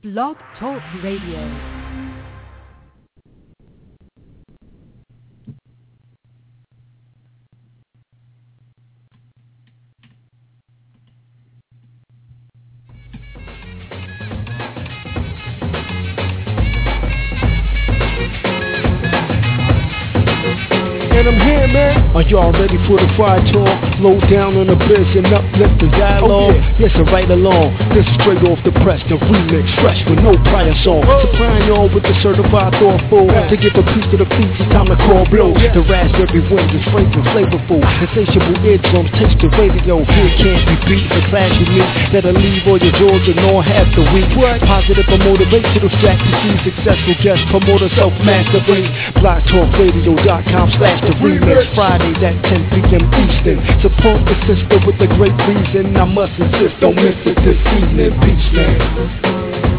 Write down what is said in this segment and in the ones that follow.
Blog Talk Radio. And I'm here, man. Are y'all ready for the fire talk? Low down on the biz and uplifting dialogue. Yes, I write along. This is straight off the press, the remix, fresh with no prior song. Supplying y'all with the certified thoughtful. To give a piece to the beats, it's time to call blow. The raspberry wind is fragrant, flavorful. Insatiable eardrums, taste the radio. Here can't be beat. The class you meet that'll leave all your jaws and all half the week. Positive or motivational strategy. Successful guest promoter, self-mastery. BlogTalkRadio.com/the remix. Fridays at 10 p.m. Eastern. Support the sister with a great reason. I must insist, don't miss it this evening. Peace, man.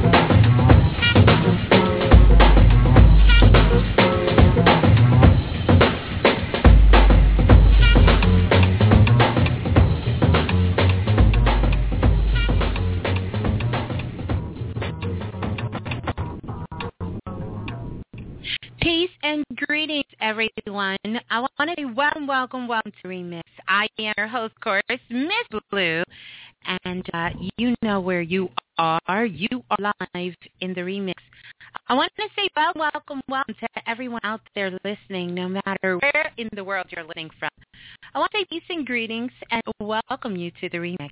Peace and greetings, everyone. I want to say welcome to Remix. I am your host, of course, Miss Blue, and you know where you are. You are live in the Remix. I want to say welcome to everyone out there listening, no matter where in the world you're listening from. I want to say peace and greetings and welcome you to the Remix.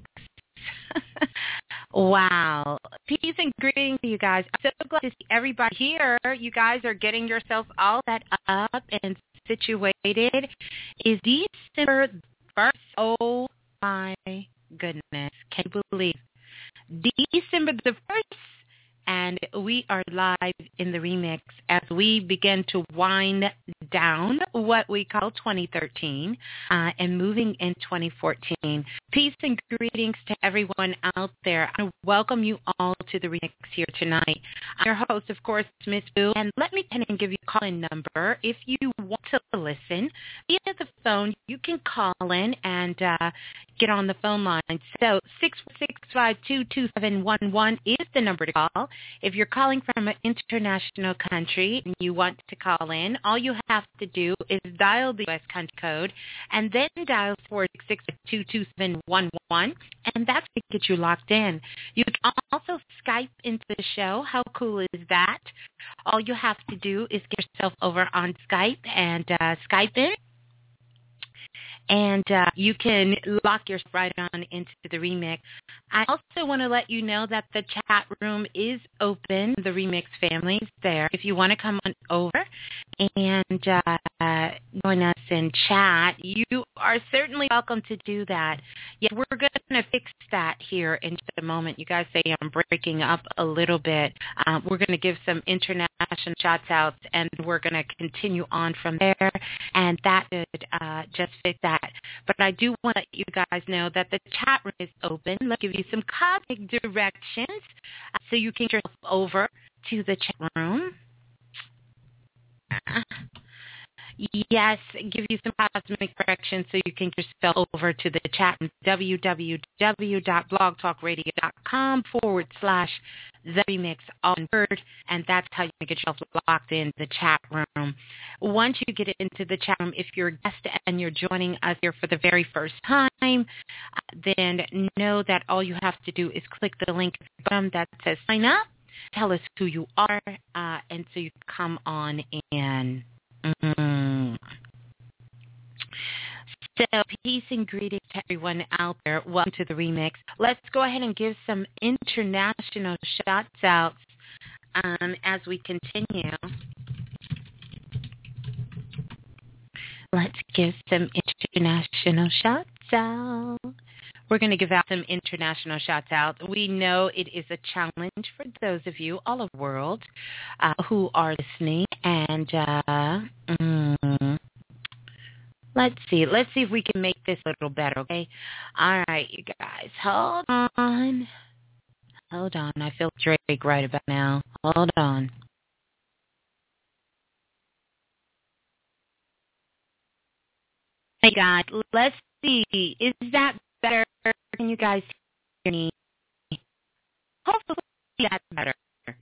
Wow. Peace and greetings to you guys. I'm so glad to see everybody here. You guys are getting yourselves all set up and situated. Is December 1st? Oh, my goodness. Can you believe? December the 1st, and we are live in the Remix as we begin to wind down what we call 2013 and moving in 2014. Peace and greetings to everyone out there. I welcome you all to the Remix here tonight. I'm your host, of course, Miss Boo, and let me give you a call-in number. If you want to listen via the phone, you can call in and get on the phone line. So 646-522-2711 is the number to call. If you're calling from an international country and you want to call in, all you have to do is dial the U.S. country code and then dial 466-22711, and that's to get you locked in. You can also Skype into the show. How cool is that? All you have to do is get yourself over on Skype and Skype in. And you can lock yourself right on into the Remix. I also want to let you know that the chat room is open. The Remix family is there. If you want to come on over and join us in chat, you are certainly welcome to do that. Yeah, we're going to fix that here in just a moment. You guys say I'm breaking up a little bit. We're going to give some international shout outs, and we're going to continue on from there. And that could just fit that. But I do want to let you guys know that the chat room is open. Let's give you some cosmic directions so you can get yourself over to the chat room. Yes, give you some cosmic directions so you can get yourself over to the chat room, www.blogtalkradio.com/the remix, all in word, and that's how you can get yourself locked in the chat room. Once you get into the chat room, if you're a guest and you're joining us here for the very first time, then know that all you have to do is click the link at the bottom that says sign up, tell us who you are, and so you can come on in. So peace and greetings to everyone out there. Welcome to the Remix. Let's go ahead and give some international shout outs as we continue. Let's give some international shout outs. We're going to give out some international shout outs. We know it is a challenge for those of you all over the world who are listening. And let's see if we can make this a little better, okay? All right, you guys, hold on. I feel Drake right about now. Hold on. Hey, guys, let's see. Is that better? Can you guys hear me? Hopefully that's better.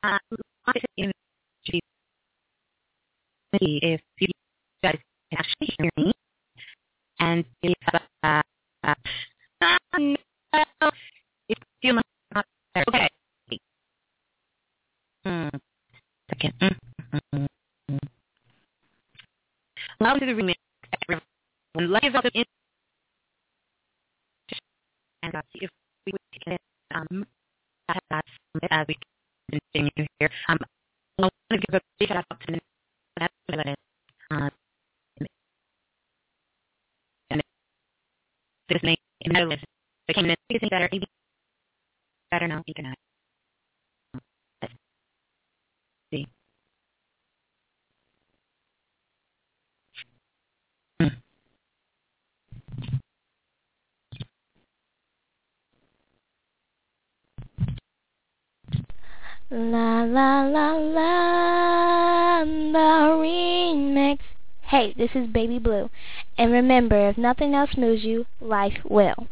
if you guys can actually hear me, and if you're not there, okay. Second. Welcome to the remix. Let's give up in and see if we can as we continue here. I want to give a big shout out to this name in the list. They came in better, maybe better now, you can let's see. La la la la, the remix. Hey, this is Baby Blue. And remember, if nothing else moves you, life will.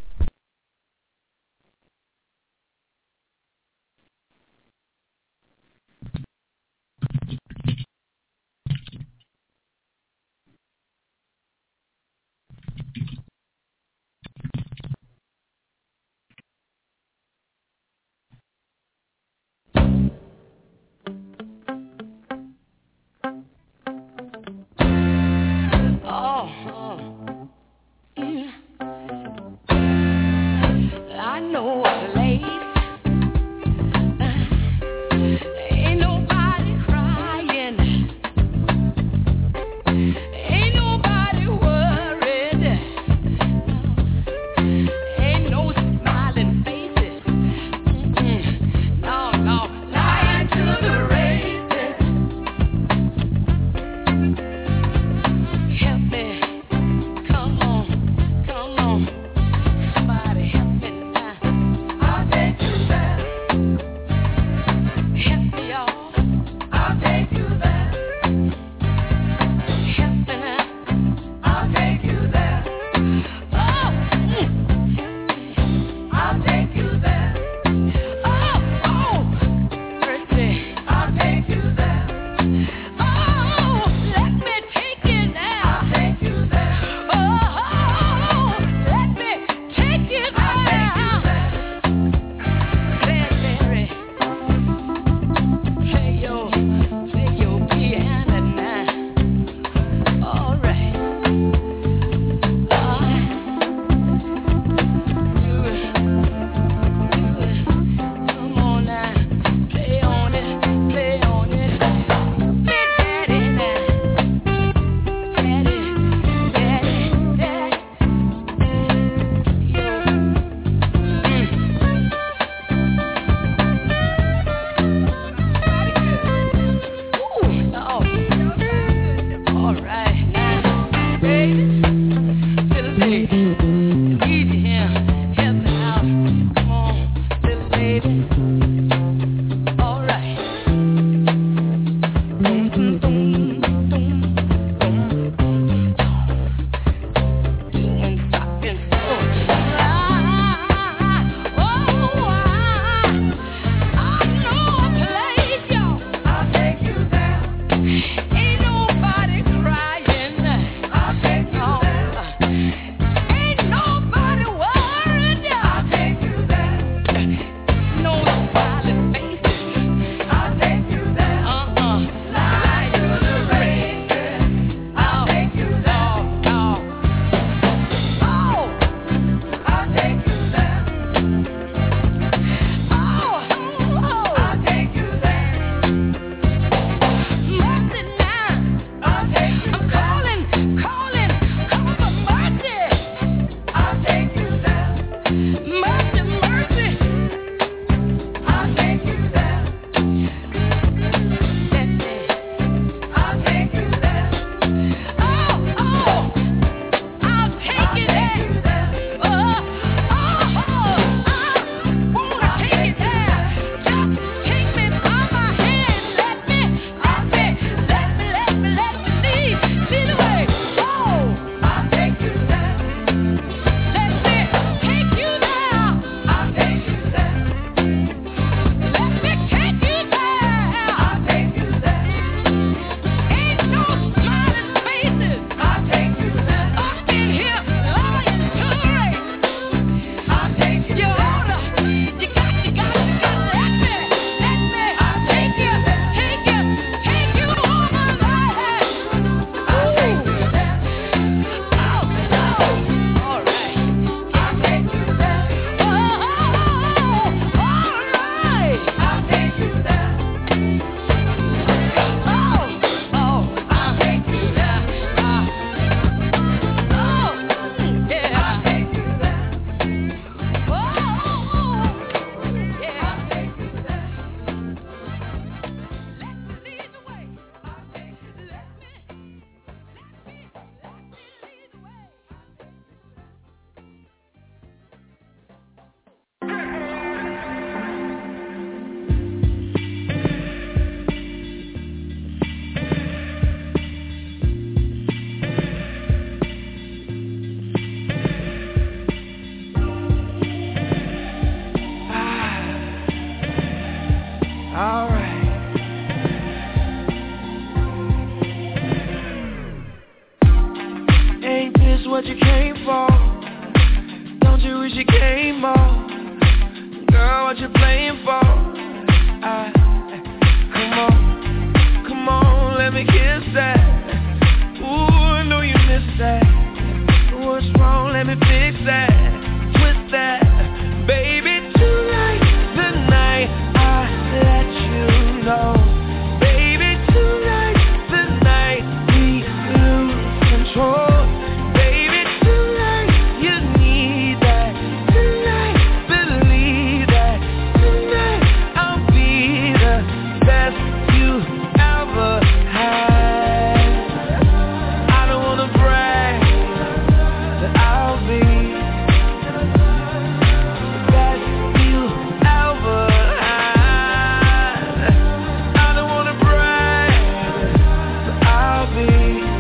let me kiss that. Ooh, I know you miss that. What's wrong, let me fix that. Twist that, baby, tonight, tonight, I let you know. Baby, tonight, tonight, we lose control. Baby, tonight, you need that. Tonight, believe that. Tonight, I'll be the best you ever had. I don't wanna brag, but I'll be the best you ever had. I don't wanna brag, but I'll be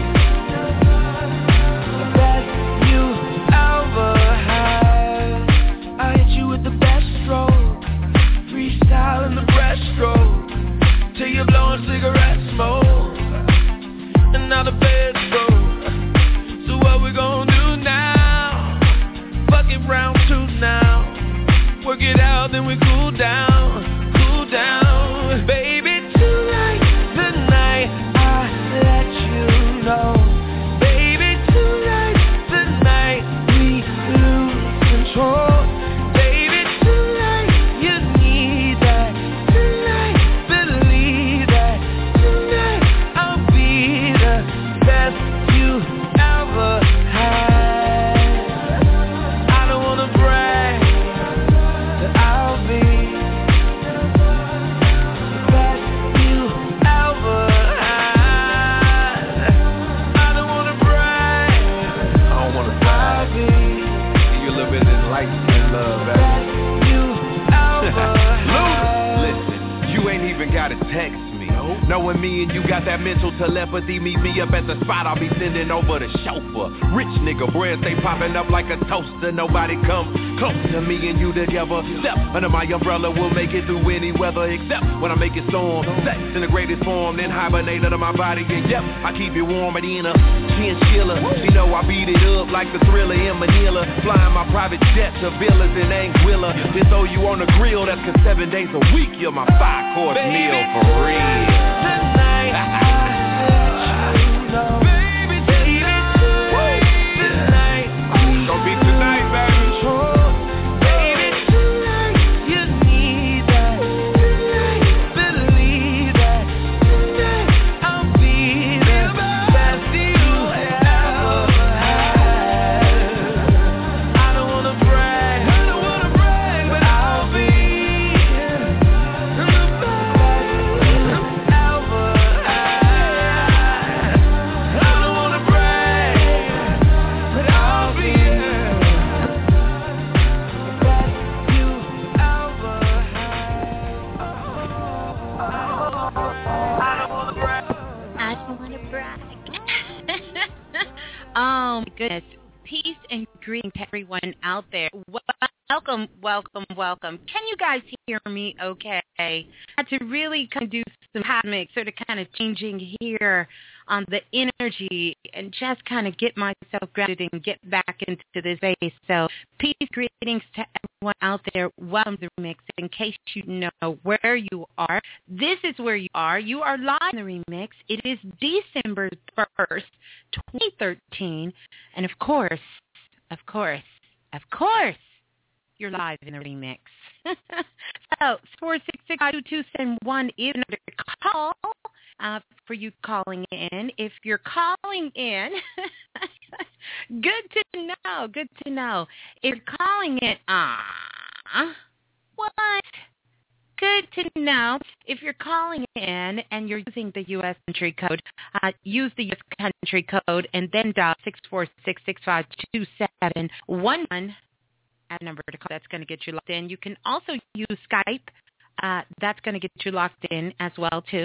the best you ever had. I hit you with the best stroke, freestyle in the breaststroke, till you're blowing cigarette smoke, and now the bed's broke. So what we gonna do now? Fuck it round two now. Work it out, then we cool down, cool down. Baby, tonight, tonight, I let you know. Baby, tonight, tonight, we lose control. Baby, tonight, you need that. Tonight, believe that. Tonight, I'll be the best you ever had. I don't wanna brag, but I'll be the best you ever had. I don't wanna brag, I don't wanna I'll brag. be You a little bit in light skin love, the best you ever Luda, had. listen, you ain't even gotta text me. Knowing me and you got that mental telepathy, meet me up at the spot, I'll be sending over the chauffeur. Rich nigga, bread stay popping up like a toaster. Nobody come close to me and you together. Step under my umbrella, we'll make it through any weather, except when I make it storm. Sex in the greatest form, then hibernate under my body. And yep, I keep it warmer than a chinchilla. She know I beat it up like the Thriller in Manila. Flying my private jet to villas in Anguilla. Then throw you on the grill, that's 'cause 7 days a week you're my 5-course meal for real. Tonight, I let you know. Baby, tonight, tonight, Gonna be tonight, baby. control. Baby, tonight, you need that. Tonight, believe that. Tonight, I'll be the best you ever had. I don't wanna brag, but I'll be the best you ever had. I don't wanna brag, but I'll be the best you ever had. I don't wanna brag. I don't want to brag. Oh, my goodness. Peace and greeting to everyone out there. Welcome, welcome, welcome. Can you guys hear me okay? I had to really kind of do some cosmic sort of kind of changing here on the energy and just kind of get myself grounded and get back into this space. So peace, greetings to everyone out there. Welcome to the remix. In case you know where you are, this is where you are. You are live in the remix. It is December 1st, 2013. And of course, you're live in the remix. So 466-522-71 is another call for you calling in. If you're calling in, good to know. If you're calling in, what? Good to know. If you're calling in and you're using the U.S. country code, use the U.S. country code and then dial 646-652-2711. Add a number to call. That's going to get you locked in. You can also use Skype. That's going to get you locked in as well, too.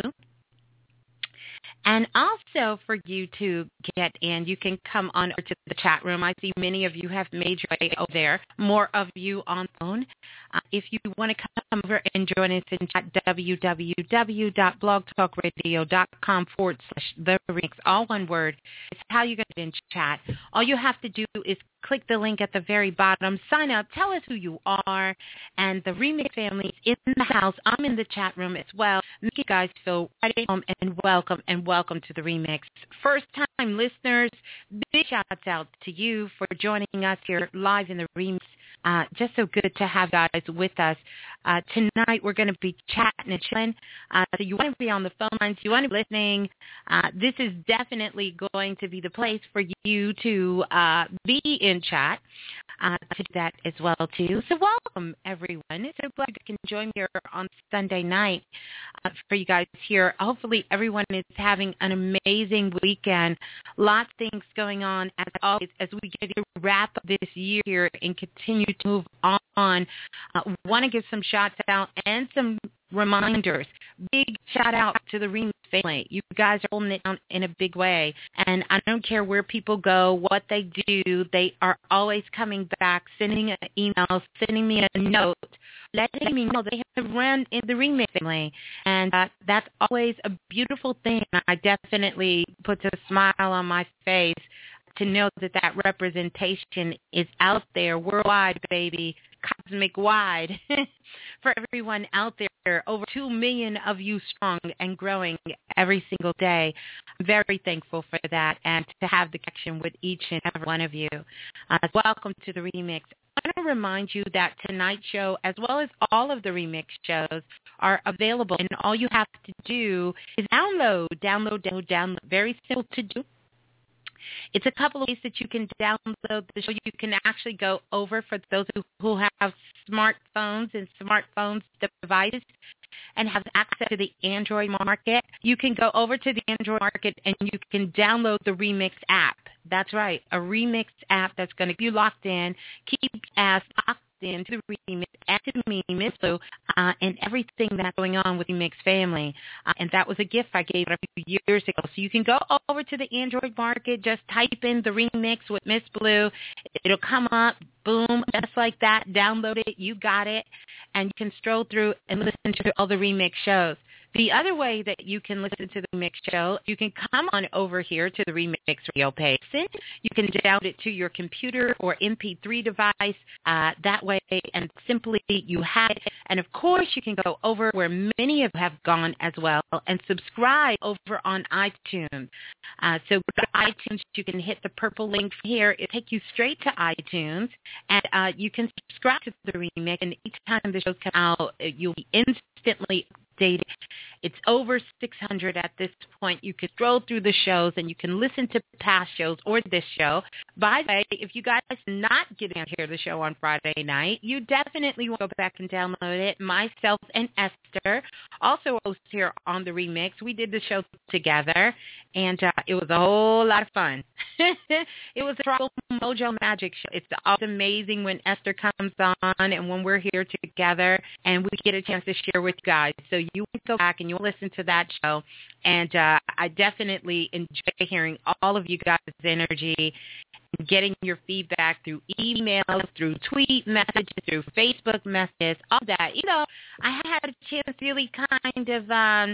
And also for you to get in, you can come on over to the chat room. I see many of you have made your way over there, more of you on phone. If you want to come over and join us in chat, www.blogtalkradio.com/the remix, all one word. It's how you get in chat. All you have to do is click the link at the very bottom, sign up, tell us who you are, and the Remix family is in the house. I'm in the chat room as well. Make you guys feel right at home and welcome welcome to the remix. First-time listeners, big shout out to you for joining us here live in the remix. Just so good to have guys with us. Tonight we're going to be chatting and chilling. So you want to be on the phone lines, you want to be listening. This is definitely going to be the place for you to be in chat. To do that as well, too. So welcome, everyone. It's so glad you can join me here on Sunday night for you guys here. Hopefully everyone is having an amazing weekend. Lots of things going on, as always, as we get to wrap up this year here and continue to move on. Want to give some shots out and some reminders. Big shout out to the Remix family. You guys are holding it down in a big way. And I don't care where people go, what they do, they are always coming back, sending an email, sending me a note, letting me know they have run in the Remix family. And that's always a beautiful thing. I definitely puts a smile on my face to know that that representation is out there worldwide, baby, cosmic wide, for everyone out there. Over 2 million of you strong and growing every single day. I'm very thankful for that and to have the connection with each and every one of you. Welcome to the Remix. I want to remind you that tonight's show, as well as all of the Remix shows, are available, and all you have to do is download. Very simple to do. It's a couple of ways that you can download the show. You can actually go over, for those who have smartphones and smartphones devices and have access to the Android market. You can go over to the Android market and you can download the Remix app. That's right, a Remix app that's going to keep you locked in, keep as locked into the Remix, and to me, Miss Blue, and everything that's going on with the Remix family. And that was a gift I gave a few years ago. So you can go over to the Android market, just type in the Remix with Miss Blue. It'll come up, boom, just like that. Download it, you got it, and you can stroll through and listen to all the Remix shows. The other way that you can listen to the Remix show, you can come on over here to the Remix radio page. You can download it to your computer or MP3 device that way, and simply you have it. And, of course, you can go over where many of you have gone as well and subscribe over on iTunes. So go to iTunes. You can hit the purple link here. It'll take you straight to iTunes, and you can subscribe to the Remix, and each time the shows come out, you'll be instantly updated. It's over 600 at this point. You can scroll through the shows and you can listen to past shows or this show. By the way, if you guys not getting to hear the show on Friday night, you definitely want to go back and download it. Myself and Esther also host here on the Remix. We did the show together, and it was a whole lot of fun. It was a Tropical Mojo Magic show. It's always amazing when Esther comes on and when we're here together and we get a chance to share with you guys. So you can go back and you'll listen to that show. And I definitely enjoy hearing all of you guys' energy and getting your feedback through emails, through tweet messages, through Facebook messages, all that. You know, I had a chance really kind of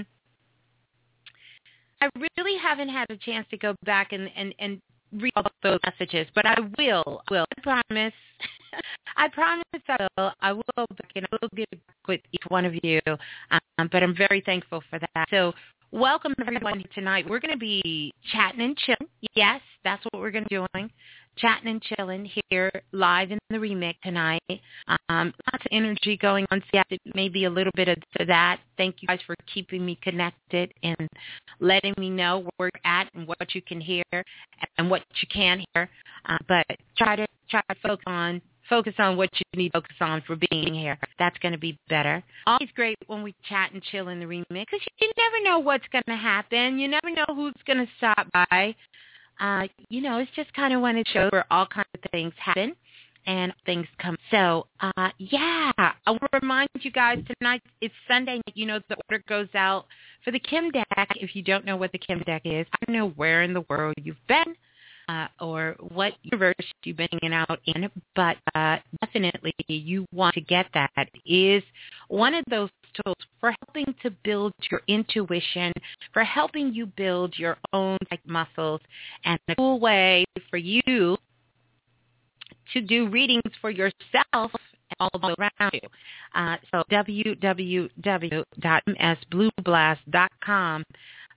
I really haven't had a chance to go back and read all those messages, but I will. I promise. I promise I will go back and I will get with each one of you, but I'm very thankful for that. So welcome everyone tonight. We're going to be chatting and chilling. Yes, that's what we're going to be doing. Chatting and chilling here live in the Remix tonight. Lots of energy going on. So yes, it may be a little bit of that. Thank you guys for keeping me connected and letting me know where you're at and what you can hear and what you can hear. But try to focus on what you need to focus on for being here. That's going to be better. Always great when we chat and chill in the Remix because you never know what's going to happen. You never know who's going to stop by. It's just kind of when it shows where all kinds of things happen and things come. So, I want to remind you guys tonight, it's Sunday night. You know, the order goes out for the Kim Deck. If you don't know what the Kim Deck is, I don't know where in the world you've been or what universe you've been hanging out in, but definitely you want to get that. It is one of those tools for helping to build your intuition, for helping you build your own muscles, and a cool way for you to do readings for yourself and all around you. So www.msblueblast.com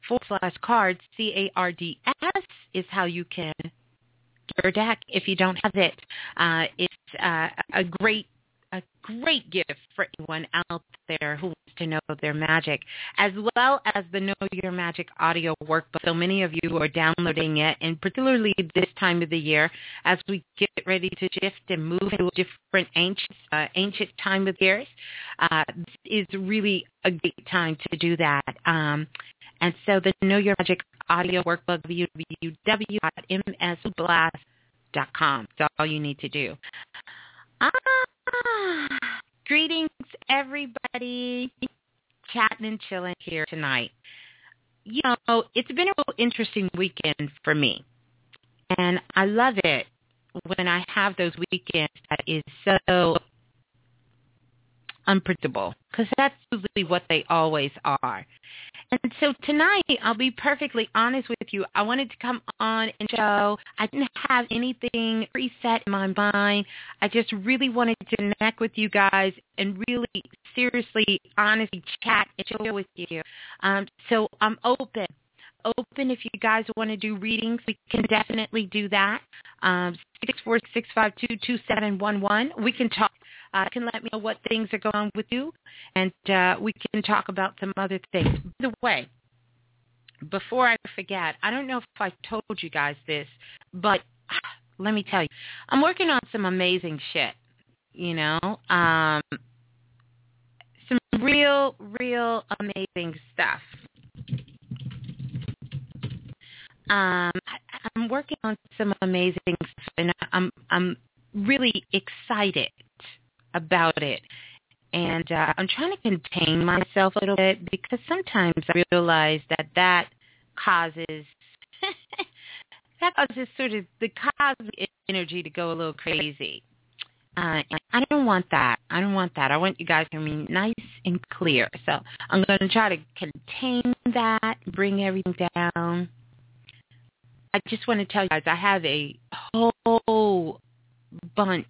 /cards, CARDS, is how you can get your deck if you don't have it. It's a great gift for anyone out there who wants to know their magic, as well as the Know Your Magic audio workbook. So many of you are downloading it, and particularly this time of the year, as we get ready to shift and move into a different ancient time of years, this is really a great time to do that. And so the Know Your Magic audio workbook, www.msblast.com. That's all you need to do. Greetings, everybody. Chatting and chilling here tonight. You know, it's been a real interesting weekend for me. And I love it when I have those weekends that is so unpredictable, because that's usually what they always are. And so tonight, I'll be perfectly honest with you. I wanted to come on and show. I didn't have anything preset in my mind. I just really wanted to connect with you guys and really seriously, honestly chat and chill with you. So I'm open if you guys want to do readings. We can definitely do that. 646-522-2711. We can talk. You can let me know what things are going on with you, and we can talk about some other things. By the way, before I forget, I don't know if I told you guys this, but let me tell you, I'm working on some amazing shit, you know, some real amazing stuff. I'm working on some amazing stuff, and I'm really excited about it. And I'm trying to contain myself a little bit, because sometimes I realize that causes sort of the cosmic energy to go a little crazy. And I don't want that. I want you guys to be nice and clear. So I'm going to try to contain that, bring everything down. I just want to tell you guys, I have a whole bunch.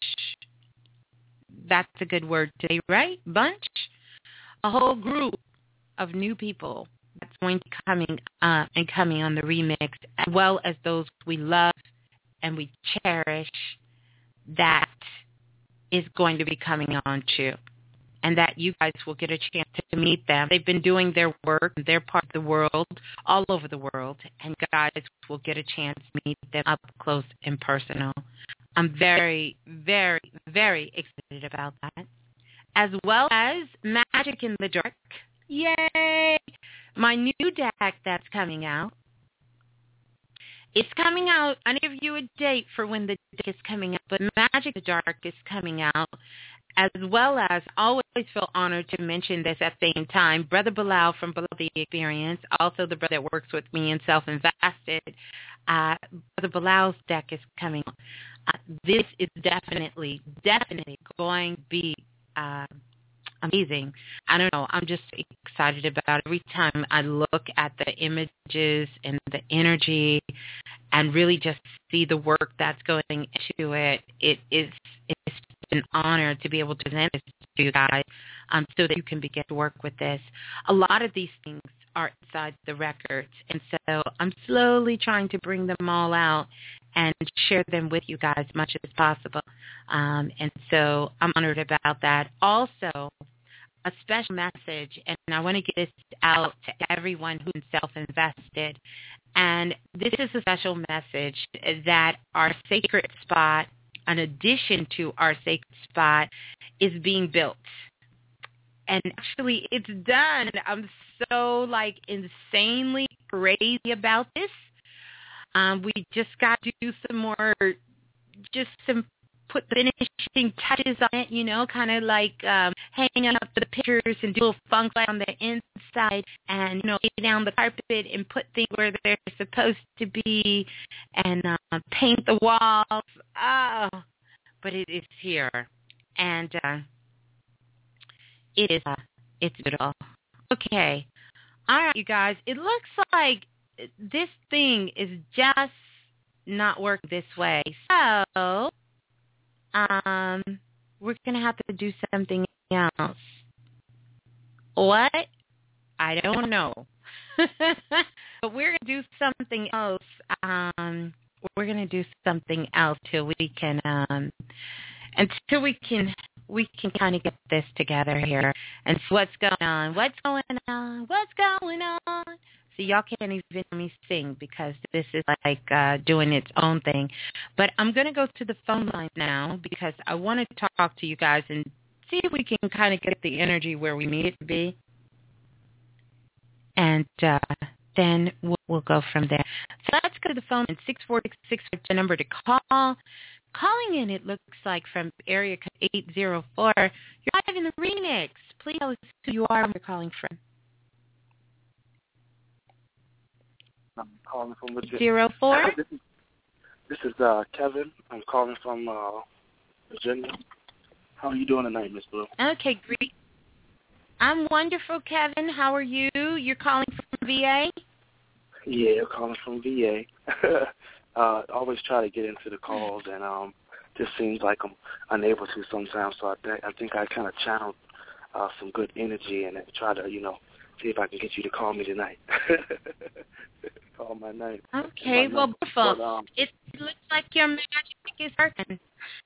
That's a good word today, right? Bunch? A whole group of new people that's going to be coming on the remix, as well as those we love and we cherish, that is going to be coming on too. And that you guys will get a chance to meet them. They've been doing their work. They're part of the world, all over the world, and guys will get a chance to meet them up close and personal. I'm very, very, very excited about that. As well as Magic in the Dark. Yay! My new deck that's coming out. It's coming out. I didn't give you a date for when the deck is coming out, but Magic in the Dark is coming out. As well as, always feel honored to mention this at the same time, Brother Bilal from Below the Experience, also the brother that works with me in Self-Invested, Brother Bilal's deck is coming. This is definitely going to be amazing. I don't know. I'm just excited about it. Every time I look at the images and the energy and really just see the work that's going into it, it's an honor to be able to present this to you guys, so that you can begin to work with this. A lot of these things are inside the records, and so I'm slowly trying to bring them all out and share them with you guys as much as possible. And so I'm honored about that. Also, a special message, and I want to get this out to everyone who's self-invested. And this is a special message that our sacred spot, in addition to our sacred spot, is being built. And actually, it's done. I'm so, insanely crazy about this. We just got to do some more, put the finishing touches on it, kind of like hanging up the pictures and do a little funk light on the inside, and, lay down the carpet and put things where they're supposed to be, and paint the walls. Oh, but it is here, and it's beautiful. Okay. All right, you guys. It looks like this thing is just not working this way. So, we're going to have to do something else. What? I don't know. But we're going to do something else. We're going to do something else till we can kind of get this together here and see what's going on. So y'all can't even hear me sing because this is like doing its own thing. But I'm going to go to the phone line now because I want to talk to you guys and see if we can kind of get the energy where we need it to be. And then we'll go from there. So let's go to the phone at 646, the number to call. Calling in, it looks like, from area code 804. You're live in the remix. Please tell us who you are and where you're calling from. I'm calling from Virginia. 04? This is Kevin. I'm calling from Virginia. How are you doing tonight, Miss Blue? Okay, great. I'm wonderful, Kevin. How are you? You're calling from VA? Yeah, I'm calling from VA. Always try to get into the calls, and just seems like I'm unable to sometimes. So I think I kind of channeled some good energy and try to, see if I can get you to call me tonight. Call my name. Okay, well, beautiful. It looks like your magic is working.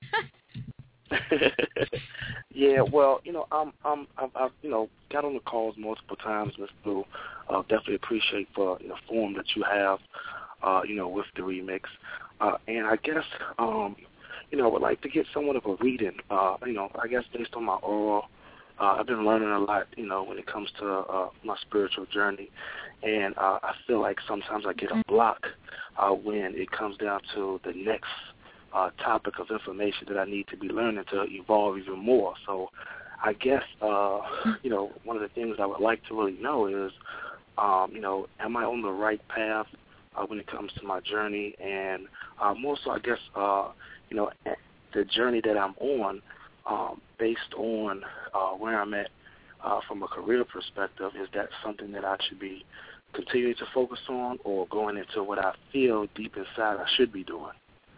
Yeah, well, I've got on the calls multiple times, Miss Blue. Definitely appreciate for the form that you have, with the remix. And I guess, I would like to get somewhat of a reading. I guess based on my oral, I've been learning a lot, when it comes to my spiritual journey. And I feel like sometimes I get a block when it comes down to the next topic of information that I need to be learning to evolve even more. So I guess, one of the things I would like to really know is, am I on the right path when it comes to my journey? And more so, I guess, the journey that I'm on, based on where I'm at from a career perspective, is that something that I should be continuing to focus on or going into what I feel deep inside I should be doing?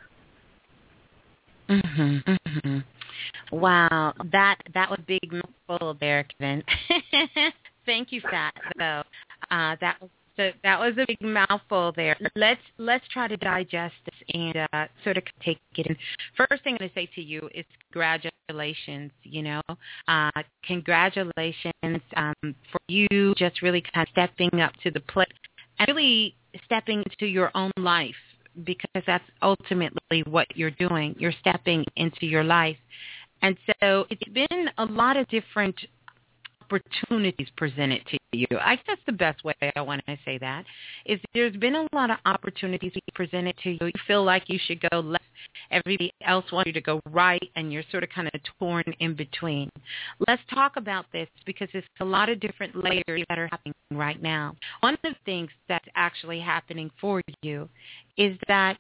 Wow, that was a big mouthful there, Kevin. Thank you for that, though. That was a big mouthful there. Let's try to digest this and sort of take it in. First thing I'm going to say to you is congratulations. Congratulations for you just really kind of stepping up to the plate and really stepping into your own life. Because that's ultimately what you're doing. You're stepping into your life. And so it's been a lot of different opportunities presented to you. I guess the best way I want to say that is there's been a lot of opportunities presented to you. You feel like you should go left. Everybody else wants you to go right, and you're sort of kind of torn in between. Let's talk about this because there's a lot of different layers that are happening right now. One of the things that's actually happening for you is that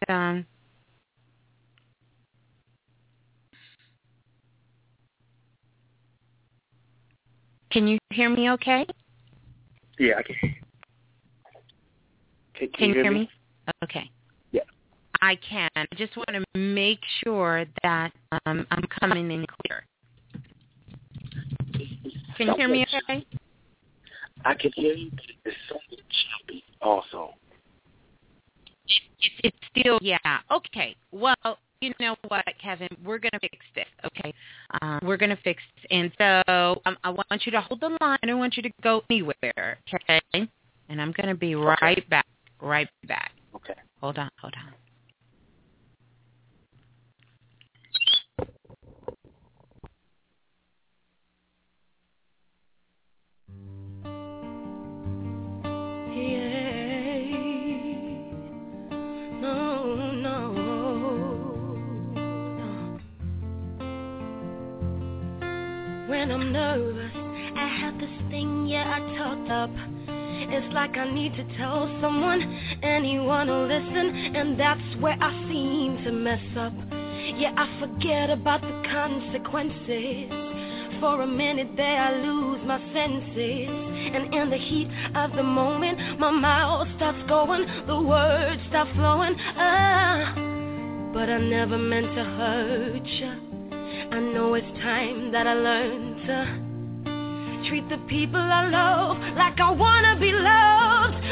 can you hear me okay? Yeah, I can. Can you hear me? Okay. Yeah. I can. I just want to make sure that I'm coming in clear. Can you hear me okay? I can hear you, but it's somewhat choppy also. It's still, yeah. Okay. Well, you know what, Kevin? We're going to fix this, okay? We're going to fix this. And so I want you to hold the line. I don't want you to go anywhere, okay? And I'm going to be right back. Okay. Hold on. When I'm nervous, I have this thing, I talked up. It's like I need to tell someone, anyone will listen, and that's where I seem to mess up. Yeah, I forget about the consequences. For a minute there I lose my senses, and in the heat of the moment, my mouth starts going, the words start flowing. But I never meant to hurt you. I know it's time that I learn to treat the people I love like I wanna be loved.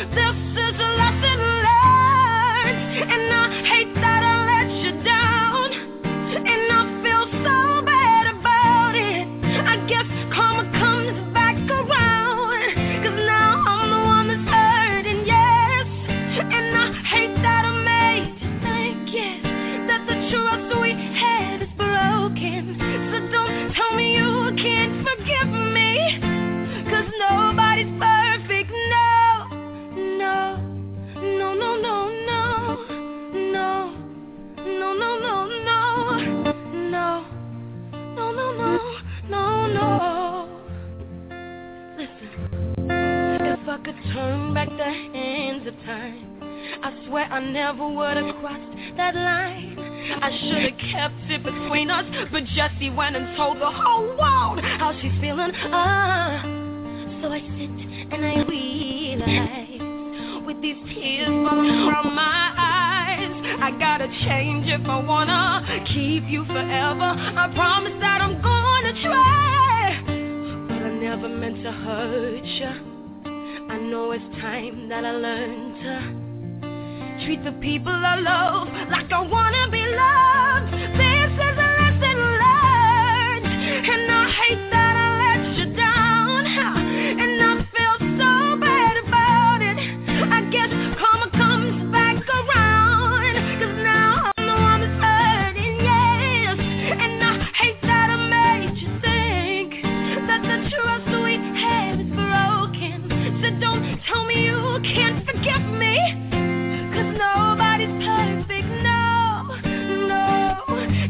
turn back the hands of time, I swear I never would have crossed that line. I should have kept it between us, but Jessie went and told the whole world how she's feeling. So I sit and I realize, with these tears falling from my eyes, I gotta change if I wanna keep you forever. I promise that I'm gonna try, but I never meant to hurt you. I know it's time that I learn to treat the people I love like I wanna be loved. This is a lesson learned, and I hate that I let you down, and I feel so bad about it. I guess karma comes back around, 'cause now I'm the one that's hurting, yes. And I hate that I made you think that the trust we have is broken. So don't tell me you can't forgive me, 'cause nobody's perfect, no, no, no,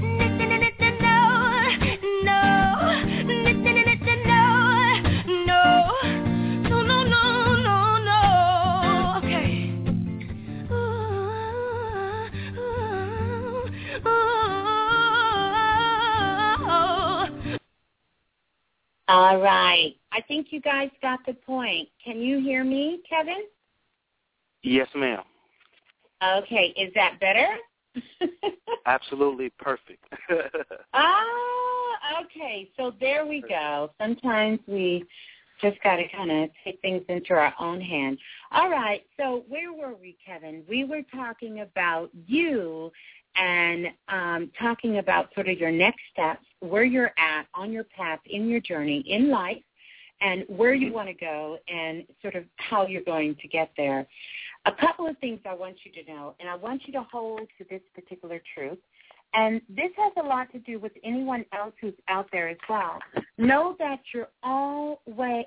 no, okay. All right. I think you guys got the point. Can you hear me, Kevin? Yes, ma'am. Okay. Is that better? Absolutely perfect. Okay. So there we go. Sometimes we just got to kind of take things into our own hands. All right. So where were we, Kevin? We were talking about you and talking about sort of your next steps, where you're at on your path in your journey in life, and where you want to go and sort of how you're going to get there. A couple of things I want you to know, and I want you to hold to this particular truth, and this has a lot to do with anyone else who's out there as well. Know that you're always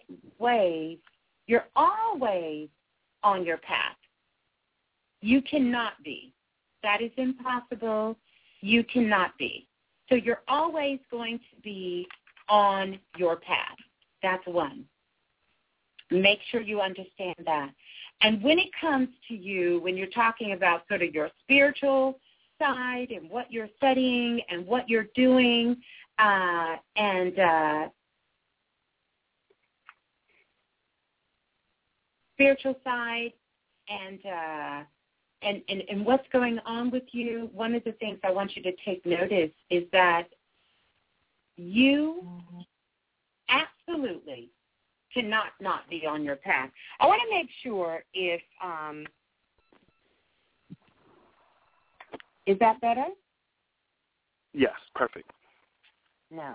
on your path. You cannot be. That is impossible. You cannot be. So you're always going to be on your path. That's one. Make sure you understand that. And when it comes to you, when you're talking about sort of your spiritual side and what you're studying and what you're doing, spiritual side and what's going on with you, one of the things I want you to take notice is that you absolutely cannot not be on your path. I want to make sure if, is that better? Yes, perfect. No.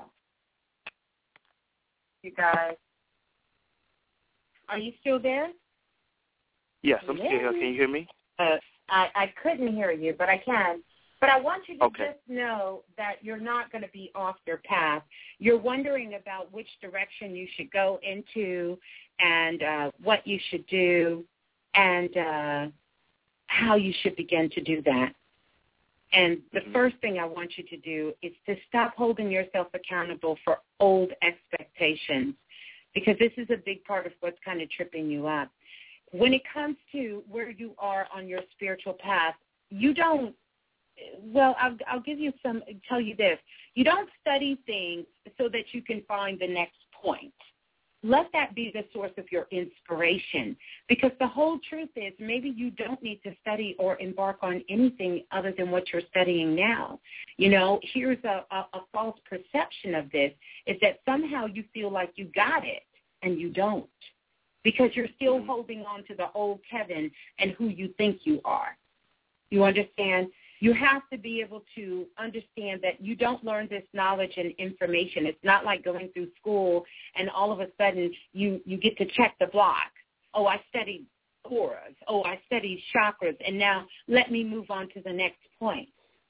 You guys, are you still there? Yes, I'm still here. Can you hear me? I couldn't hear you, but I can. But I want you to Okay. just know that you're not going to be off your path. You're wondering about which direction you should go into and what you should do and how you should begin to do that. And the first thing I want you to do is to stop holding yourself accountable for old expectations, because this is a big part of what's kind of tripping you up. When it comes to where you are on your spiritual path, you don't, well, I'll tell you this. You don't study things so that you can find the next point. Let that be the source of your inspiration, because the whole truth is maybe you don't need to study or embark on anything other than what you're studying now. You know, here's a false perception of this, is that somehow you feel like you got it, and you don't, because you're still holding on to the old Kevin and who you think you are. You understand? You have to be able to understand that you don't learn this knowledge and information. It's not like going through school and all of a sudden you get to check the block. Oh, I studied auras. Oh, I studied chakras, and now let me move on to the next point.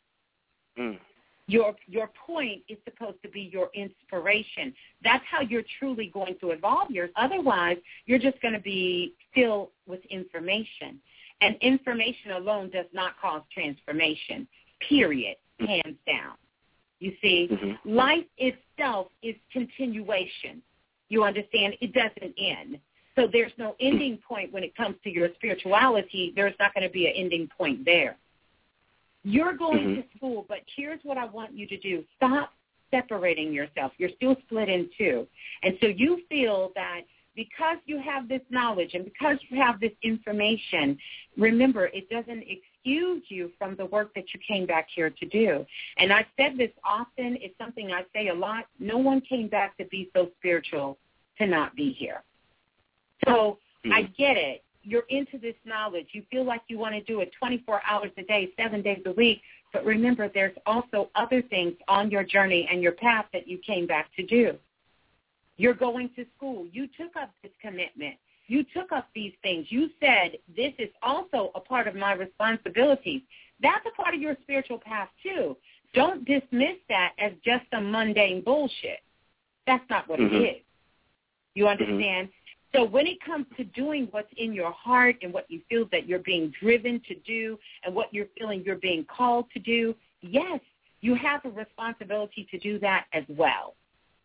Your point is supposed to be your inspiration. That's how you're truly going to evolve yours. Otherwise, you're just going to be filled with information. And information alone does not cause transformation, period, hands down. You see, life itself is continuation. You understand? It doesn't end. So there's no ending point when it comes to your spirituality. There's not going to be an ending point there. You're going to school, but here's what I want you to do. Stop separating yourself. You're still split in two. And so you feel that because you have this knowledge and because you have this information, remember, it doesn't excuse you from the work that you came back here to do. And I've said this often. It's something I say a lot. No one came back to be so spiritual to not be here. So I get it. You're into this knowledge. You feel like you want to do it 24 hours a day, 7 days a week. But remember, there's also other things on your journey and your path that you came back to do. You're going to school. You took up this commitment. You took up these things. You said, this is also a part of my responsibilities. That's a part of your spiritual path, too. Don't dismiss that as just some mundane bullshit. That's not what it is. You understand? So when it comes to doing what's in your heart and what you feel that you're being driven to do and what you're feeling you're being called to do, yes, you have a responsibility to do that as well.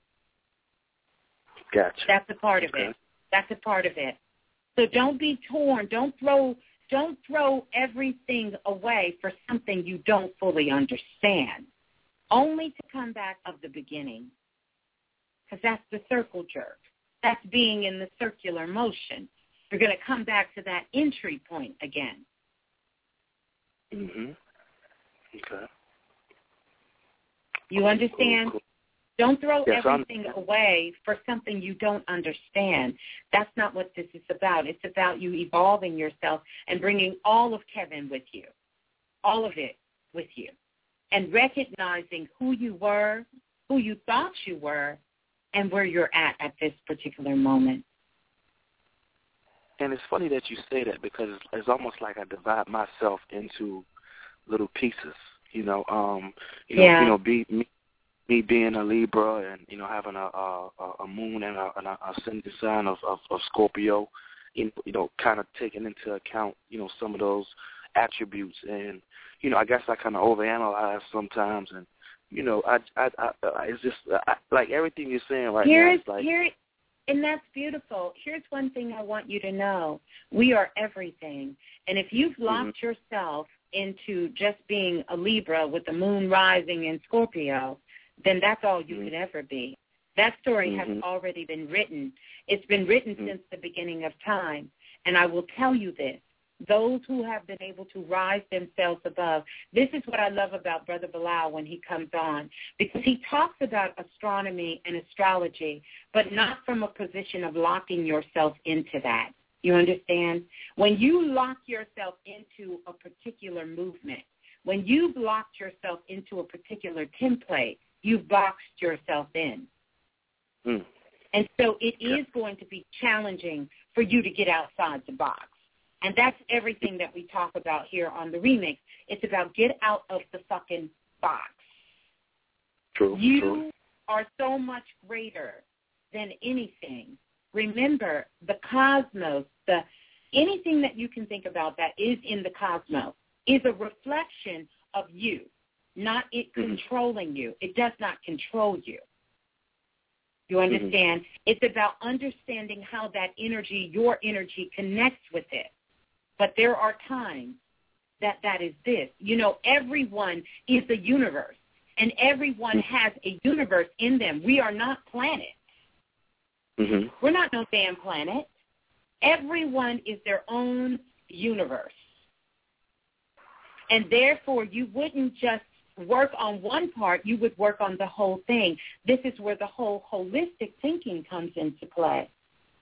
Gotcha. That's a part of it. That's a part of it. So don't be torn. Don't throw everything away for something you don't fully understand, only to come back of the beginning, because that's the circle jerk. That's being in the circular motion. You're going to come back to that entry point again. Okay. You understand? Cool. Don't throw everything away for something you don't understand. That's not what this is about. It's about you evolving yourself and bringing all of Kevin with you, all of it with you, and recognizing who you were, who you thought you were, and where you're at this particular moment. And it's funny that you say that because it's almost like I divide myself into little pieces. Me being a Libra and having a moon and a ascendant sign of Scorpio, kind of taking into account some of those attributes, and I guess I kind of overanalyze sometimes, and it's just like everything you're saying right now. It's like, and that's beautiful. Here's one thing I want you to know: we are everything, and if you've locked yourself into just being a Libra with the moon rising in Scorpio, then that's all you could ever be. That story has already been written. It's been written since the beginning of time. And I will tell you this, those who have been able to rise themselves above, this is what I love about Brother Bilal when he comes on, because he talks about astronomy and astrology, but not from a position of locking yourself into that. You understand? When you lock yourself into a particular movement, when you've locked yourself into a particular template, you've boxed yourself in. And so it is going to be challenging for you to get outside the box. And that's everything that we talk about here on the remix. It's about get out of the fucking box. You are so much greater than anything. Remember, the cosmos, anything that you can think about that is in the cosmos is a reflection of you. Not it controlling you. It does not control you. You understand? It's about understanding how that energy, your energy, connects with it. But there are times that is this. Everyone is a universe, and everyone has a universe in them. We are not planets. We're not no damn planet. Everyone is their own universe. And therefore, you wouldn't just work on one part, you would work on the whole thing. This is where the whole holistic thinking comes into play.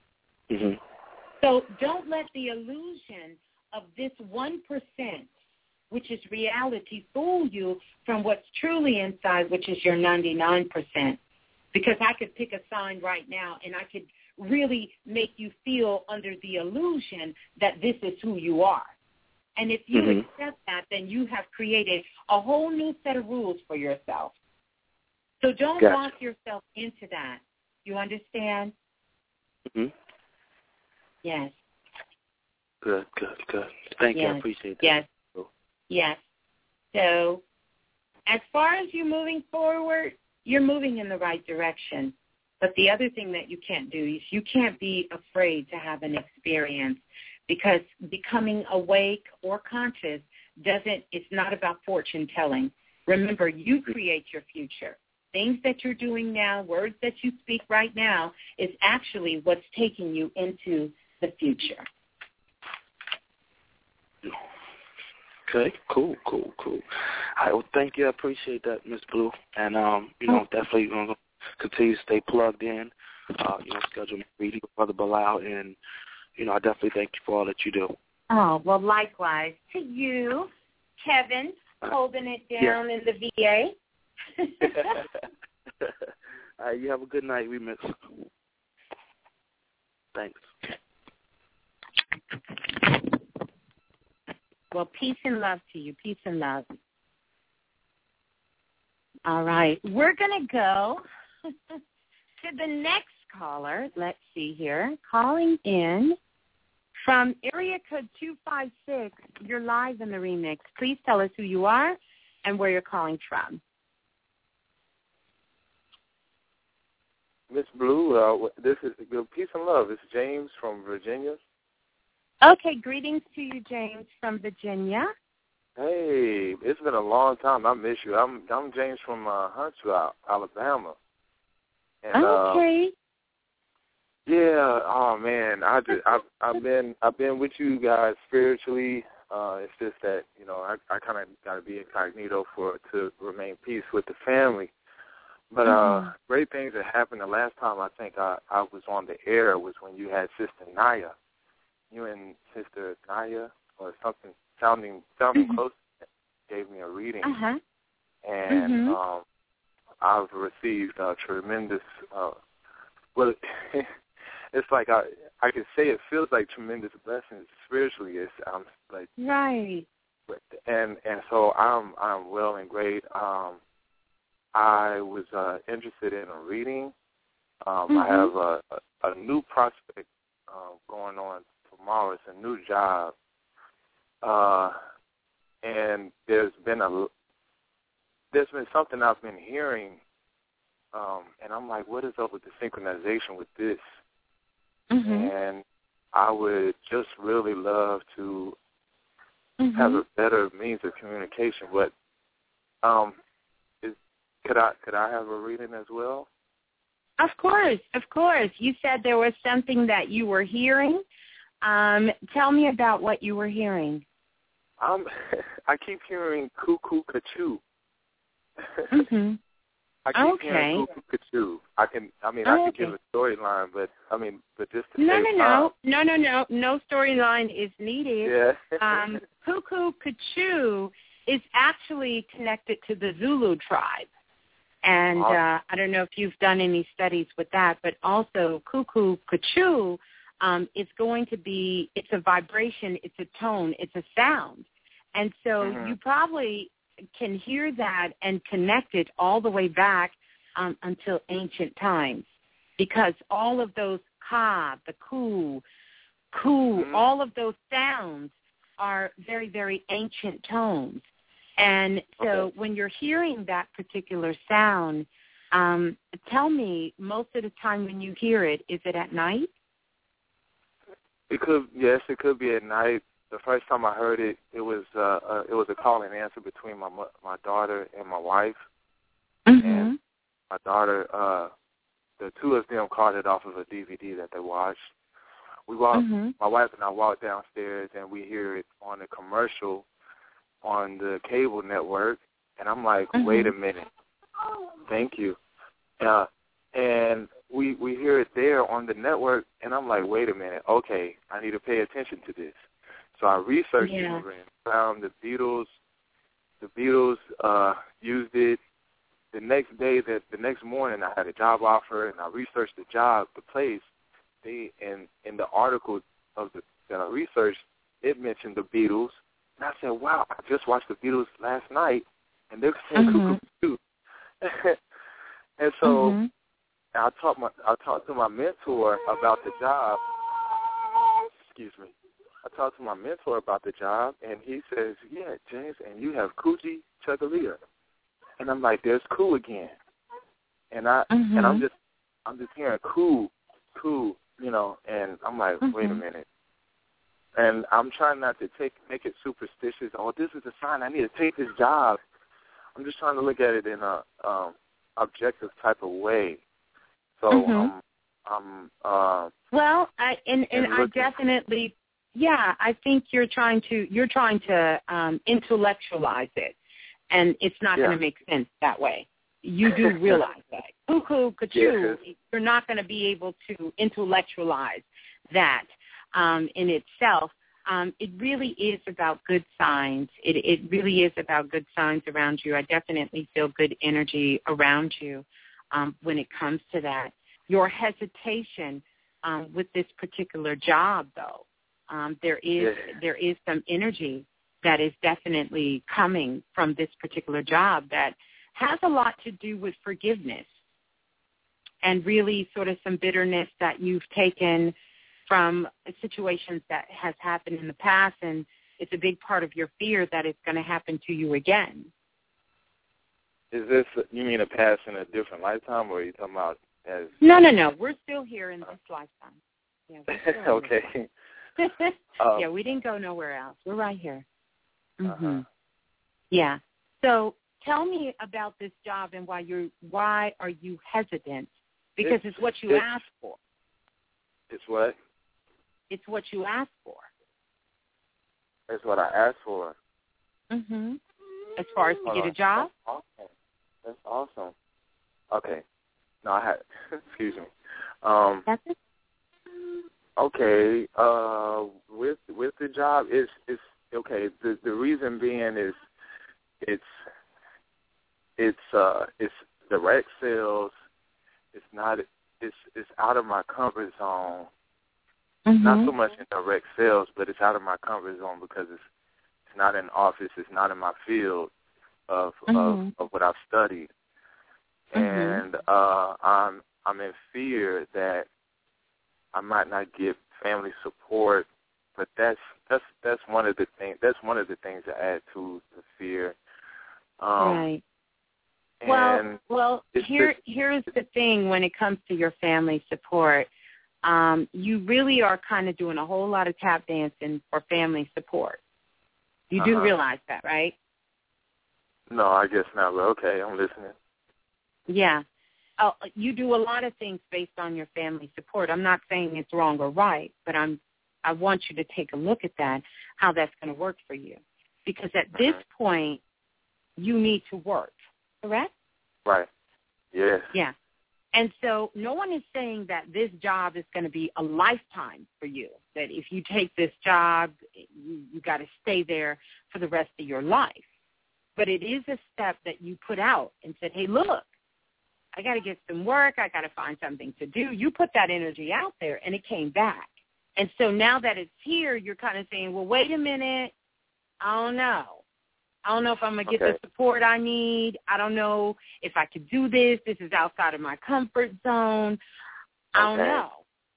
So don't let the illusion of this 1%, which is reality, fool you from what's truly inside, which is your 99%. Because I could pick a sign right now and I could really make you feel under the illusion that this is who you are. And if you accept that, then you have created a whole new set of rules for yourself. So don't lock yourself into that. You understand? Yes. Good. Thank you. I appreciate that. Yes. So as far as you moving forward, you're moving in the right direction. But the other thing that you can't do is you can't be afraid to have an experience, because becoming awake or conscious it's not about fortune telling. Remember, you create your future. Things that you're doing now, words that you speak right now, is actually what's taking you into the future. Okay, cool. All right, well, thank you. I appreciate that, Miss Blue. And, definitely going to continue to stay plugged in, schedule my reading with Brother Bilal. And, I definitely thank you for all that you do. Oh, well, likewise to you, Kevin, holding it down in the VA. All right, you have a good night, Remix. Thanks. Well, peace and love to you. Peace and love. All right. We're going to go to the next caller. Let's see here. Calling in from area code 256. You're live in the remix. Please tell us who you are and where you're calling from. Miss Blue, this is peace and love. It's James from Virginia. Okay, greetings to you, James from Virginia. Hey, it's been a long time. I miss you. I'm James from Huntsville, Alabama. And, okay. Yeah. Oh man, I've been with you guys spiritually. It's just that I kind of got to be incognito to remain peace with the family. But great things that happened. The last time I think I was on the air was when you had Sister Naya. You and Sister Naya or something sounding close gave me a reading. And I've received tremendous. It's like I could say it feels like tremendous blessings spiritually. It's like right. And so I'm well and great. I was interested in a reading. I have a new prospect going on tomorrow. It's a new job, and there's been something I've been hearing, and I'm like, what is up with the synchronization with this? And I would just really love to have a better means of communication. But could I have a reading as well? Of course. You said there was something that you were hearing. Tell me about what you were hearing. I keep hearing cuckoo cachoo. I keep hearing cuckoo cachoo. I could give a storyline, but just to no storyline is needed. Yeah. Cuckoo cachoo is actually connected to the Zulu tribe. And I don't know if you've done any studies with that, but also cuckoo cachoo is going to be, it's a vibration, it's a tone, it's a sound. And so you probably can hear that and connect it all the way back until ancient times, because all of those ka, the coo, all of those sounds are very, very ancient tones. And so when you're hearing that particular sound, tell me, most of the time when you hear it, is it at night? It could be at night. The first time I heard it, it was a call and answer between my daughter and my wife. And my daughter, the two of them caught it off of a DVD that they watched. My wife and I walked downstairs, and we hear it on a commercial on the cable network, and I'm like, wait a minute. Thank you. And we hear it there on the network, and I'm like, wait a minute. Okay, I need to pay attention to this. So I researched it and found the Beatles. The Beatles used it. The next morning, I had a job offer, and I researched the job, the place. In the article that I researched, it mentioned the Beatles. And I said, wow, I just watched the Beatles last night, and they're saying cuckoo too. And so I talked to my mentor about the job. Excuse me. I talked to my mentor about the job, and he says, yeah, James, and you have Coochie Chuggalia. And I'm like, there's Coo again. And I'm just I'm just hearing cool, you know, and I'm like, wait a minute. And I'm trying not to make it superstitious. Oh, this is a sign I need to take this job. I'm just trying to look at it in a objective type of way. So well, I definitely, I think you're trying to intellectualize it, and it's not going to make sense that way. You do realize that. Cuckoo, you're not going to be able to intellectualize that in itself. It really is about good signs. It really is about good signs around you. I definitely feel good energy around you when it comes to that. Your hesitation with this particular job, though, there is some energy that is definitely coming from this particular job that has a lot to do with forgiveness and really sort of some bitterness that you've taken from situations that has happened in the past, and it's a big part of your fear that it's going to happen to you again. Is this, you mean a past in a different lifetime, or are you talking about as... No. We're still here in this lifetime. Yeah, we're still okay. Yeah, we didn't go nowhere else. We're right here. Yeah. So tell me about this job and why are you hesitant? Because it's what you asked for. It's what? It's what you asked for. It's what I asked for. As far as to get a job? That's awesome. Okay. No, I had, excuse me. That's it? Okay. With the job, it's okay. The reason being is it's direct sales. It's out of my comfort zone. Not so much in direct sales, but it's out of my comfort zone because it's not in office. It's not in my field of what I've studied, and I'm in fear that I might not get family support. But that's one of the things. That's one of the things that add to the fear. Right. Well, here's the thing when it comes to your family support. You really are kind of doing a whole lot of tap dancing for family support. You do realize that, right? No, I guess not, but okay, I'm listening. Yeah. Oh, you do a lot of things based on your family support. I'm not saying it's wrong or right, but I want you to take a look at that, how that's going to work for you. Because at this point, you need to work, correct? Right. Yes. Yeah. And so no one is saying that this job is going to be a lifetime for you, that if you take this job, you got to stay there for the rest of your life. But it is a step that you put out and said, hey, look, I got to get some work. I got to find something to do. You put that energy out there, and it came back. And so now that it's here, you're kind of saying, well, wait a minute. I don't know if I'm going to get the support I need. I don't know if I could do this. This is outside of my comfort zone. I don't know.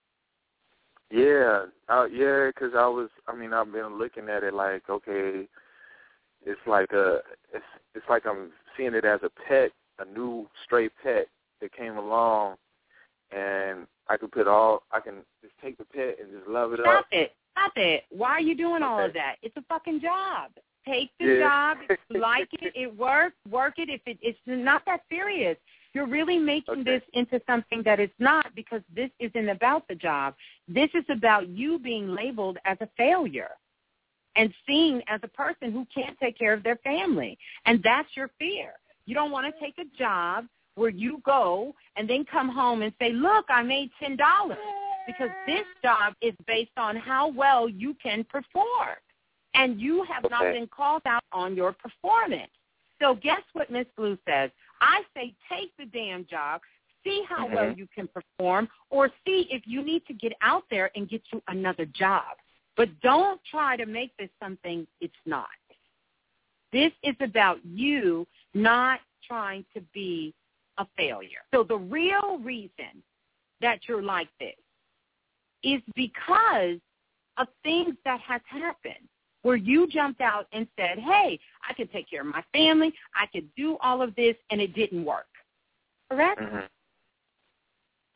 Yeah, because I've been looking at it like, okay, it's like I'm seeing it as a pet, a new stray pet that came along, and I can just take the pet and just love it up. Stop it. Why are you doing all of that? It's a fucking job. Take the job. If you like it, work it. If it's not that serious. You're really making this into something that it's not, because this isn't about the job. This is about you being labeled as a failure and seen as a person who can't take care of their family. And that's your fear. You don't want to take a job where you go and then come home and say, look, I made $10, because this job is based on how well you can perform. And you have not been called out on your performance. So guess what Miss Blue says? I say take the damn job, see how well you can perform, or see if you need to get out there and get you another job. But don't try to make this something it's not. This is about you not trying to be a failure. So the real reason that you're like this is because of things that has happened, where you jumped out and said, hey, I could take care of my family, I could do all of this, and it didn't work. Correct?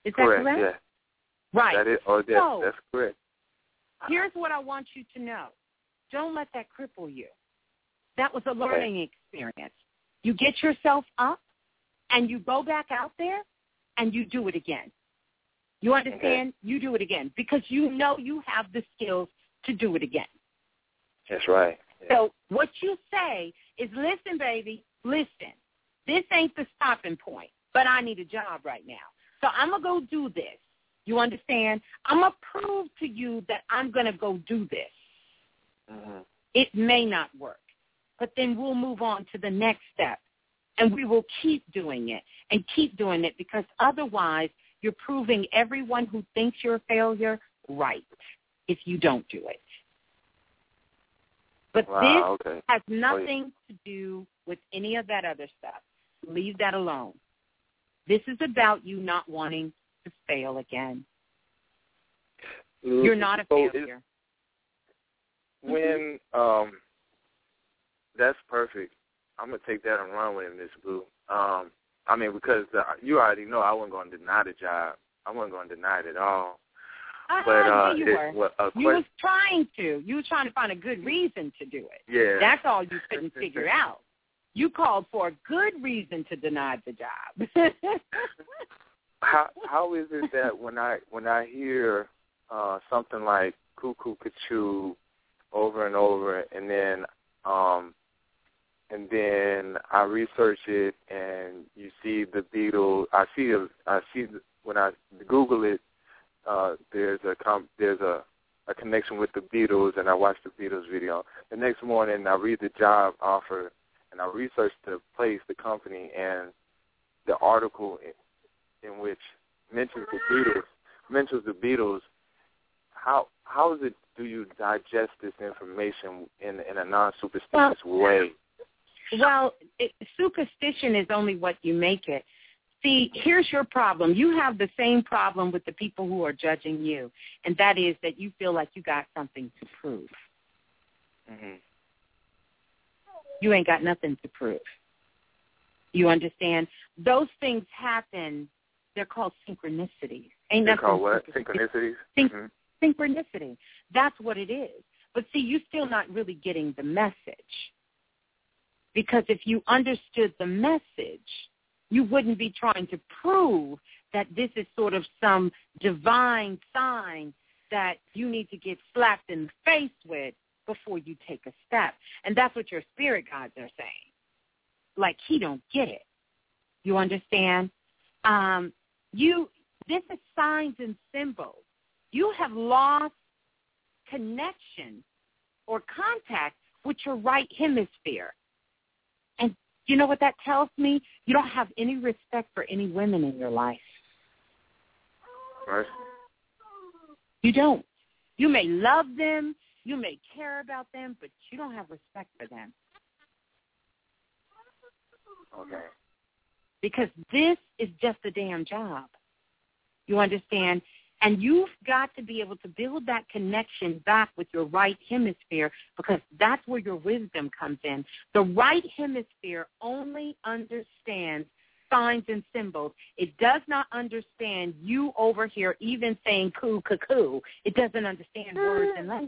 Is that correct? Yeah. Right. That is, that's correct. Here's what I want you to know. Don't let that cripple you. That was a learning experience. You get yourself up, and you go back out there, and you do it again. You understand? Okay. You do it again because you know you have the skills to do it again. That's right. Yeah. So what you say is, listen, baby, listen. This ain't the stopping point, but I need a job right now. So I'm going to go do this. You understand? I'm going to prove to you that I'm going to go do this. Mm-hmm. It may not work, but then we'll move on to the next step, and we will keep doing it and keep doing it because otherwise you're proving everyone who thinks you're a failure right if you don't do it. But this has nothing to do with any of that other stuff. Leave that alone. This is about you not wanting to fail again. You're not a failure. When that's perfect. I'm gonna take that and run with it, Miss Blue. I mean, because you already know I wasn't going to deny the job. I wasn't going to deny it at all. But you were. You was trying to. You were trying to find a good reason to do it. Yeah. That's all you couldn't figure out. You called for a good reason to deny the job. How is it that when I hear something like Cuckoo Cachoo over and over, and then I research it, and you see the Beatles. I see when I Google it, there's a connection with the Beatles, and I watch the Beatles video. The next morning, I read the job offer, and I research the place, the company, and the article in which mentions the Beatles. How is it? Do you digest this information in a non-superstitious way? Well, superstition is only what you make it. See, here's your problem. You have the same problem with the people who are judging you, and that is that you feel like you got something to prove. Mm-hmm. You ain't got nothing to prove. You understand? Those things happen. They're called synchronicities. They're called what? Synchronicities? Synchronicity. That's what it is. But see, you're still not really getting the message. Because if you understood the message, you wouldn't be trying to prove that this is sort of some divine sign that you need to get slapped in the face with before you take a step. And that's what your spirit guides are saying. Like, he don't get it. You understand? This is signs and symbols. You have lost connection or contact with your right hemisphere. And you know what that tells me? You don't have any respect for any women in your life. Right. You don't. You may love them, you may care about them, but you don't have respect for them. Okay. Because this is just a damn job. You understand? And you've got to be able to build that connection back with your right hemisphere because that's where your wisdom comes in. The right hemisphere only understands signs and symbols. It does not understand you over here even saying coo, cuckoo. It doesn't understand words and language.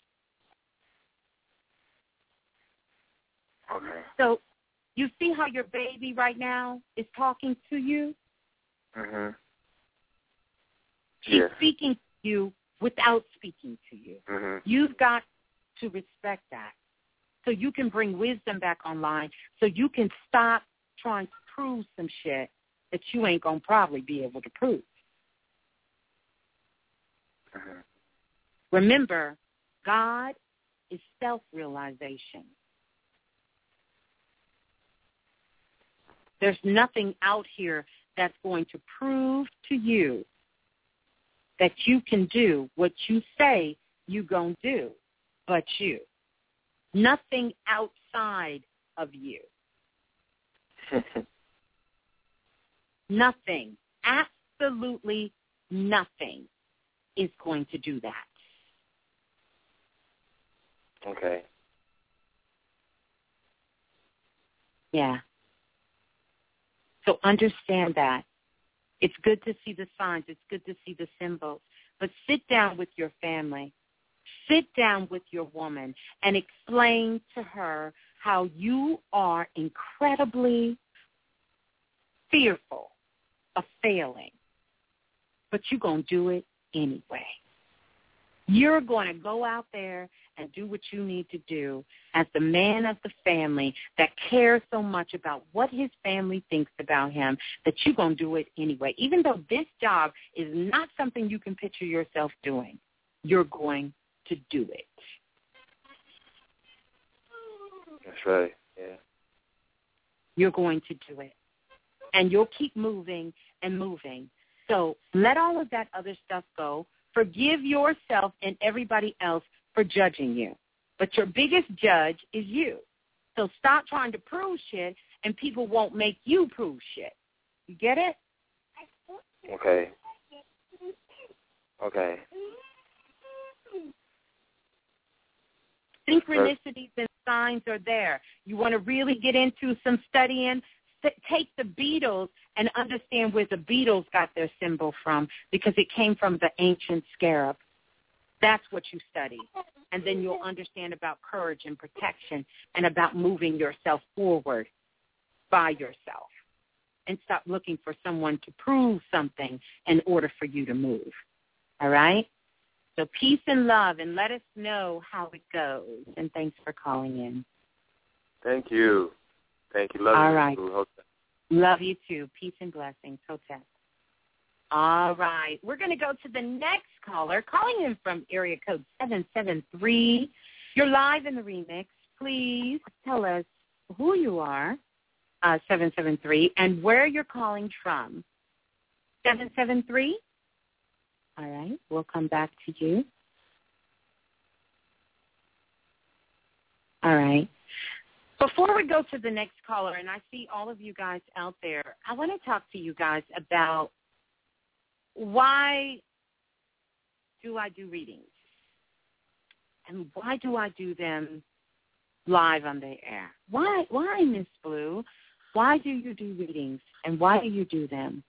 Okay. So you see how your baby right now is talking to you? Mm-hmm. She's speaking to you without speaking to you. Mm-hmm. You've got to respect that so you can bring wisdom back online so you can stop trying to prove some shit that you ain't going to probably be able to prove. Mm-hmm. Remember, God is self-realization. There's nothing out here that's going to prove to you that you can do what you say you gonna do, but you. Nothing outside of you. Nothing, absolutely nothing is going to do that. Okay. Yeah. So understand that. It's good to see the signs. It's good to see the symbols. But sit down with your family. Sit down with your woman and explain to her how you are incredibly fearful of failing, but you're going to do it anyway. You're going to go out there and do what you need to do as the man of the family that cares so much about what his family thinks about him that you're going to do it anyway. Even though this job is not something you can picture yourself doing, you're going to do it. That's right, yeah. You're going to do it. And you'll keep moving and moving. So let all of that other stuff go. Forgive yourself and everybody else for judging you. But your biggest judge is you. So stop trying to prove shit, and people won't make you prove shit. You get it? Okay. Okay. Synchronicities and signs are there. You want to really get into some studying? Take the Beatles and understand where the Beatles got their symbol from, because it came from the ancient scarab. That's what you study. And then you'll understand about courage and protection and about moving yourself forward by yourself. And stop looking for someone to prove something in order for you to move. All right? So peace and love, and let us know how it goes. And thanks for calling in. Thank you. Thank you. Love All you. right. Hotep. Love you too. Peace and blessings. Hotep. All right. We're going to go to the next caller, calling in from area code 773. You're live in the remix. Please tell us who you are, 773, and where you're calling from. 773? All right. We'll come back to you. All right. Before we go to the next caller, and I see all of you guys out there, I want to talk to you guys about why do I do readings? And why do I do them live on the air? Why, Miss Blue? Why do you do readings, and why do you do them?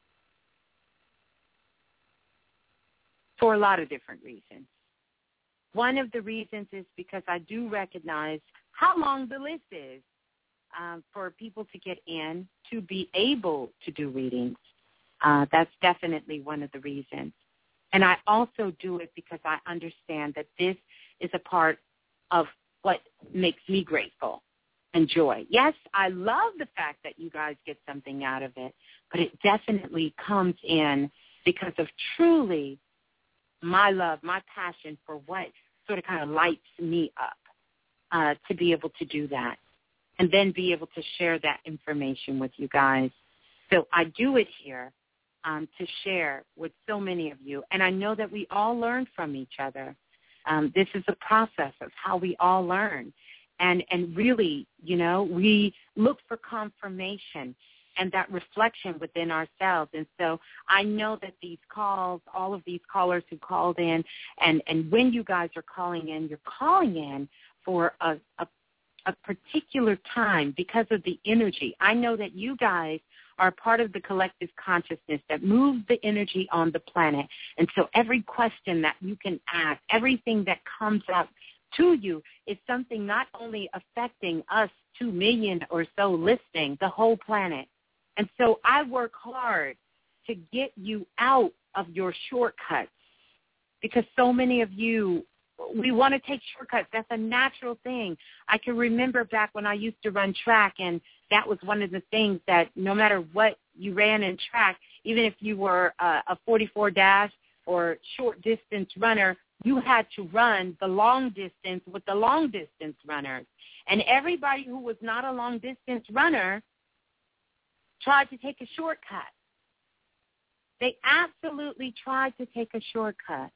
For a lot of different reasons. One of the reasons is because I do recognize how long the list is for people to get in to be able to do readings. That's definitely one of the reasons. And I also do it because I understand that this is a part of what makes me grateful and joy. Yes, I love the fact that you guys get something out of it, but it definitely comes in because of truly my love, my passion for what sort of kind of lights me up to be able to do that and then be able to share that information with you guys. So I do it here to share with so many of you, and I know that we all learn from each other. This is a process of how we all learn. And really, you know, we look for confirmation and that reflection within ourselves. And so I know that these calls, all of these callers who called in, and when you guys are calling in, you're calling in for a particular time because of the energy. I know that you guys are part of the collective consciousness that moves the energy on the planet. And so every question that you can ask, everything that comes up to you is something not only affecting us 2 million or so listening, the whole planet. And so I work hard to get you out of your shortcuts because so many of you, we want to take shortcuts. That's a natural thing. I can remember back when I used to run track, and that was one of the things that no matter what you ran in track, even if you were a 44 dash or short distance runner, you had to run the long distance with the long distance runners. And everybody who was not a long distance runner tried to take a shortcut. They absolutely tried to take a shortcut.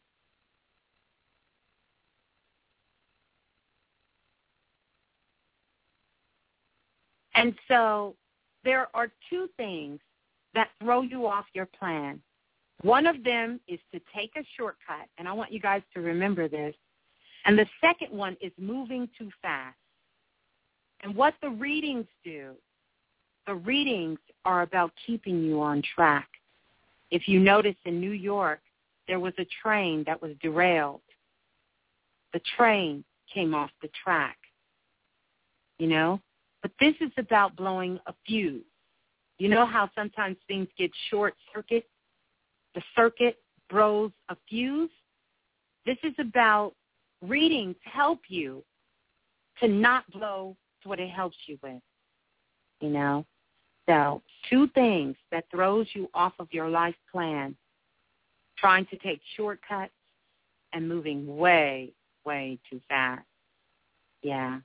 And so there are two things that throw you off your plan. One of them is to take a shortcut, and I want you guys to remember this. And the second one is moving too fast. And what the readings do, the readings are about keeping you on track. If you notice in New York, there was a train that was derailed. The train came off the track, you know? But this is about blowing a fuse. You know how sometimes things get short-circuit? The circuit blows a fuse? This is about reading to help you to not blow to what it helps you with, you know? So 2 things that throws you off of your life plan: trying to take shortcuts and moving way, way too fast. Yeah.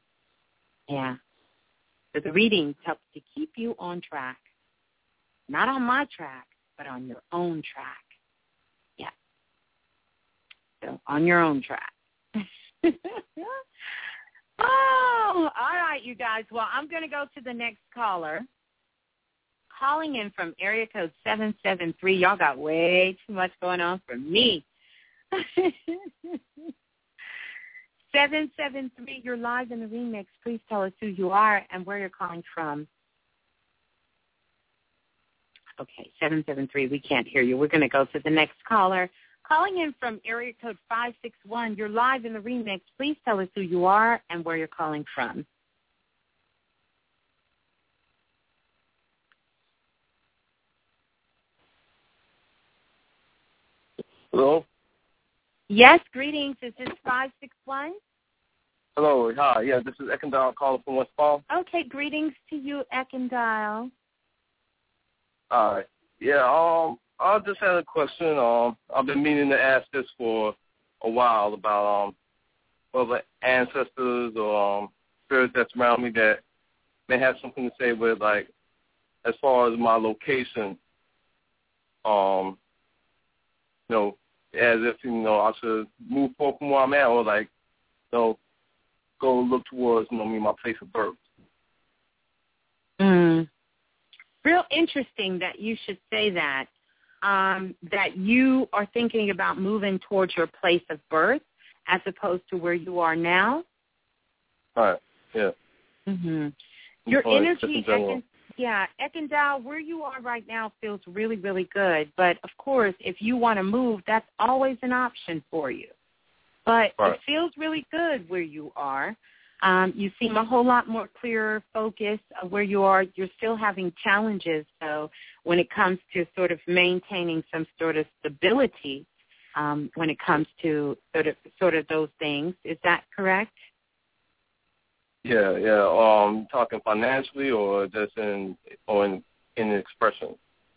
So the readings help to keep you on track. Not on my track, but on your own track. Yeah. So on your own track. Oh, all right, you guys. Well, I'm going to go to the next caller. Calling in from area code 773. Y'all got way too much going on for me. 773, you're live in the remix. Please tell us who you are and where you're calling from. Okay, 773, we can't hear you. We're going to go to the next caller. Calling in from area code 561, you're live in the remix. Please tell us who you are and where you're calling from. Hello? Yes, greetings. Is this 561? Hello, hi. Yeah, this is Ekendile calling from West Palm. Okay, greetings to you, Ekendile. All right. Yeah, I just had a question. I've been meaning to ask this for a while about whether ancestors or spirits that's around me that may have something to say with, like, as far as my location, you know, as if, you know, I should move forward from where I'm at or, like, you know, go look towards, you know, my place of birth. Real interesting that you should say that, that you are thinking about moving towards your place of birth as opposed to where you are now. All right, yeah. Mm-hmm. Your energy, Ekendile, where you are right now feels really, really good. But, of course, if you want to move, that's always an option for you. But it feels really good where you are. You seem a whole lot more clearer, focused where you are. You're still having challenges, though, when it comes to sort of maintaining some sort of stability when it comes to sort of those things. Is that correct? Yeah. Talking financially or just in expression?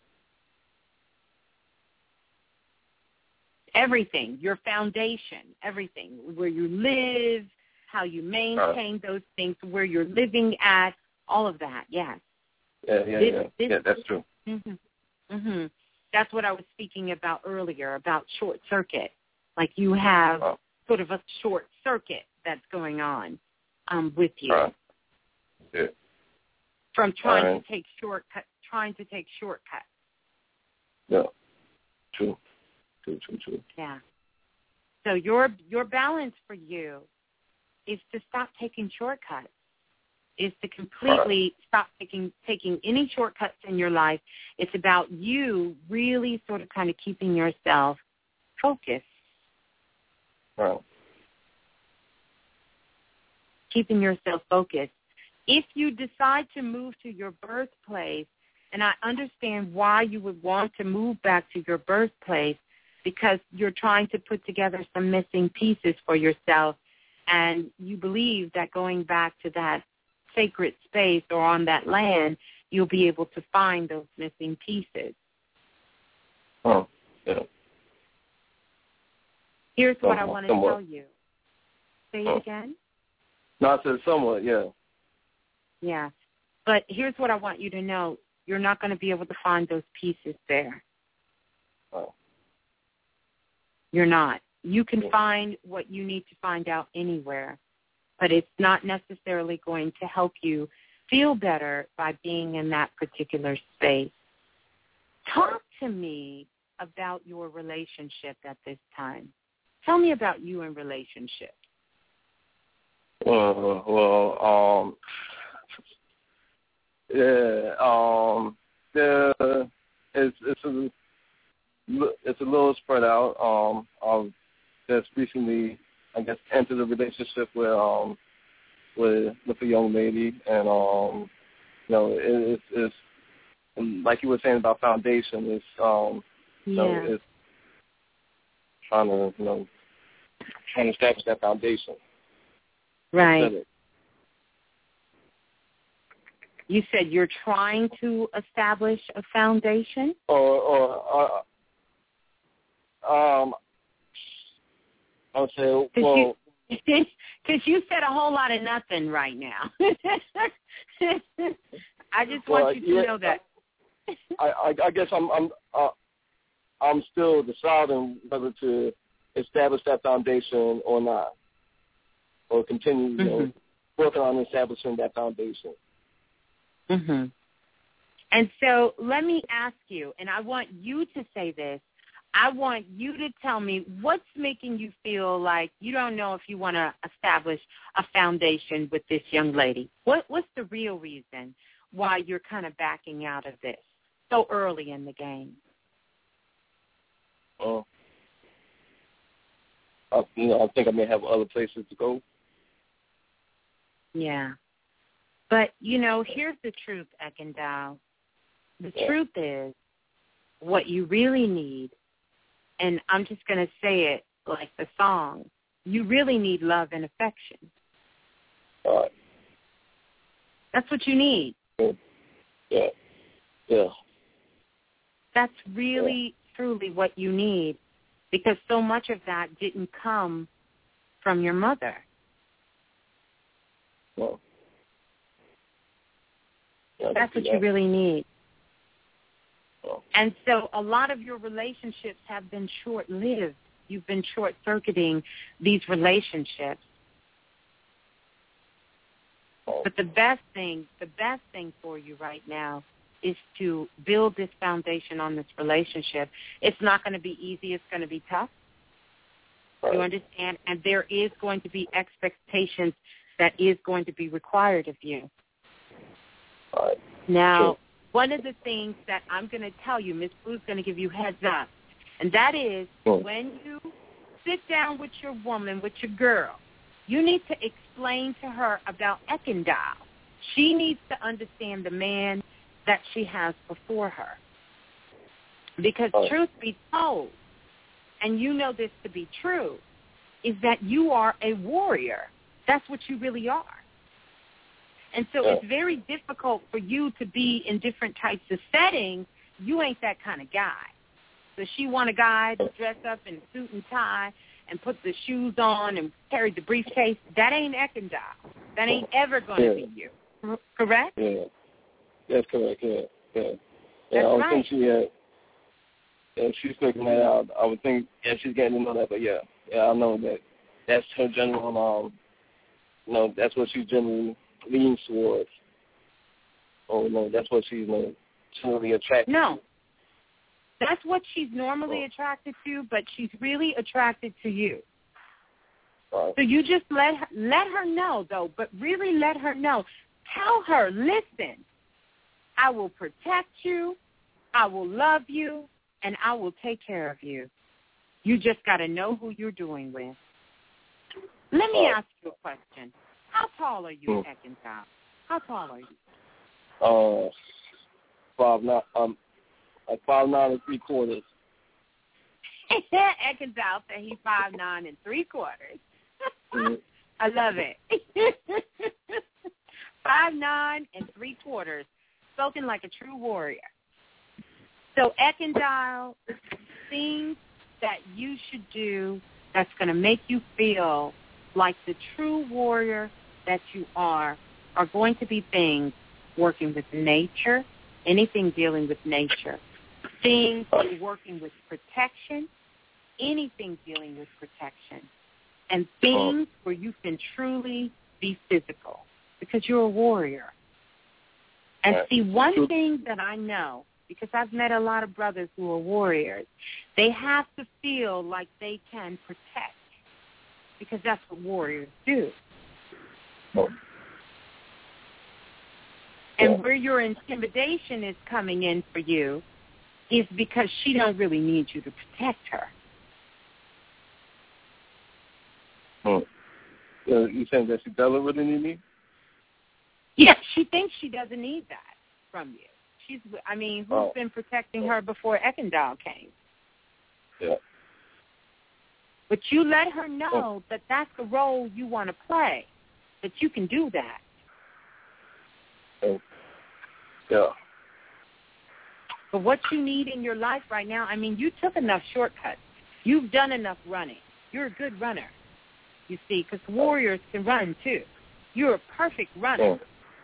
Everything, your foundation, everything, where you live, how you maintain those things, where you're living at, all of that, yes. Yeah, that's true. Mm-hmm. That's what I was speaking about earlier, about short circuit. Like you have sort of a short circuit that's going on with you. Yeah. From trying to take shortcuts. Yeah, true. Yeah. So your balance for you is to stop taking shortcuts, is to completely stop taking any shortcuts in your life. It's about you really sort of kind of keeping yourself focused. Right. Keeping yourself focused. If you decide to move to your birthplace, and I understand why you would want to move back to your birthplace, because you're trying to put together some missing pieces for yourself, and you believe that going back to that sacred space or on that land, you'll be able to find those missing pieces. Oh, yeah. Here's what I want to tell you. Say it again? No, I said somewhat, yeah. Yeah. But here's what I want you to know. You're not going to be able to find those pieces there. Oh. You're not. You can find what you need to find out anywhere, but it's not necessarily going to help you feel better by being in that particular space. Talk to me about your relationship at this time. Tell me about you in relationships. it's a little spread out. I've just recently, I guess, entered a relationship with a young lady, and it's like you were saying about foundation. It's it's trying to establish that foundation. Right. You said you're trying to establish a foundation? I would say, well... Because you said a whole lot of nothing right now. I just want you to know that. I guess I'm still deciding whether to establish that foundation or not, or continue working on establishing that foundation. Mm-hmm. And so let me ask you, and I want you to say this. I want you to tell me what's making you feel like you don't know if you want to establish a foundation with this young lady. What's the real reason why you're kind of backing out of this so early in the game? I think I may have other places to go. Yeah. But, here's the truth, Eckendile. The truth is what you really need, and I'm just going to say it like the song, you really need love and affection. All right. That's what you need. Yeah. That's really, truly what you need, because so much of that didn't come from your mother. Well, that's what you really need. And so a lot of your relationships have been short-lived. You've been short-circuiting these relationships. But the best thing for you right now is to build this foundation on this relationship. It's not going to be easy. It's going to be tough. You understand? And there is going to be expectations that is going to be required of you. Now, one of the things that I'm going to tell you, Miss Blue's going to give you heads up, and that is when you sit down with your woman, with your girl, you need to explain to her about Eckendile. She needs to understand the man that she has before her. Because truth be told, and you know this to be true, is that you are a warrior. That's what you really are. And so it's very difficult for you to be in different types of settings. You ain't that kind of guy. So she want a guy to dress up in a suit and tie and put the shoes on and carry the briefcase. That ain't Eckendile. That ain't ever going to be you. Correct? Yeah. That's correct, yeah. That's I would right. think if she's figuring that out, I would think, she's getting to know that, but I know that that's her general, that's what she generally leans towards. Oh, no, that's what she's generally attracted to. No. That's what she's normally attracted to, but she's really attracted to you. So you just let her know, though, but really let her know. Tell her, listen, I will protect you, I will love you, and I will take care of you. You just got to know who you're doing with. Let me ask you a question. How tall are you, Eckendile? How tall are you? 5'9", 5'9" and 3/4. Eckendile said he's 5'9" and 3/4. I love it. 5'9" and 3/4, spoken like a true warrior. So, Eckendile, things that you should do that's going to make you feel like the true warrior that you are going to be things working with nature, anything dealing with nature, things working with protection, anything dealing with protection, and things where you can truly be physical because you're a warrior. And see, one thing that I know, because I've met a lot of brothers who are warriors, they have to feel like they can protect because that's what warriors do. And where your intimidation is coming in for you is because she don't really need you to protect her. You saying that she doesn't really need me? Yeah, she thinks she doesn't need that from you. Who's been protecting her before Eckendall came? Yeah. But you let her know that that's the role you want to play, that you can do that. Yeah. But what you need in your life right now, you took enough shortcuts. You've done enough running. You're a good runner, you see, because warriors can run too. You're a perfect runner.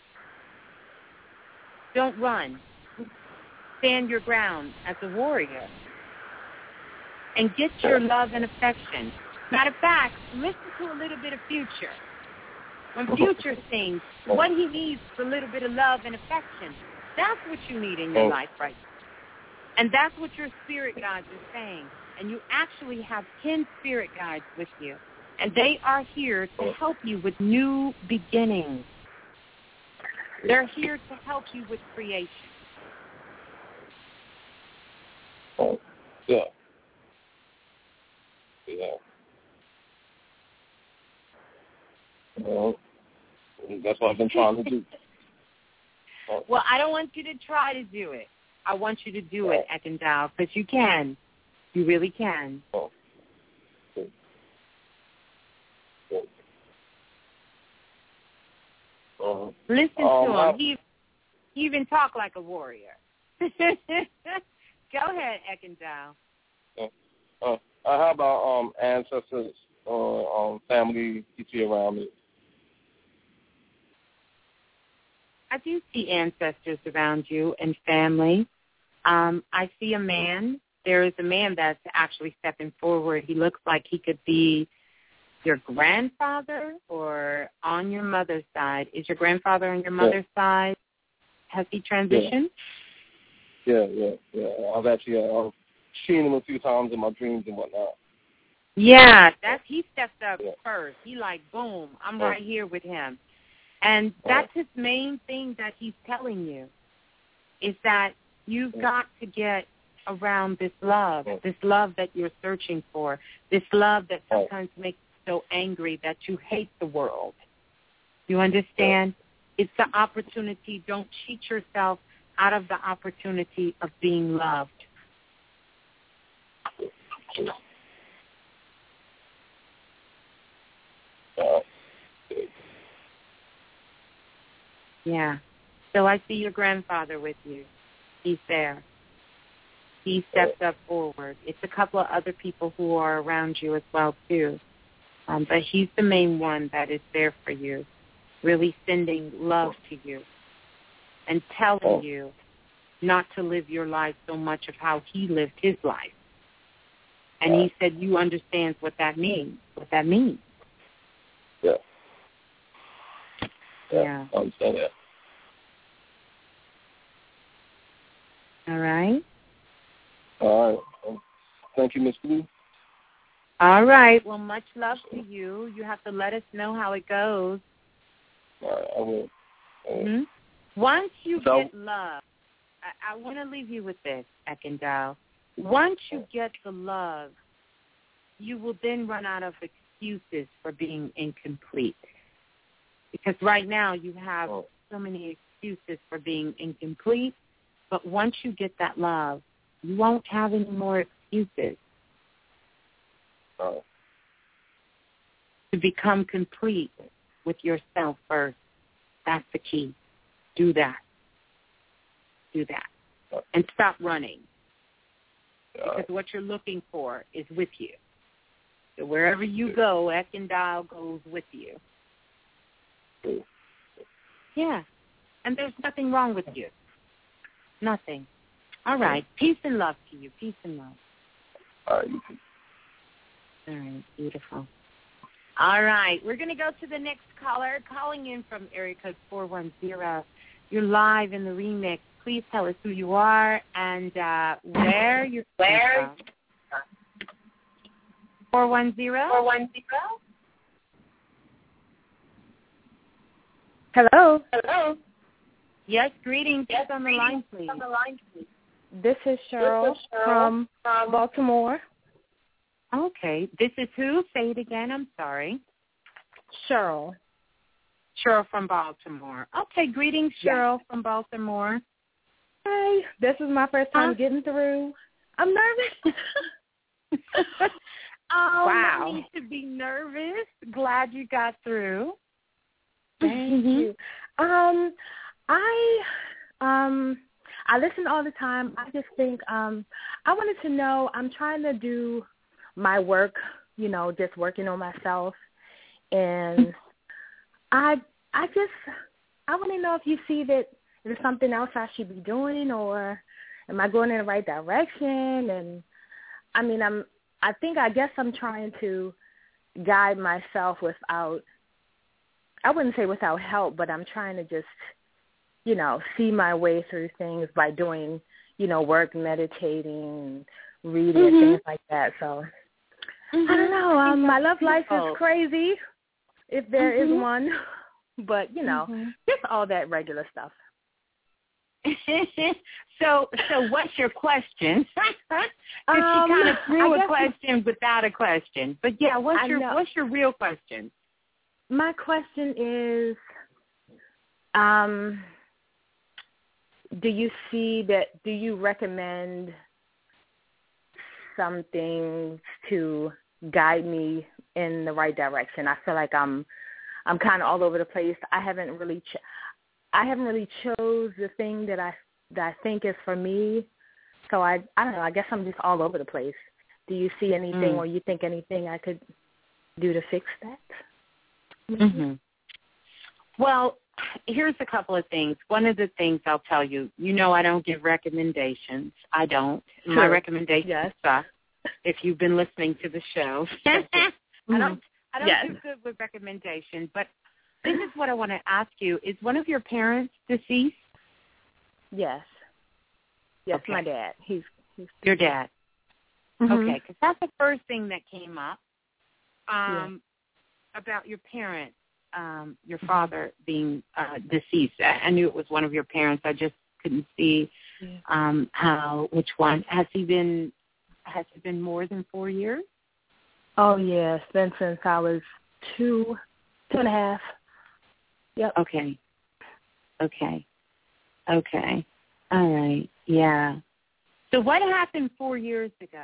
Don't run. Stand your ground as a warrior. And get your love and affection. Matter of fact, listen to a little bit of Future. When Future sings, what he needs is a little bit of love and affection. That's what you need in your life right now. And that's what your spirit guides are saying. And you actually have 10 spirit guides with you. And they are here to help you with new beginnings. They're here to help you with creation. Yeah. Well, that's what I've been trying to do. Well, I don't want you to try to do it. I want you to do it, Eckendall, because you can. You really can. Listen to him. He even talk like a warrior. Go ahead, Eckendall. How about ancestors or family you see around me? I do see ancestors around you and family. I see a man. There is a man that's actually stepping forward. He looks like he could be your grandfather or on your mother's side. Is your grandfather on your mother's side? Has he transitioned? Yeah. I've actually seen him a few times in my dreams and whatnot. Yeah, he stepped up first. He like, boom, I'm right here with him. And that's his main thing that he's telling you, is that you've got to get around this love that you're searching for, this love that sometimes makes you so angry that you hate the world. You understand? It's the opportunity. Don't cheat yourself out of the opportunity of being loved. Yeah. So I see your grandfather with you. He's there. He stepped up forward. It's a couple of other people who are around you as well, too. But he's the main one that is there for you, really sending love to you and telling you not to live your life so much of how he lived his life. And he said you understand what that means. Yeah. Yeah. I understand that. All right. All right. Thank you, Ms. Blue. All right. Well, much love to you. You have to let us know how it goes. All right, I will. Mm-hmm. Once you get love, I want to leave you with this, Eckendall. Once you get the love, you will then run out of excuses for being incomplete. Because right now you have so many excuses for being incomplete, but once you get that love, you won't have any more excuses to become complete with yourself first. That's the key. Do that. And stop running. Because what you're looking for is with you. So wherever you go, Eckendall goes with you. Yeah. And there's nothing wrong with you. Nothing. All right. Peace and love to you. Peace and love. All right, you too. All right. Beautiful. All right. We're going to go to the next caller, calling in from area code 410. You're live in the remix. Please tell us who you are and where you're from. 410? Hello. Yes, greetings. Yes, on the line, please. This is Cheryl from Baltimore. Okay. This is who? Say it again. I'm sorry. Cheryl. Cheryl from Baltimore. Okay. Greetings, Cheryl from Baltimore. Hi. This is my first time getting through. I'm nervous. Wow. No need to be nervous. Glad you got through. Thank you. I listen all the time. I just think I wanted to know, I'm trying to do my work, just working on myself. And I want to know if you see that there's something else I should be doing, or am I going in the right direction? And I guess I'm trying to guide myself without, I wouldn't say without help, but I'm trying to just, see my way through things by doing, work, meditating, reading, things like that. So I don't know. My love life is crazy, if there is one, but, just all that regular stuff. So what's your question? Because she kind of threw a question without a question. But yeah, what's your real question? My question is, do you recommend some things to guide me in the right direction? I feel like I'm kind of all over the place. I haven't really chose the thing that I think is for me. So I don't know. I guess I'm just all over the place. Do you see anything, or you think anything I could do to fix that? Mm-hmm. Well, here's a couple of things. One of the things I'll tell you, I don't give recommendations. I don't. Sure. My recommendations suck. If you've been listening to the show, I don't do good with recommendations. But this is what I want to ask you: is one of your parents deceased? Yes. Yes, okay. My dad. He's your dad. Mm-hmm. Okay, because that's the first thing that came up about your parents. Your father being deceased. I knew it was one of your parents. I just couldn't see which one. Has it been more than 4 years? Oh, yeah. It's been since I was 2.5. Yep. Okay. All right. Yeah. So what happened 4 years ago?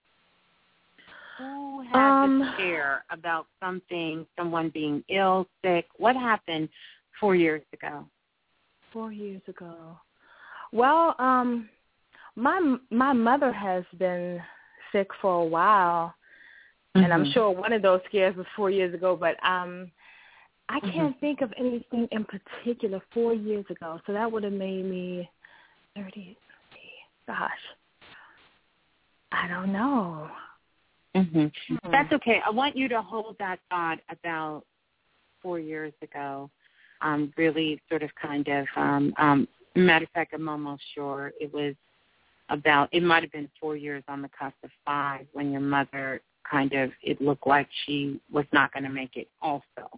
Who had the scare about someone being ill, sick? What happened 4 years ago? 4 years ago. Well, my mother has been sick for a while, and I'm sure one of those scares was 4 years ago, but I can't think of anything in particular 4 years ago. So that would have made me 30. Gosh. I don't know. That's okay. I want you to hold that thought about 4 years ago. Really sort of matter of fact, I'm almost sure it might have been 4 years on the cusp of 5 when your mother it looked like she was not going to make it also.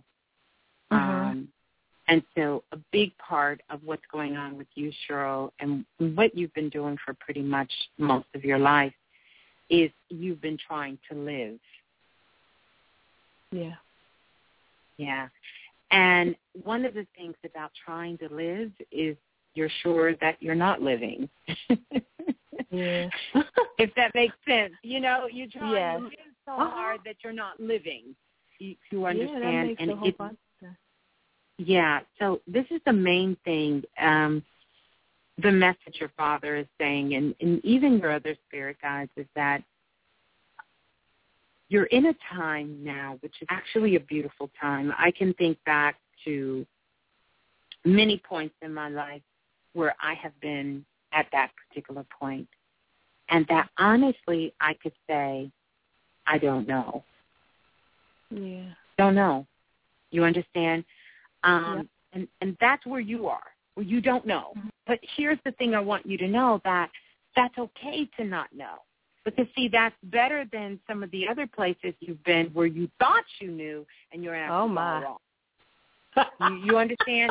And so a big part of what's going on with you, Cheryl, and what you've been doing for pretty much most of your life is you've been trying to live. Yeah. Yeah. And one of the things about trying to live is you're sure that you're not living. Yeah. If that makes sense. You're trying to live so hard that you're not living. You understand? Yeah, that makes the whole process. Yeah. So this is the main thing. The message your father is saying, and even your other spirit guides, is that you're in a time now, which is actually a beautiful time. I can think back to many points in my life where I have been at that particular point, and that honestly I could say, I don't know. Yeah. Don't know. You understand? And that's where you are. Well, you don't know. But here's the thing I want you to know, that that's okay to not know. Because, see, that's better than some of the other places you've been where you thought you knew and you're actually wrong. You understand?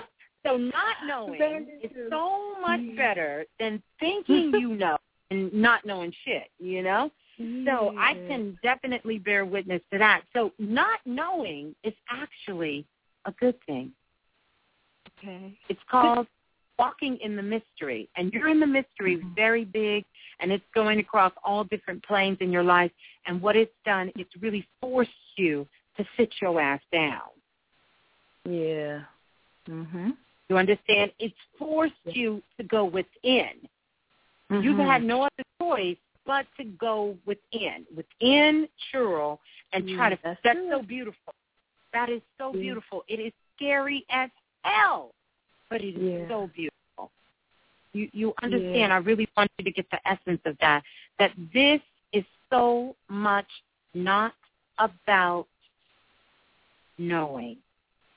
So not knowing is so much better than thinking you know and not knowing shit, you know? So I can definitely bear witness to that. So not knowing is actually a good thing. Okay. It's called walking in the mystery. And you're in the mystery, very big, and it's going across all different planes in your life. And what it's done, it's really forced you to sit your ass down. Yeah. Mhm. You understand? It's forced you to go within. You've had no other choice but to go within Cheryl, and try to. That's so beautiful. That is so beautiful. It is scary as hell, but it is so beautiful. You understand? Yeah. I really want you to get the essence of that. That this is so much not about knowing.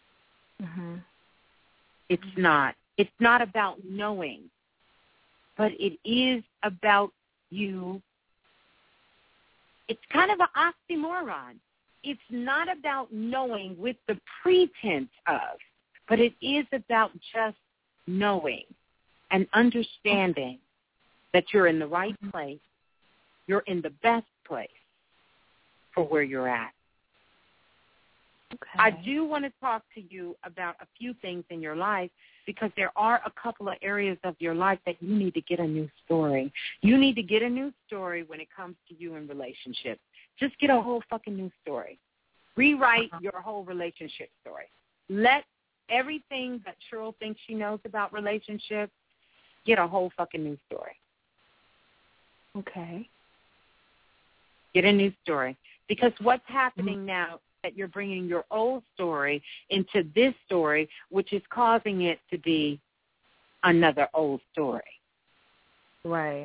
It's not. It's not about knowing, but it is about you. It's kind of an oxymoron. It's not about knowing with the pretense of, but it is about just knowing and understanding that you're in the right place. You're in the best place for where you're at. Okay. I do want to talk to you about a few things in your life, because there are a couple of areas of your life that you need to get a new story. You need to get a new story when it comes to you in relationships. Just get a whole fucking new story. Rewrite your whole relationship story. Let everything that Cheryl thinks she knows about relationships, get a whole fucking new story. Okay. Get a new story. Because what's happening now, that you're bringing your old story into this story, which is causing it to be another old story. Right.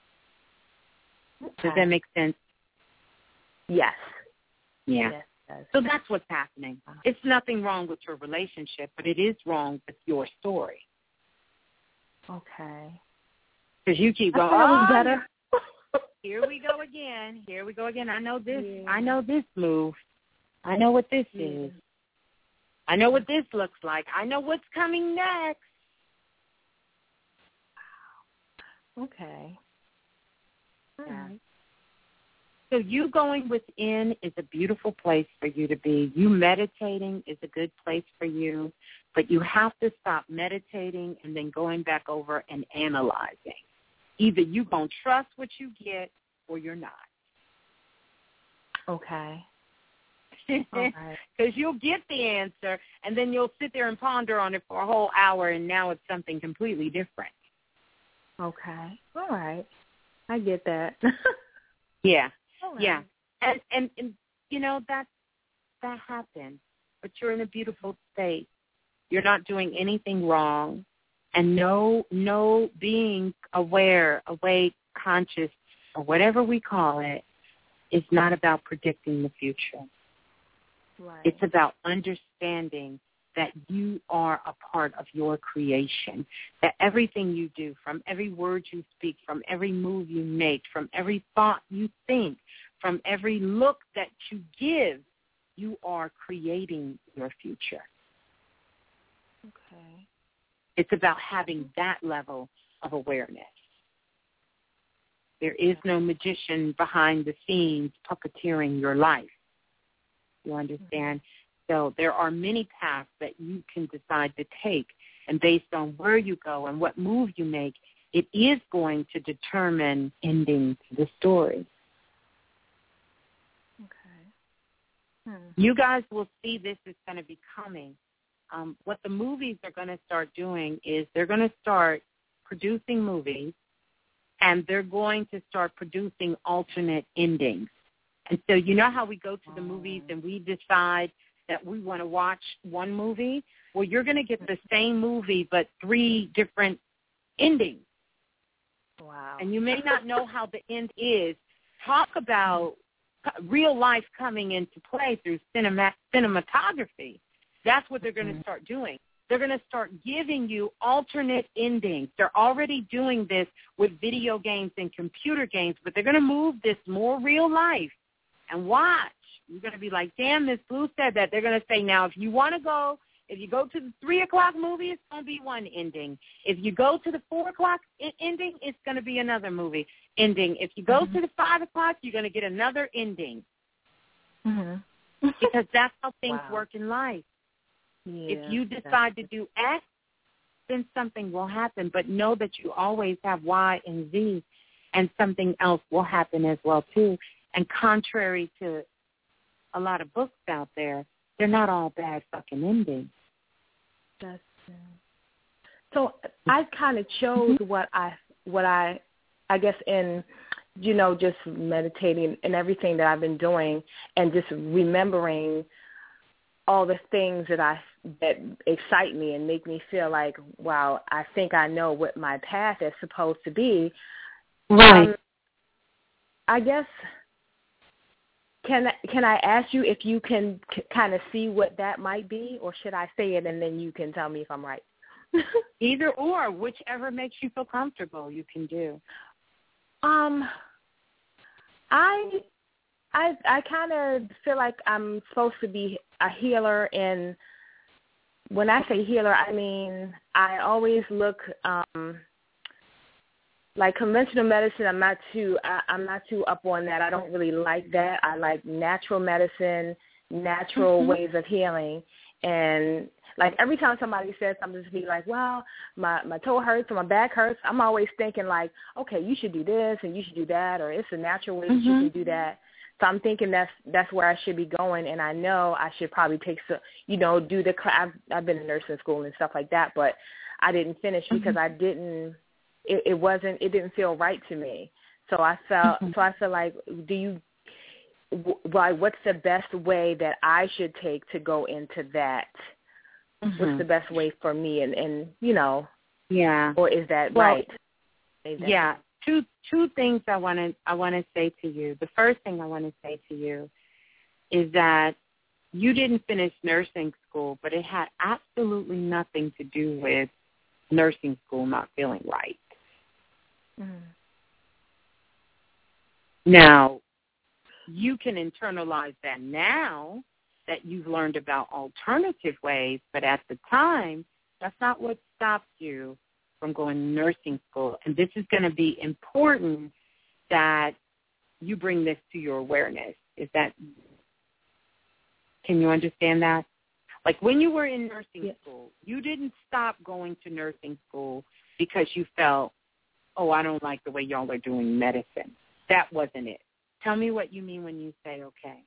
Does that make sense? Yes. Yeah. Yes, it does. So that's what's happening. It's nothing wrong with your relationship, but it is wrong with your story. Okay. Because you keep going, better. Here we go again. Here we go again. I know this. I know this move. I know what this is. I know what this looks like. I know what's coming next. Okay. Yeah. So you going within is a beautiful place for you to be. You meditating is a good place for you, but you have to stop meditating and then going back over and analyzing. Either you're going to trust what you get or you're not. Okay. Because you'll get the answer, and then you'll sit there and ponder on it for a whole hour, and now it's something completely different. Okay. All right. I get that. Yeah. All right. Yeah. And you know, that happens, but you're in a beautiful state. You're not doing anything wrong, and no being aware, awake, conscious, or whatever we call it, is not about predicting the future. Right. It's about understanding that you are a part of your creation, that everything you do, from every word you speak, from every move you make, from every thought you think, from every look that you give, you are creating your future. Okay. It's about having that level of awareness. There is no magician behind the scenes puppeteering your life. You understand? So there are many paths that you can decide to take, and based on where you go and what move you make, it is going to determine ending to the story. Okay. You guys will see this is going to be coming. What the movies are going to start doing is they're going to start producing movies, and they're going to start producing alternate endings. And so you know how we go to the movies and we decide that we want to watch one movie? Well, you're going to get the same movie but 3 different endings. Wow. And you may not know how the end is. Talk about real life coming into play through cinematography. That's what they're going to start doing. They're going to start giving you alternate endings. They're already doing this with video games and computer games, but they're going to move this more real life. And watch. You're going to be like, damn, Miss Blue said that. They're going to say, now, if you want to go If you go to the 3 o'clock movie, it's going to be one ending. If you go to the 4 o'clock ending, it's going to be another movie ending. If you go to the 5 o'clock, you're going to get another ending. Because that's how things work in life. Yeah, if you decide to do X, then something will happen. But know that you always have Y and Z, and something else will happen as well, too. And contrary to a lot of books out there, they're not all bad fucking endings. That's true. So I kind of chose what I guess in, just meditating and everything that I've been doing, and just remembering all the things that excite me and make me feel like, wow, I think I know what my path is supposed to be. Right. I guess, can I ask you if you can kind of see what that might be, or should I say it and then you can tell me if I'm right? Either or, whichever makes you feel comfortable, you can do. I kind of feel like I'm supposed to be a healer, and when I say healer, I mean I always look like conventional medicine. I'm not too up on that. I don't really like that. I like natural medicine, natural ways of healing, and like every time somebody says something to me like, well, my toe hurts or my back hurts, I'm always thinking like, okay, you should do this and you should do that, or it's a natural way that you can do that. So I'm thinking that's where I should be going, and I know I should probably take some, do the class. I've been in nursing school and stuff like that, but I didn't finish because I didn't. It didn't feel right to me. So I felt like, what's the best way that I should take to go into that? What's the best way for me, and yeah, or is that right? Yeah. Two things I want to say to you. The first thing I want to say to you is that you didn't finish nursing school, but it had absolutely nothing to do with nursing school not feeling right. Now, you can internalize that now that you've learned about alternative ways, but at the time, that's not what stopped you from going to nursing school. And this is going to be important that you bring this to your awareness. Can you understand that? Like when you were in nursing school, you didn't stop going to nursing school because you felt, oh, I don't like the way y'all are doing medicine. That wasn't it. Tell me what you mean when you say okay.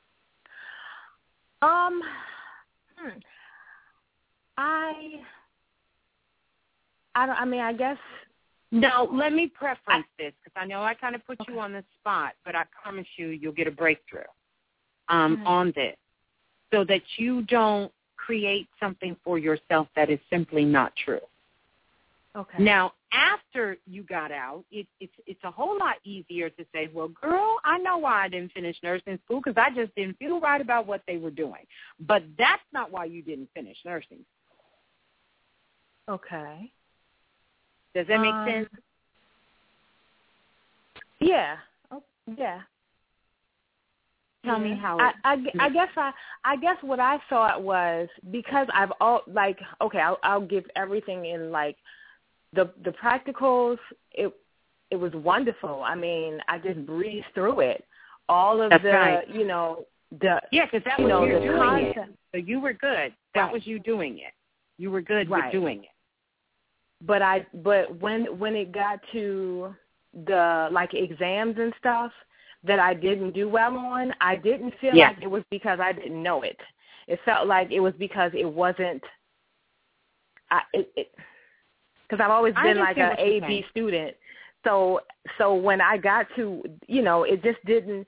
I guess. No, let me preference this because I know I kind of put you on the spot, but I promise you'll get a breakthrough on this so that you don't create something for yourself that is simply not true. Okay. Now, after you got out, it's a whole lot easier to say, well, girl, I know why I didn't finish nursing school because I just didn't feel right about what they were doing. But that's not why you didn't finish nursing school. Okay. Does that make sense? Yeah. Oh, yeah. Tell me how. I guess what I thought was because I'll give everything in like the practicals. It was wonderful. I mean, I just breezed through it. All of That's the right. because that was you doing concept. it. So you were good. That was you doing it. You were good with doing it. But when it got to the like exams and stuff that I didn't do well on, I didn't feel like it was because I didn't know it. It felt like it was because it wasn't. Because I've always been like an A/B student, so when I got to it just didn't.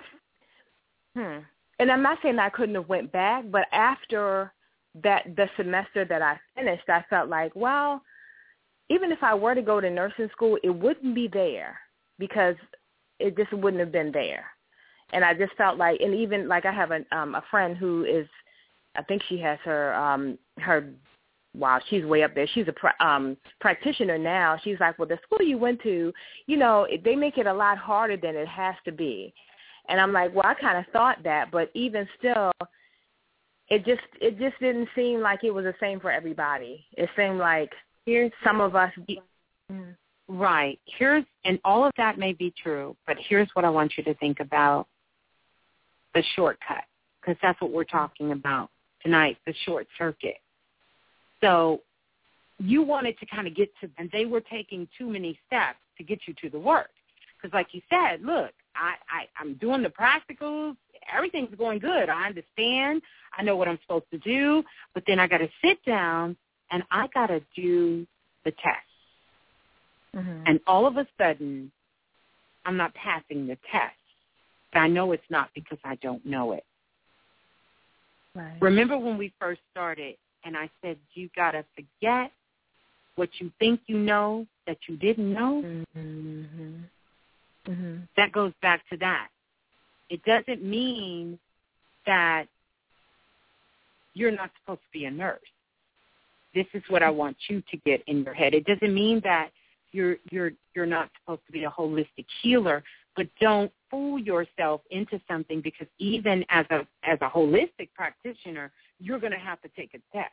And I'm not saying I couldn't have went back, but after the semester that I finished, I felt like, well, even if I were to go to nursing school, it wouldn't be there because it just wouldn't have been there. And I just felt like, and even like I have a friend who is, I think she has her wow, she's way up there. She's a practitioner now. She's like, well, the school you went to, they make it a lot harder than it has to be. And I'm like, well, I kind of thought that, but even still, it just didn't seem like it was the same for everybody. It seemed like some of us. Right. And all of that may be true, but here's what I want you to think about: the shortcut, because that's what we're talking about tonight, the short circuit. So you wanted to kind of get to, and they were taking too many steps to get you to the work. Because like you said, look, I'm doing the practicals. Everything's going good. I understand. I know what I'm supposed to do. But then I got to sit down, and I got to do the test. Mm-hmm. And all of a sudden, I'm not passing the test. But I know it's not because I don't know it. Right. Remember when we first started, and I said, you got to forget what you think you know that you didn't know? Mm-hmm. Mm-hmm. That goes back to that. It doesn't mean that you're not supposed to be a nurse. This is what I want you to get in your head. It doesn't mean that you're not supposed to be a holistic healer, but don't fool yourself into something, because even as a holistic practitioner, you're going to have to take a test.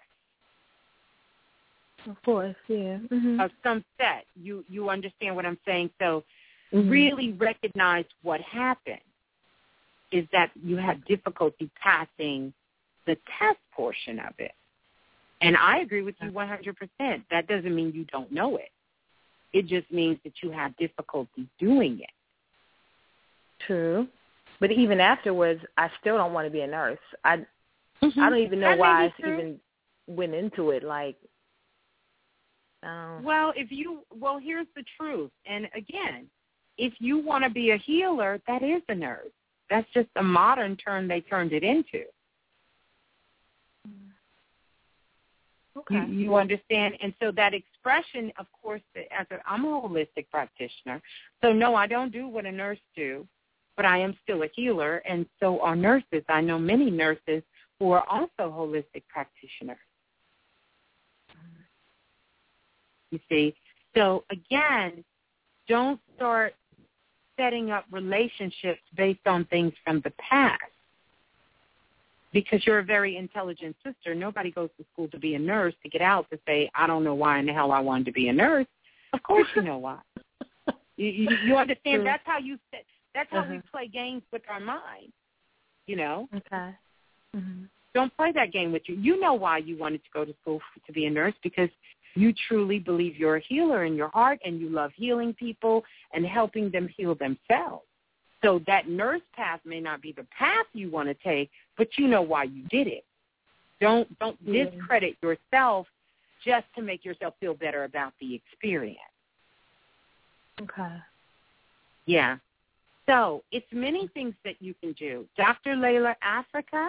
Of course, yeah. Mm-hmm. Of some set. You understand what I'm saying? So really recognize what happened is that you had difficulty passing the test portion of it. And I agree with you 100%. That doesn't mean you don't know it. It just means that you have difficulty doing it. True. But even afterwards, I still don't want to be a nurse. I don't even know why I even went into it. Like, well, here's the truth. And again, if you want to be a healer, that is a nurse. That's just a modern term they turned it into. Okay. You understand? And so that expression, of course, I'm a holistic practitioner. So, no, I don't do what a nurse do, but I am still a healer, and so are nurses. I know many nurses who are also holistic practitioners. You see? So, again, don't start setting up relationships based on things from the past, because you're a very intelligent sister. Nobody goes to school to be a nurse to get out to say, I don't know why in the hell I wanted to be a nurse. Of course you know why. You understand? That's how we play games with our mind, you know? Okay. Mm-hmm. Don't play that game with you. You know why you wanted to go to school to be a nurse, because you truly believe you're a healer in your heart, and you love healing people and helping them heal themselves. So that nurse path may not be the path you want to take, but you know why you did it. Don't discredit yourself just to make yourself feel better about the experience. Okay. Yeah. So it's many things that you can do. Dr. Layla Africa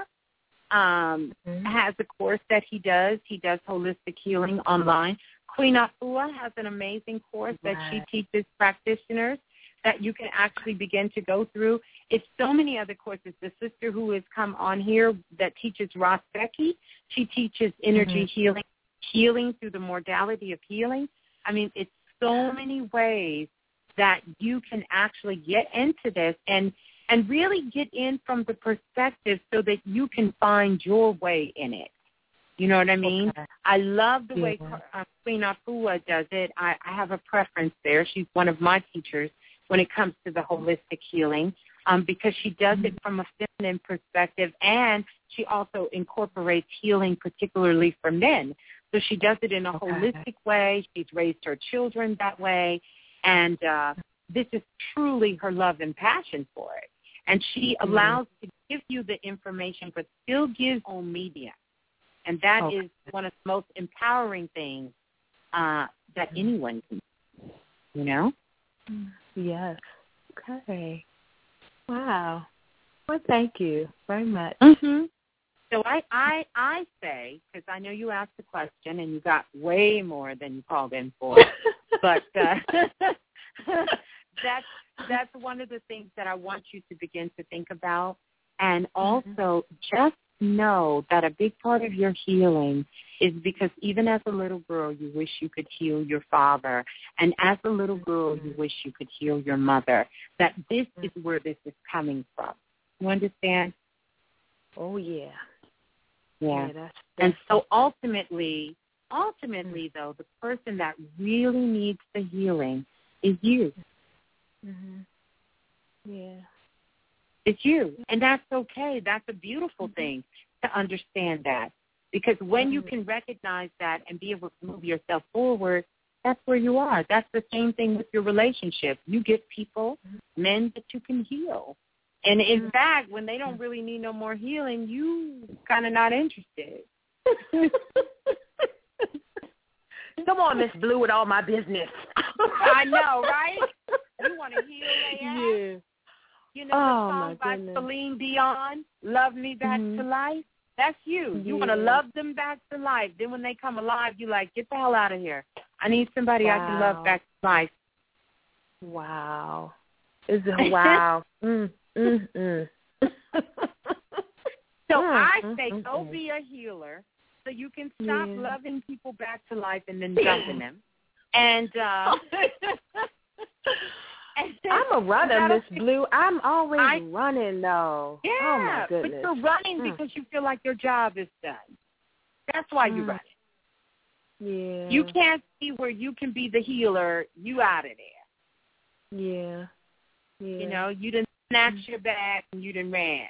has a course that he does. He does holistic healing online. Queen Afua has an amazing course that she teaches practitioners that you can actually begin to go through. It's so many other courses. The sister who has come on here that teaches Ross Becky, she teaches energy healing through the modality of healing. I mean, it's so many ways that you can actually get into this and really get in from the perspective so that you can find your way in it. You know what I mean? Okay. I love the way Queen Afua does it. I have a preference there. She's one of my teachers when it comes to the holistic healing, because she does it from a feminine perspective, and she also incorporates healing particularly for men. So she does it in a holistic way. She's raised her children that way, and this is truly her love and passion for it. And she allows to give you the information, but still gives own media. And that is one of the most empowering things that anyone can do, you know? Yes. Okay. Wow. Well, thank you very much. Mm-hmm. So I say, because I know you asked the question and you got way more than you called in for, but that's one of the things that I want you to begin to think about. And also just know that a big part of your healing is because even as a little girl, you wish you could heal your father. And as a little girl, you wish you could heal your mother. That this is where this is coming from. You understand? Oh, yeah. Yeah. that's and so ultimately, though, the person that really needs the healing is you. Mhm. Yeah. It's you. And that's okay. That's a beautiful thing to understand that. Because when you can recognize that and be able to move yourself forward, that's where you are. That's the same thing with your relationship. You get people, men that you can heal. And in fact, when they don't really need no more healing, you kind of not interested. Come on, Miss Blue, with all my business. I know, right? You want to heal their ass? Yeah. You know the song by Celine Dion, Love Me Back to Life? That's you. You want to love them back to life. Then when they come alive, you like, get the hell out of here. I need somebody I can love back to life. Wow. Wow. So I say go be a healer so you can stop loving people back to life and then dumping them. And I'm a runner, Miss Blue. I'm always running, though. Yeah, oh my goodness. But you're running because you feel like your job is done. That's why you're running. Yeah. You can't see where you can be the healer. You out of there. Yeah. You know, you done snatched your bag and you done ran.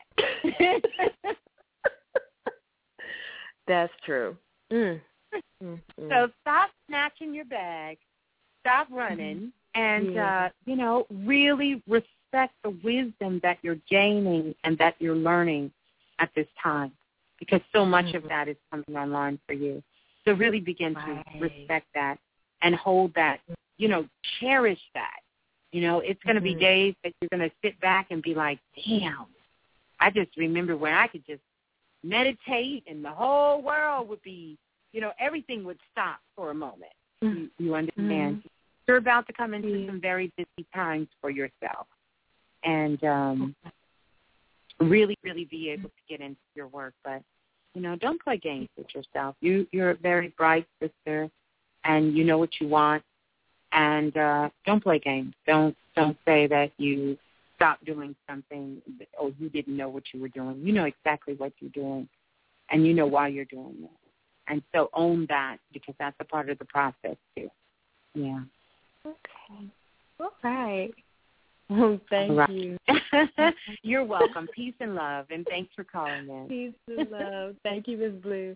That's true. So stop snatching your bag. Stop running. And, you know, really respect the wisdom that you're gaining and that you're learning at this time, because so much of that is coming online for you. So really begin to respect that and hold that, you know, cherish that. You know, it's going to be days that you're going to sit back and be like, damn, I just remember when I could just meditate and the whole world would be, you know, everything would stop for a moment. You understand? You're about to come into some very busy times for yourself, and really, really be able to get into your work. But, you know, don't play games with yourself. You're a very bright sister, and you know what you want, and don't play games. Don't say that you stopped doing something or you didn't know what you were doing. You know exactly what you're doing, and you know why you're doing it. And so own that, because that's a part of the process, too. Yeah. Okay. All right. Thank you. You're welcome. Peace and love, and thanks for calling in. Peace and love. Thank you, Ms. Blue.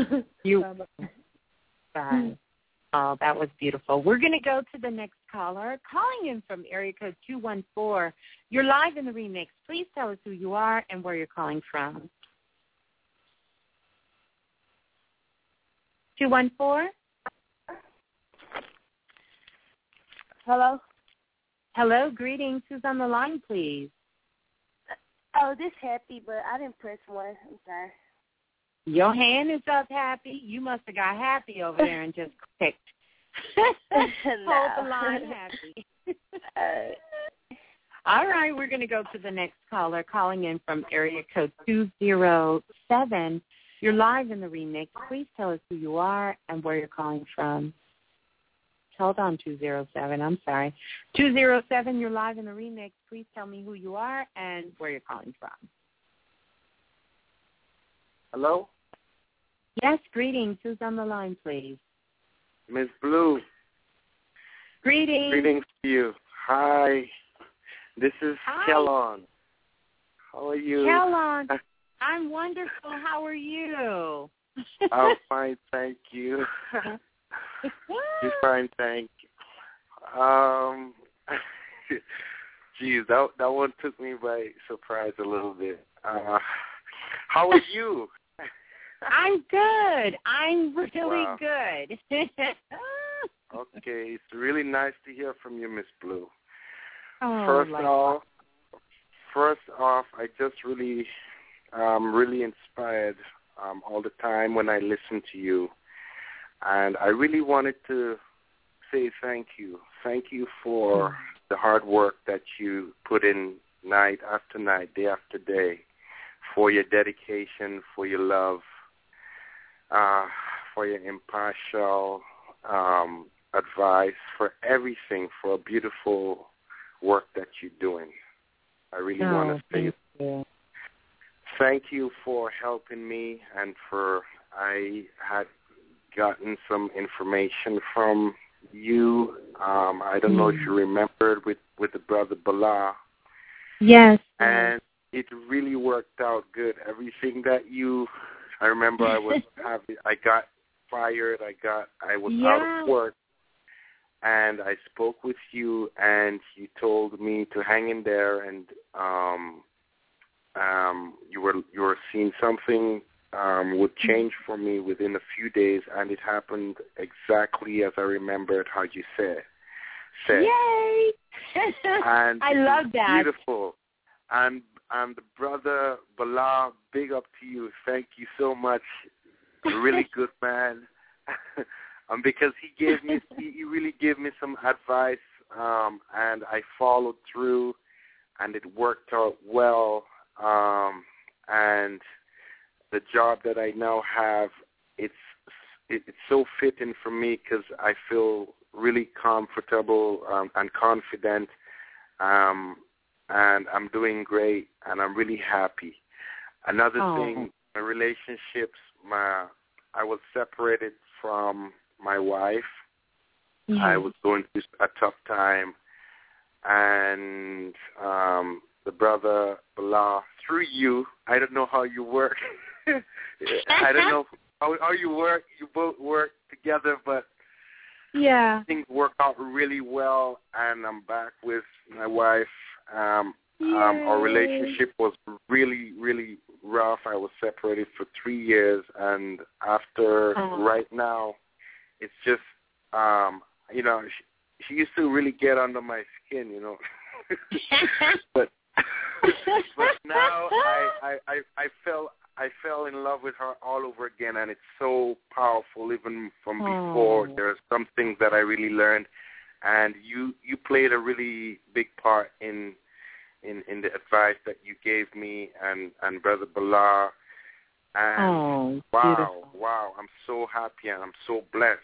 Bye. Oh, that was beautiful. We're going to go to the next caller, calling in from area code 214. You're live in the remix. Please tell us who you are and where you're calling from. 214? Hello? Hello, greetings. Who's on the line, please? Oh, this Happy, but I didn't press one. I'm sorry. Your hand is up, Happy. You must have got Happy over there and just clicked. Hold the line, Happy. All right, we're going to go to the next caller, calling in from area code 207. You're live in the remix. Please tell us who you are and where you're calling from. Hold on, 207. I'm sorry. 207, you're live in the remix. Please tell me who you are and where you're calling from. Hello? Yes, greetings. Who's on the line, please? Miss Blue. Greetings. Greetings to you. Hi. This is Kellon. How are you? Kellon. I'm wonderful. How are you? I'm fine, thank you. You're fine, thank you. Geez, that one took me by surprise a little bit. How are you? I'm good. I'm really good. Okay, it's really nice to hear from you, Miss Blue. Oh, First off, I just really inspired all the time when I listen to you. And I really wanted to say thank you. Thank you for the hard work that you put in night after night, day after day, for your dedication, for your love, for your impartial advice, for everything, for a beautiful work that you're doing. I really want to say thank you for helping me, and I had gotten some information from you. I don't know if you remembered with the brother Bala. Yes. And it really worked out good. Everything that I remember I got fired. I was out of work, and I spoke with you, and you told me to hang in there, and you were seeing something would change for me within a few days, and it happened exactly as I remembered how you said. Yay! And I love that. Beautiful. And the brother Bala, big up to you. Thank you so much. A really good man. Because he really gave me some advice, and I followed through, and it worked out well. And the job that I now have, it's so fitting for me because I feel really comfortable and confident, and I'm doing great, and I'm really happy. Another thing, my relationships, I was separated from my wife. Mm-hmm. I was going through a tough time, and the brother Bala, through you, I don't know how you work. I don't know how you work. You both work together, but things work out really well, and I'm back with my wife. Our relationship was really, really rough. I was separated for 3 years, and after right now, it's just, she used to really get under my skin, but now I fell in love with her all over again, and it's so powerful. Even from before, there's some things that I really learned, and you played a really big part in the advice that you gave me and Brother Bala. And wow, I'm so happy and I'm so blessed.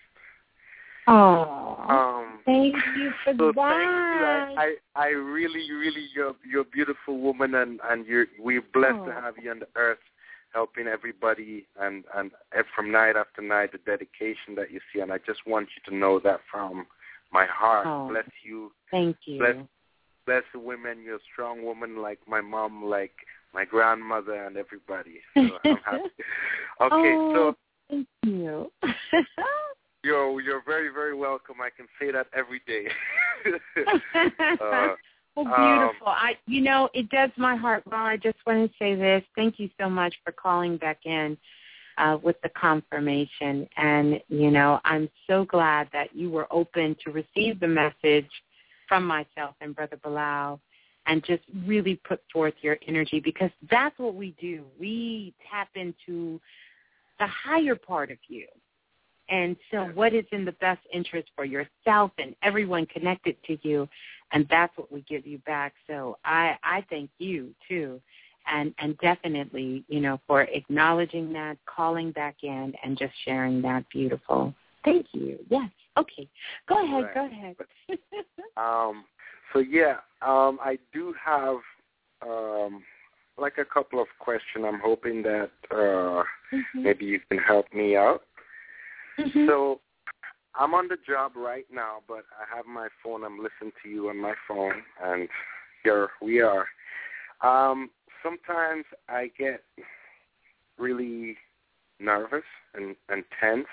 Thank you for that. Thank you. I really, you're a beautiful woman, and we're blessed to have you on the earth, helping everybody, and from night after night, the dedication that you see, and I just want you to know that from my heart. Bless you. Thank you. Bless the women. You're a strong woman, like my mom, like my grandmother, and everybody. So I'm happy. Okay, so thank you. You're very, very welcome. I can say that every day. Beautiful. It does my heart well. I just want to say this. Thank you so much for calling back in with the confirmation. And, I'm so glad that you were open to receive the message from myself and Brother Bilal and just really put forth your energy, because that's what we do. We tap into the higher part of you. And so what is in the best interest for yourself and everyone connected to you, and that's what we give you back. So I thank you, too, and definitely, for acknowledging that, calling back in, and just sharing that. Beautiful. Thank you. Yes. Okay. Go ahead. Right. Go ahead. I do have a couple of questions. I'm hoping that maybe you can help me out. Mm-hmm. So I'm on the job right now, but I have my phone. I'm listening to you on my phone, and here we are. Sometimes I get really nervous and tense,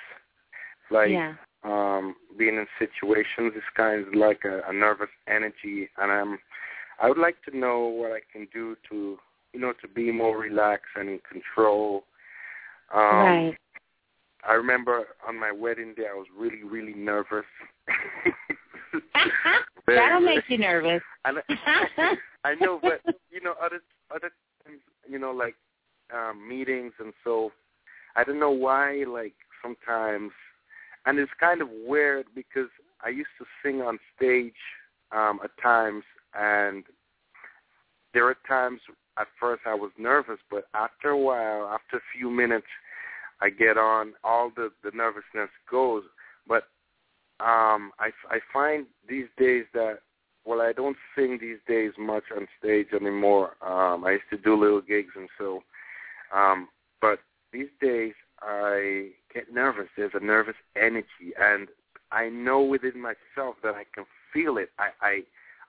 being in situations is kind of like a nervous energy, and I would like to know what I can do to be more relaxed and in control. Right. I remember on my wedding day, I was really, really nervous. That'll make you nervous. I know, but other times, meetings, and so I don't know why. Sometimes, and it's kind of weird because I used to sing on stage at times, and there are times at first I was nervous, but after a while, after a few minutes, I get on, all the nervousness goes. But I find these days that, I don't sing these days much on stage anymore. I used to do little gigs, and so But these days I get nervous. There's a nervous energy, and I know within myself that I can feel it. I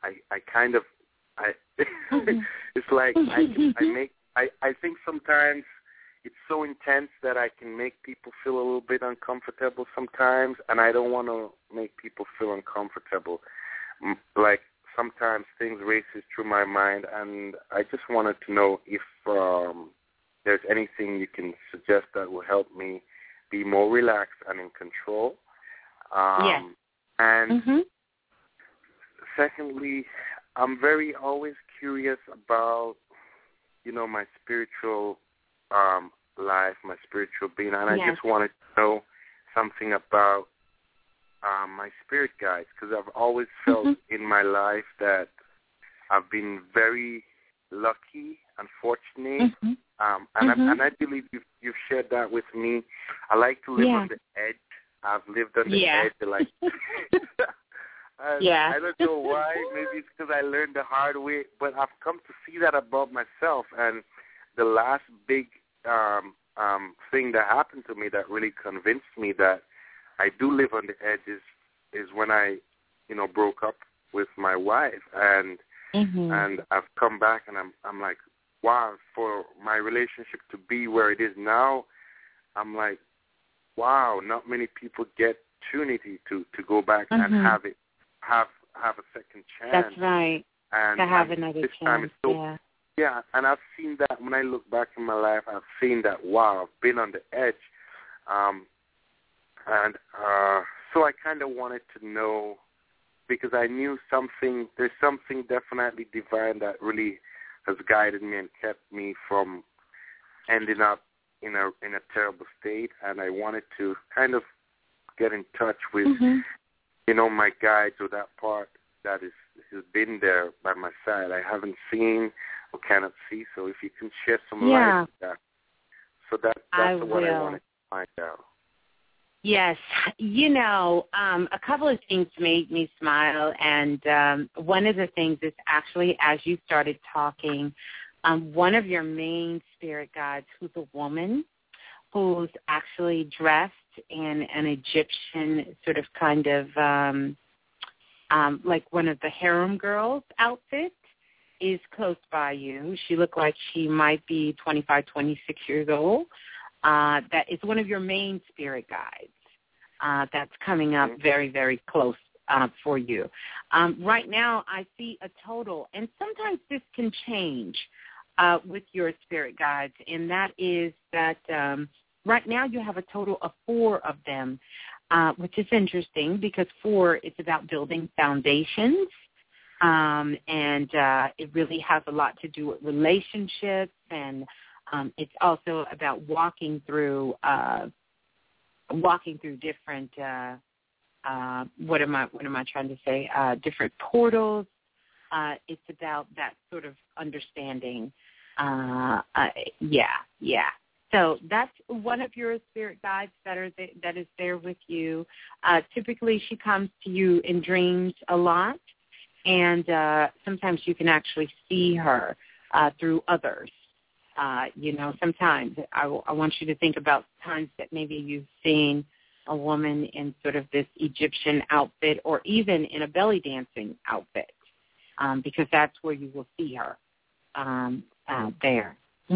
it's like I think sometimes it's so intense that I can make people feel a little bit uncomfortable sometimes, and I don't want to make people feel uncomfortable. Like sometimes things races through my mind, and I just wanted to know if there's anything you can suggest that will help me be more relaxed and in control. Yes. And secondly, I'm always curious about, my spiritual life, my spiritual being, and I just wanted to know something about my spirit guides, because I've always felt in my life that I've been very lucky and fortunate, and I believe you've shared that with me. I like to live on the edge. I've lived on the edge, like. I don't know why. Maybe it's because I learned the hard way, but I've come to see that about myself. And the last big thing that happened to me that really convinced me that I do live on the edge is when I, broke up with my wife, and I've come back, and I'm like, wow, for my relationship to be where it is now, I'm like, wow, not many people get opportunity to go back and have a second chance. That's right. And to have another this chance. time it's so, and I've seen that when I look back in my life. I've seen that, wow, I've been on the edge, so I kind of wanted to know, because I knew there's something definitely divine that really has guided me and kept me from ending up in a terrible state, and I wanted to kind of get in touch with, my guides, or that part that has been there by my side. I haven't seen or cannot see, so if you can shed some light on that. So that's what I wanted to find out. Yes. A couple of things made me smile, and one of the things is actually, as you started talking, one of your main spirit guides, who's a woman, who's actually dressed in an Egyptian sort of kind of like one of the harem girls outfits, is close by you. She looked like she might be 25, 26 years old. That is one of your main spirit guides that's coming up very, very close for you. Right now, I see a total, and sometimes this can change with your spirit guides, and that is that right now you have a total of 4 of them, which is interesting because 4 is about building foundations, and it really has a lot to do with relationships, and it's also about walking through different what am I trying to say? Different portals. It's about that sort of understanding. So that's one of your spirit guides that is there with you. Typically, she comes to you in dreams a lot, and sometimes you can actually see her through others. Sometimes I want you to think about times that maybe you've seen a woman in sort of this Egyptian outfit, or even in a belly dancing outfit, because that's where you will see her out there.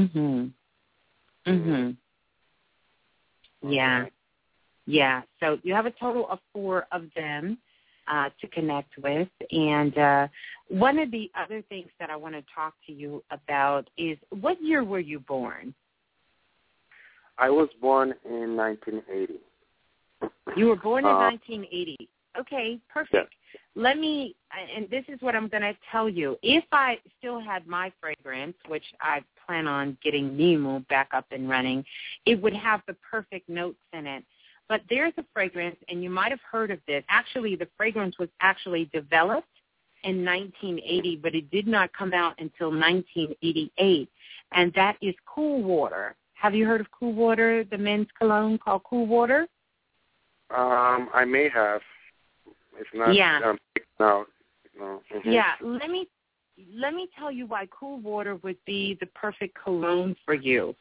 Yeah. So you have a total of 4 of them to connect with. And one of the other things that I want to talk to you about is, what year were you born? I was born in 1980. You were born in 1980. Okay, perfect. Let me, and this is what I'm going to tell you. If I still had my fragrance, which I plan on getting Nemu back up and running, it would have the perfect notes in it. But there's a fragrance, and you might have heard of this. Actually, the fragrance was actually developed in 1980, but it did not come out until 1988, and that is Cool Water. Have you heard of Cool Water, the men's cologne called Cool Water? I may have. It's not. No. Yeah. Let me tell you why Cool Water would be the perfect cologne for you.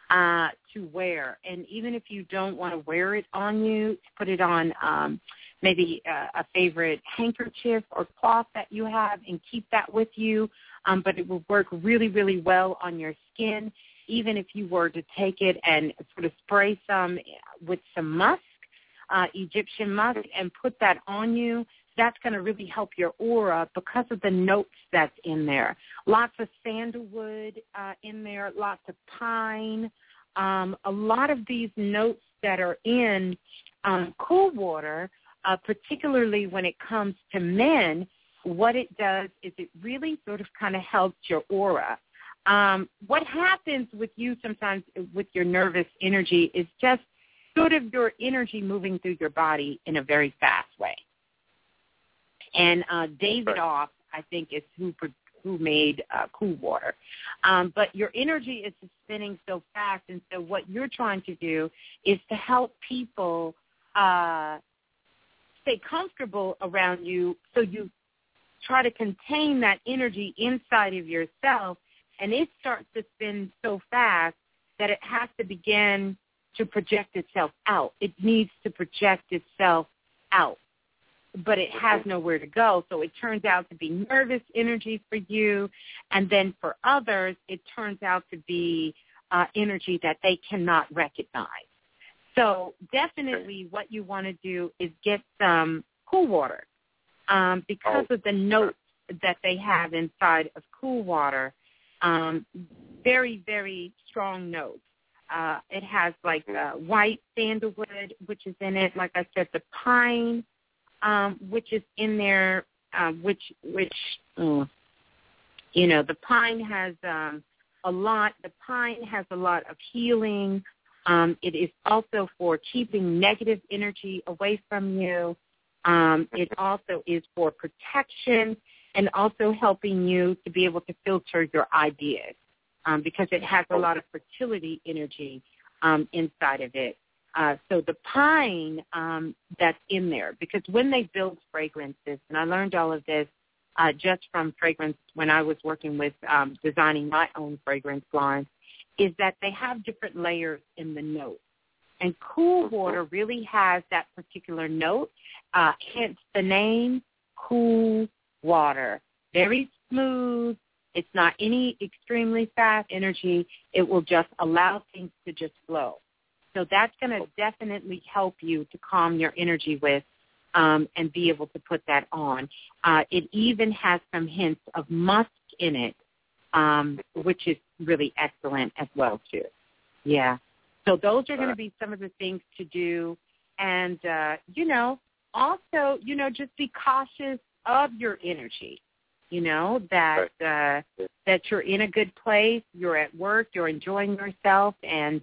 to wear. And even if you don't want to wear it on you, put it on maybe a favorite handkerchief or cloth that you have and keep that with you. But it will work really, really well on your skin. Even if you were to take it and sort of spray some with some musk, Egyptian musk, and put that on you, that's going to really help your aura because of the notes that's in there. Lots of sandalwood in there, lots of pine. A lot of these notes that are in cool water, particularly when it comes to men, what it does is it really sort of kind of helps your aura. What happens with you sometimes with your nervous energy is just sort of your energy moving through your body in a very fast way. And David Off, I think, is who made Cool Water. But your energy is spinning so fast, and so what you're trying to do is to help people stay comfortable around you, so you try to contain that energy inside of yourself, and it starts to spin so fast that it has to begin to project itself out. It needs to project itself out, but it has nowhere to go. So it turns out to be nervous energy for you, and then for others, it turns out to be energy that they cannot recognize. So definitely what you want to do is get some cool water because of the notes that they have inside of cool water. Very, very strong notes. It has like white sandalwood, which is in it. Like I said, the pine, which is in there, which the pine has a lot. The pine has a lot of healing. It is also for keeping negative energy away from you. It also is for protection and also helping you to be able to filter your ideas because it has a lot of fertility energy inside of it. So the pine that's in there, because when they build fragrances, and I learned all of this just from fragrance when I was working with designing my own fragrance line, is that they have different layers in the note. And Cool Water really has that particular note, hence the name Cool Water. Very smooth. It's not any extremely fast energy. It will just allow things to just flow. So that's going to definitely help you to calm your energy with and be able to put that on. It even has some hints of musk in it, which is really excellent as well, too. Yeah. So those are going to be some of the things to do. And, also, just be cautious of your energy, that you're in a good place, you're at work, you're enjoying yourself, and,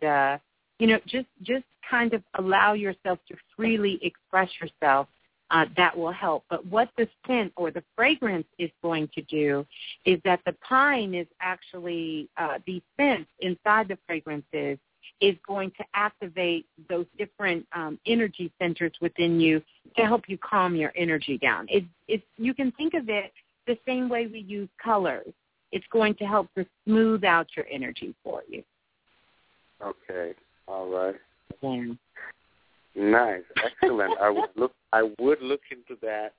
just kind of allow yourself to freely express yourself. That will help. But what the scent or the fragrance is going to do is that the pine is actually, the scent inside the fragrances is going to activate those different energy centers within you to help you calm your energy down. You can think of it the same way we use colors. It's going to help to smooth out your energy for you. Okay. All right. Yeah. Nice, excellent. I would look into that,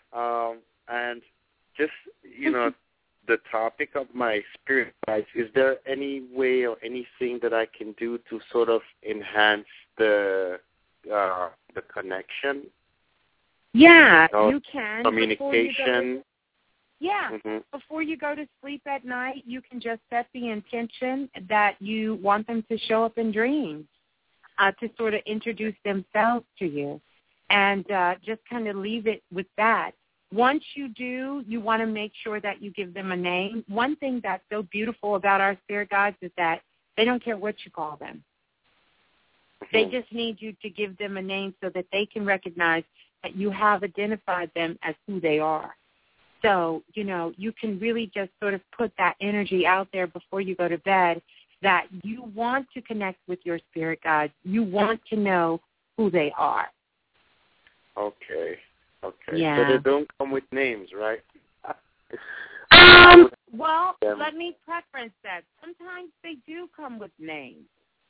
and just the topic of my spirit guides. Is there any way or anything that I can do to sort of enhance the connection? Yeah, you can. Communication. Before you go to sleep at night, you can just set the intention that you want them to show up in dreams. To sort of introduce themselves to you, and just kind of leave it with that. Once you do, you want to make sure that you give them a name. One thing that's so beautiful about our spirit guides is that they don't care what you call them. They just need you to give them a name so that they can recognize that you have identified them as who they are. So, you can really just sort of put that energy out there before you go to bed, that you want to connect with your spirit guides. You want to know who they are. Okay. Yeah. So they don't come with names, right? Well, let me preference that. Sometimes they do come with names.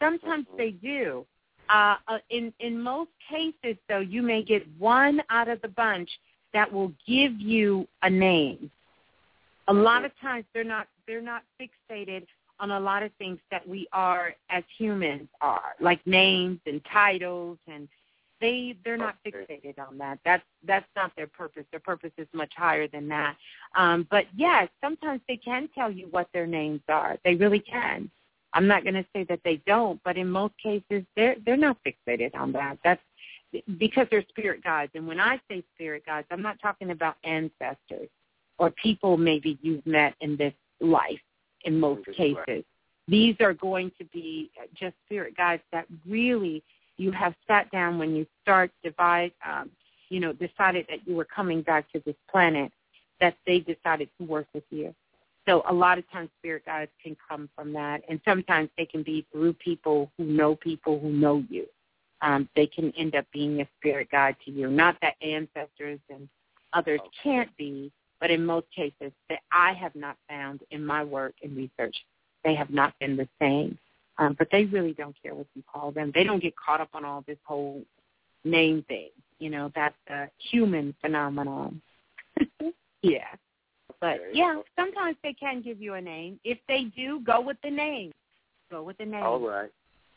Sometimes they do. In most cases, though, you may get one out of the bunch that will give you a name. A lot of times they're not fixated on a lot of things that we are as humans are, like names and titles, and they're not fixated on that. That's not their purpose. Their purpose is much higher than that. But yes, sometimes they can tell you what their names are. They really can. I'm not going to say that they don't, but in most cases they're not fixated on that. That's because they're spirit guides. And when I say spirit guides, I'm not talking about ancestors or people maybe you've met in this life in most cases. These are going to be just spirit guides that really you have sat down when you decided that you were coming back to this planet, that they decided to work with you. So a lot of times spirit guides can come from that, and sometimes they can be through people who know you. They can end up being a spirit guide to you. Not that ancestors and others can't be, but in most cases that I have not found in my work and research, they have not been the same. But they really don't care what you call them. They don't get caught up on all this whole name thing. That's a human phenomenon. Yeah. But, sometimes they can give you a name. If they do, go with the name. Go with the name. All right.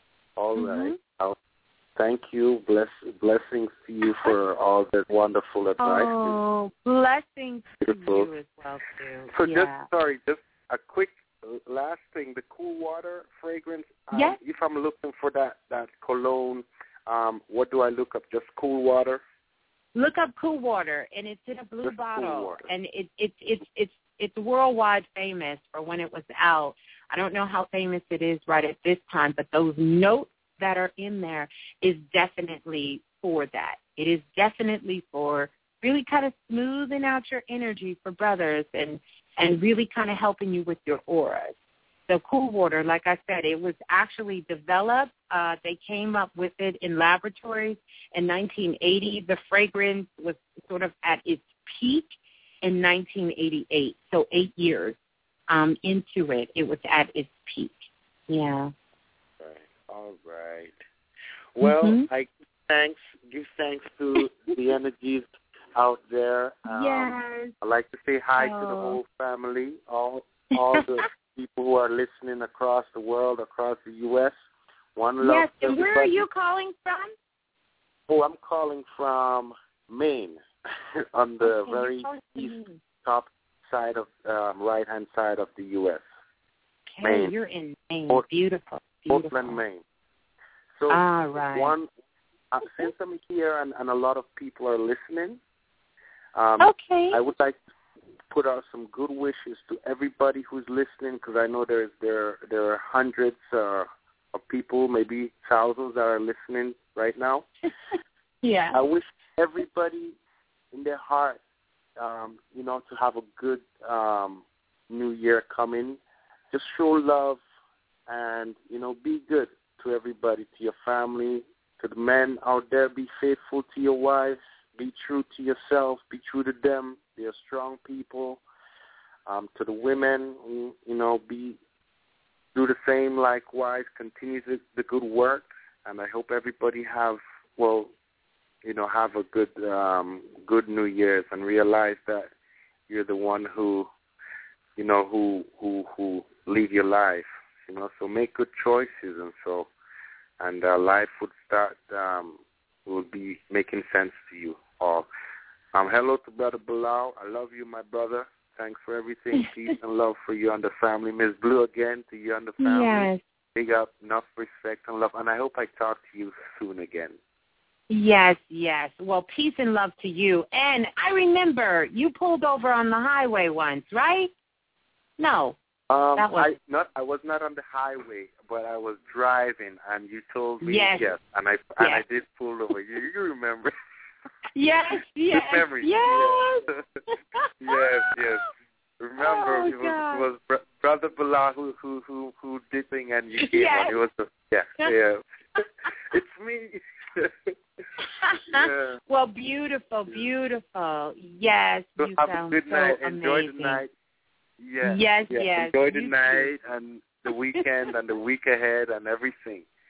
Thank you. Blessings to you for all that wonderful advice. Oh, blessings to you as well, too. So just a quick last thing, the cool water fragrance. Yes. If I'm looking for that cologne, what do I look up? Just cool water? Look up cool water, and it's in a blue bottle, and it's worldwide famous for when it was out. I don't know how famous it is right at this time, but those notes that are in there is definitely for that. It is definitely for really kind of smoothing out your energy for brothers and really kind of helping you with your auras. So cool water, like I said, it was actually developed. They came up with it in laboratories in 1980. The fragrance was sort of at its peak in 1988. So 8 years into it, it was at its peak. Yeah. All right. Well, I give thanks to the energies out there. Yes. I'd like to say hi to the whole family, all the people who are listening across the world, across the U.S. One love. Yes, and where are you calling from? Oh, I'm calling from Maine, on the very east top side of right-hand side of the U.S. Okay, Maine. You're in Maine. Beautiful. Portland, Maine. So since I'm here and a lot of people are listening, I would like to put out some good wishes to everybody who's listening, because I know there are hundreds of people, maybe thousands that are listening right now. Yeah. I wish everybody in their heart, to have a good new year coming. Just show love and, be good to everybody, to your family, to the men out there. Be faithful to your wives. Be true to yourself. Be true to them. They are strong people. To the women, do the same likewise. Continue the good work, and I hope everybody have a good New Year's, and realize that you're the one who lead your life. So make good choices, and life would start will be making sense to you all. Hello to Brother Bilal. I love you, my brother. Thanks for everything. Peace and love for you and the family. Miss Blue, again, to you and the family. Yes. Big up, enough respect and love. And I hope I talk to you soon again. Yes. Well, peace and love to you. And I remember you pulled over on the highway once, right? No. I was not on the highway, but I was driving, and you told me yes, and I did pull over. You remember? Yes. Good memory. Yes. Yes. Remember, it was Brother Bilal who did thing, and you came on. It was it's me. Yeah. Well, beautiful. Yes, so you have sound a good so night. amazing. Enjoy the night. Yes. Enjoy the You night too. and the weekend and the week ahead and everything.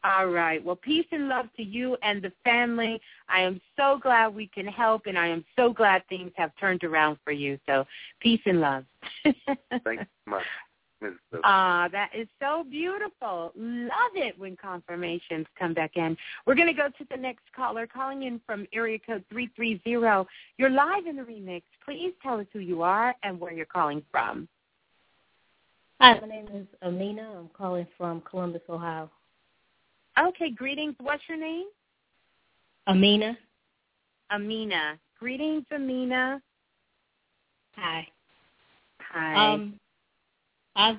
All right. Well, peace and love to you and the family. I am so glad we can help, and I am so glad things have turned around for you. So peace and love. Thank you so much. That is so beautiful. Love it when confirmations come back in. We're going to go to the next caller, calling in from area code 330. You're live in the remix. Please tell us who you are and where you're calling from. Hi, my name is Amina. I'm calling from Columbus, Ohio. Okay, greetings. What's your name? Amina. Amina. Greetings, Amina. Hi. Hi. I've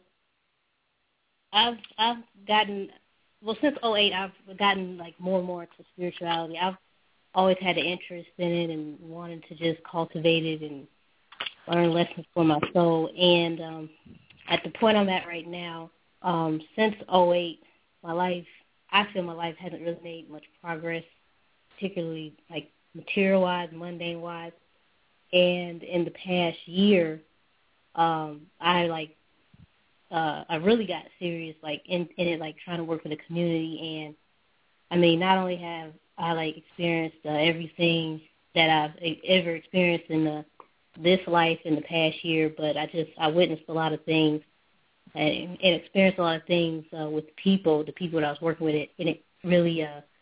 gotten, well, since 2008, I've gotten like more and more into spirituality. I've always had an interest in it and wanted to just cultivate it and learn lessons for my soul. And at the point I'm at right now, since 2008, I feel my life hasn't really made much progress, particularly like material-wise, mundane-wise. And in the past year, I really got serious, like in it, like trying to work for the community. And I mean, not only have I like experienced everything that I've ever experienced in this life in the past year, but I witnessed a lot of things and experienced a lot of things with the people that I was working with. And it really,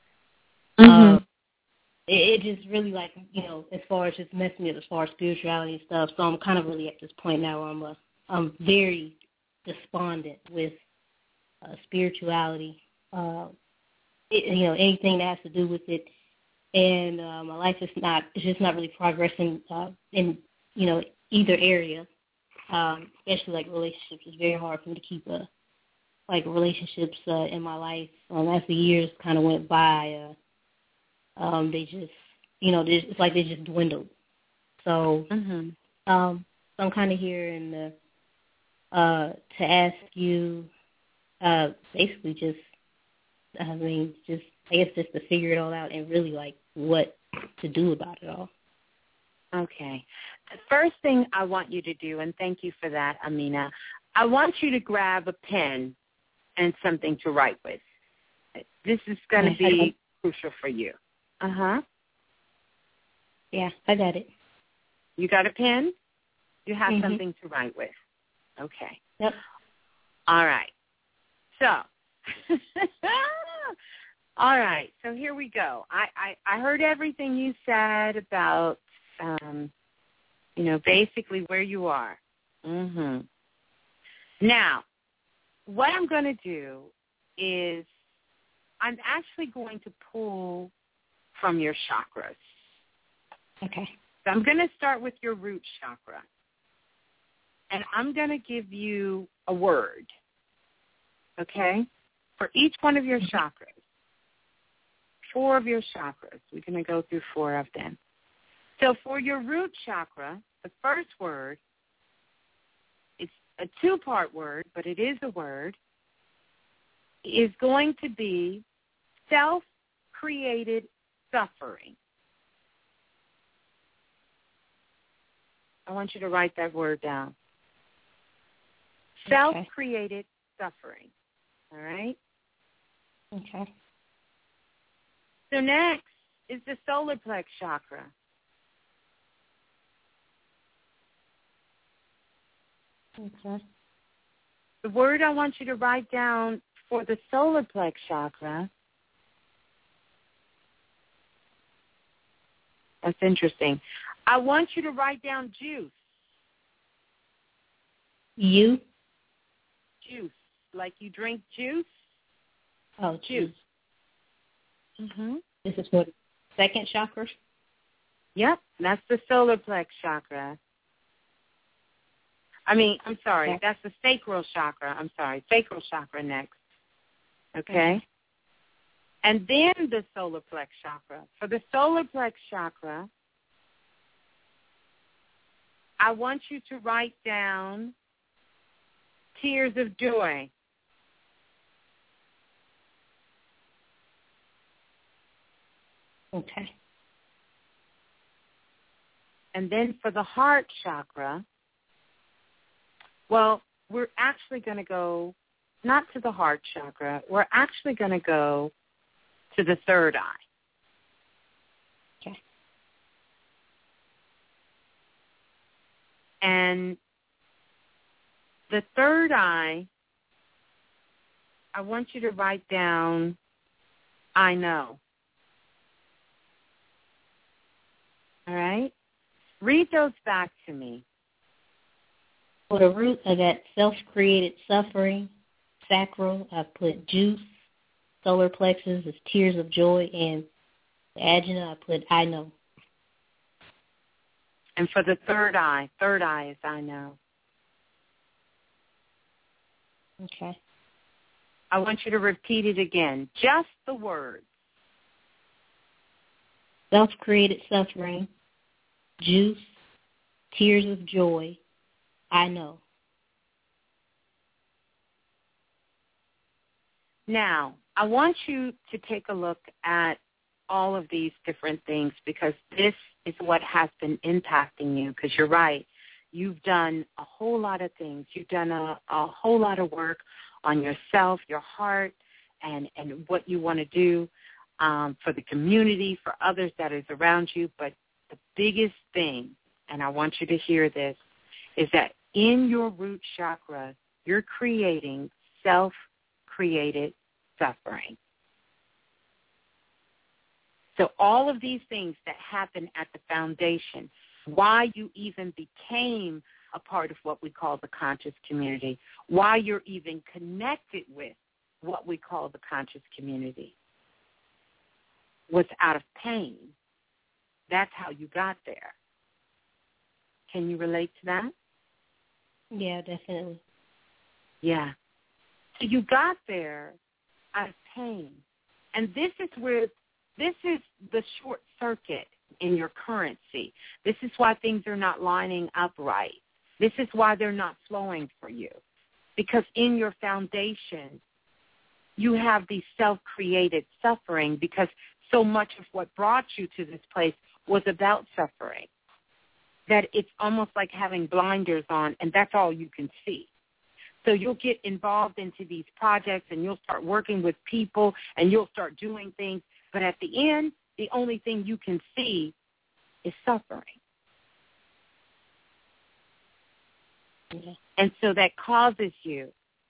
it just really, like, you know, as far as just messing me up as far as spirituality and stuff. So I'm kind of really at this point now where I'm very despondent with spirituality, anything that has to do with it. And my life is just not really progressing in, either area, especially like relationships. It's very hard for me to keep relationships in my life. As the years kind of went by, they just, it's like they just dwindled. So I'm kind of here to ask you, basically just to figure it all out and really like what to do about it all. Okay. The first thing I want you to do, and thank you for that, Amina, I want you to grab a pen and something to write with. This is going to be crucial for you. Yeah, I got it. You got a pen? You have something to write with. Okay. Yep. All right. So, all right. So here we go. I heard everything you said about, basically where you are. Now, what I'm going to do is I'm actually going to pull from your chakras. Okay. So I'm going to start with your root chakra. And I'm going to give you a word, okay, for each one of your chakras. 4 of your chakras. We're going to go through 4 of them. So for your root chakra, the first word, it's a 2-part word, but it is a word, is going to be self-created suffering. I want you to write that word down. Self-created suffering. All right? Okay. So next is the solar plex chakra. Okay. The word I want you to write down for the solar plex chakra, that's interesting. I want you to write down juice. You? Juice. Like you drink juice? Oh, juice. This is what, second chakra? Yep, that's the solar plex chakra. I'm sorry, that's the sacral chakra. Sacral chakra next. Okay? And then the solar plex chakra. For the solar plex chakra, I want you to write down tears of joy. Okay. And then for the heart chakra, well, we're actually going to go not to the heart chakra. We're actually going to go to the third eye. Okay. And the third eye, I want you to write down, I know. All right? Read those back to me. For the root, I got self-created suffering, sacral, I put juice, solar plexus is tears of joy, and the ajna, I put I know. And for the third eye is I know. Okay. I want you to repeat it again, just the words. Self-created suffering, juice, tears of joy, I know. Now, I want you to take a look at all of these different things because this is what has been impacting you because you're right. You've done a whole lot of things. You've done a whole lot of work on yourself, your heart, and what you want to do for the community, for others that is around you. But the biggest thing, and I want you to hear this, is that in your root chakra, you're creating self-created suffering. So all of these things that happen at the foundation, why you even became a part of what we call the conscious community, why you're even connected with what we call the conscious community, was out of pain. That's how you got there. Can you relate to that? Yeah, definitely. Yeah. So you got there out of pain. And this is the short circuit in your currency. This is why things are not lining up right. This is why they're not flowing for you. Because in your foundation, you have the self-created suffering because so much of what brought you to this place was about suffering. That it's almost like having blinders on, and that's all you can see. So you'll get involved into these projects, and you'll start working with people, and you'll start doing things. But at the end, the only thing you can see is suffering. Yeah. And so that causes you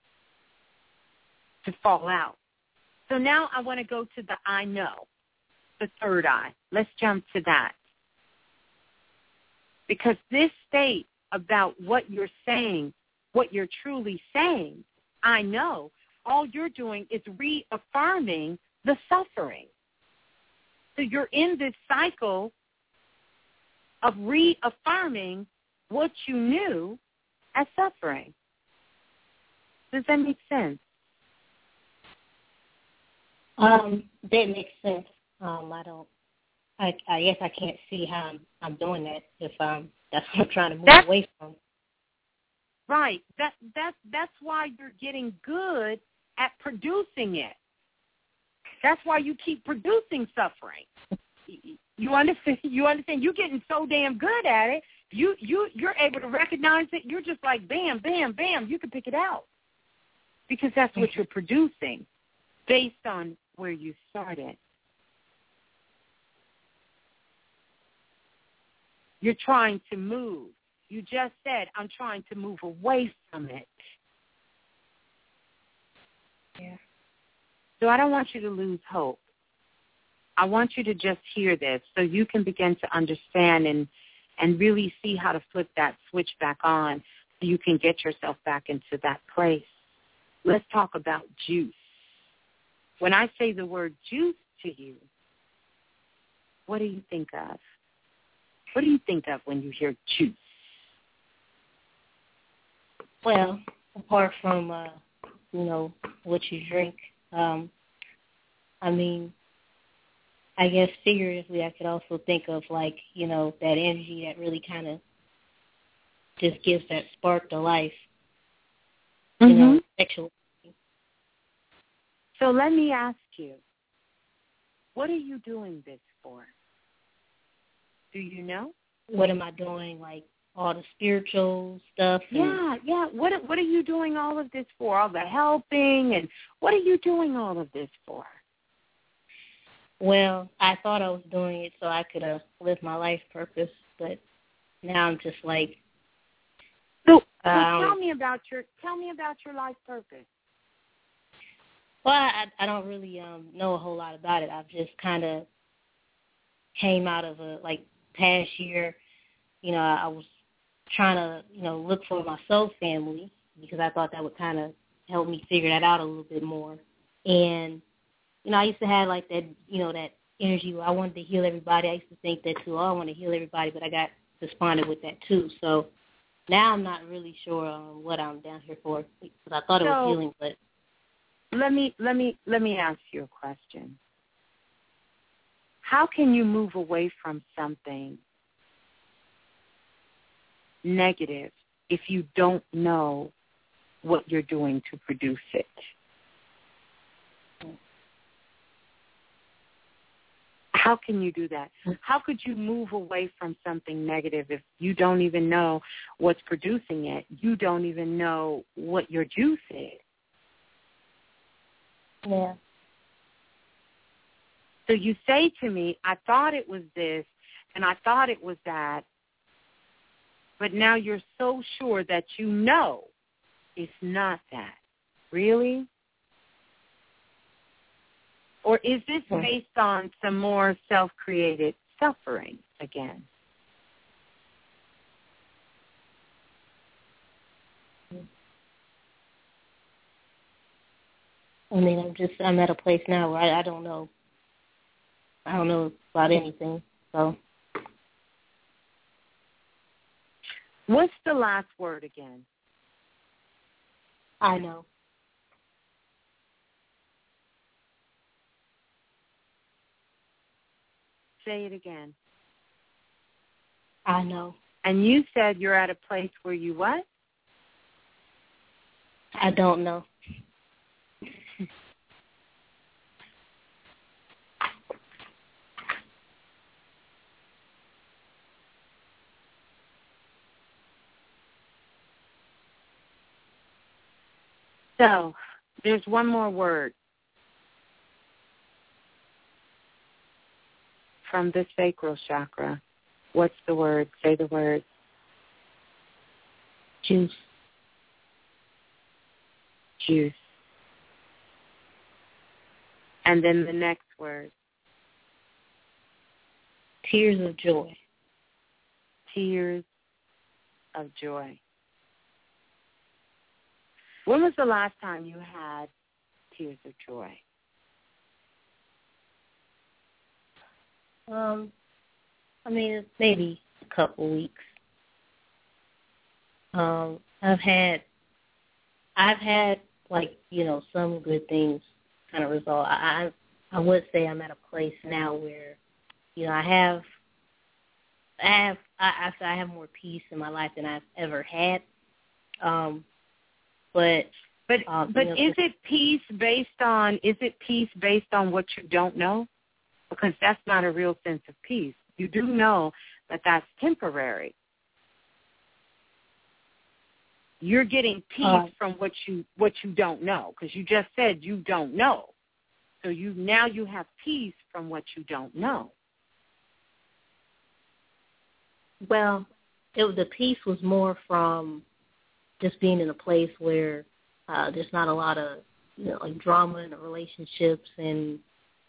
to fall out. So now I want to go to the I know, the third eye. Let's jump to that. Because this state about what you're saying, what you're truly saying, I know, all you're doing is reaffirming the suffering. So you're in this cycle of reaffirming what you knew as suffering. Does that make sense? That makes sense. I guess I can't see how I'm doing that if that's what I'm trying to move away from. Right. That's why you're getting good at producing it. That's why you keep producing suffering. You understand? You're getting so damn good at it. You're able to recognize it. You're just like bam, bam, bam. You can pick it out because that's what you're producing based on where you started. You're trying to move. You just said, I'm trying to move away from it. Yeah. So I don't want you to lose hope. I want you to just hear this so you can begin to understand and really see how to flip that switch back on so you can get yourself back into that place. Let's talk about juice. When I say the word juice to you, what do you think of? What do you think of when you hear juice? Well, apart from, what you drink, I guess figuratively I could also think of that energy that really kind of just gives that spark to life, sexual. So let me ask you, what are you doing this for? Do you know? What am I doing, all the spiritual stuff. Yeah. What are you doing all of this for? All the helping, and what are you doing all of this for? Well, I thought I was doing it so I could live my life purpose, but now I'm just like. So tell me about your life purpose. Well, I don't really know a whole lot about it. I've just kind of came out of past year. I was trying to look for my soul family because I thought that would kind of help me figure that out a little bit more. And I used to have that that energy where I wanted to heal everybody. I used to think that too. I want to heal everybody, but I got despondent with that too. So now I'm not really sure what I'm down here for because I thought it was healing, but. Let me ask you a question. How can you move away from something negative if you don't know what you're doing to produce it? How can you do that? How could you move away from something negative if you don't even know what's producing it? You don't even know what your juice is. Yeah. So you say to me, I thought it was this and I thought it was that, but now you're so sure that you know it's not that. Really? Or is this based on some more self-created suffering again? I mean, I'm at a place now where I don't know. I don't know about anything. So, what's the last word again? I know. Say it again. I know. And you said you're at a place where you what? I don't know. So, there's one more word from the sacral chakra. What's the word? Say the word. Juice. Juice. And then the next word. Tears of joy. Tears of joy. When was the last time you had tears of joy? I mean, maybe a couple weeks. I've had some good things kind of resolve. I would say I'm at a place now where, I have more peace in my life than I've ever had. But is it peace based on what you don't know? Because that's not a real sense of peace. You do know that that's temporary. You're getting peace from what you don't know, because you just said you don't know. So now you have peace from what you don't know. Well, the peace was more from just being in a place where there's not a lot of drama in the relationships, and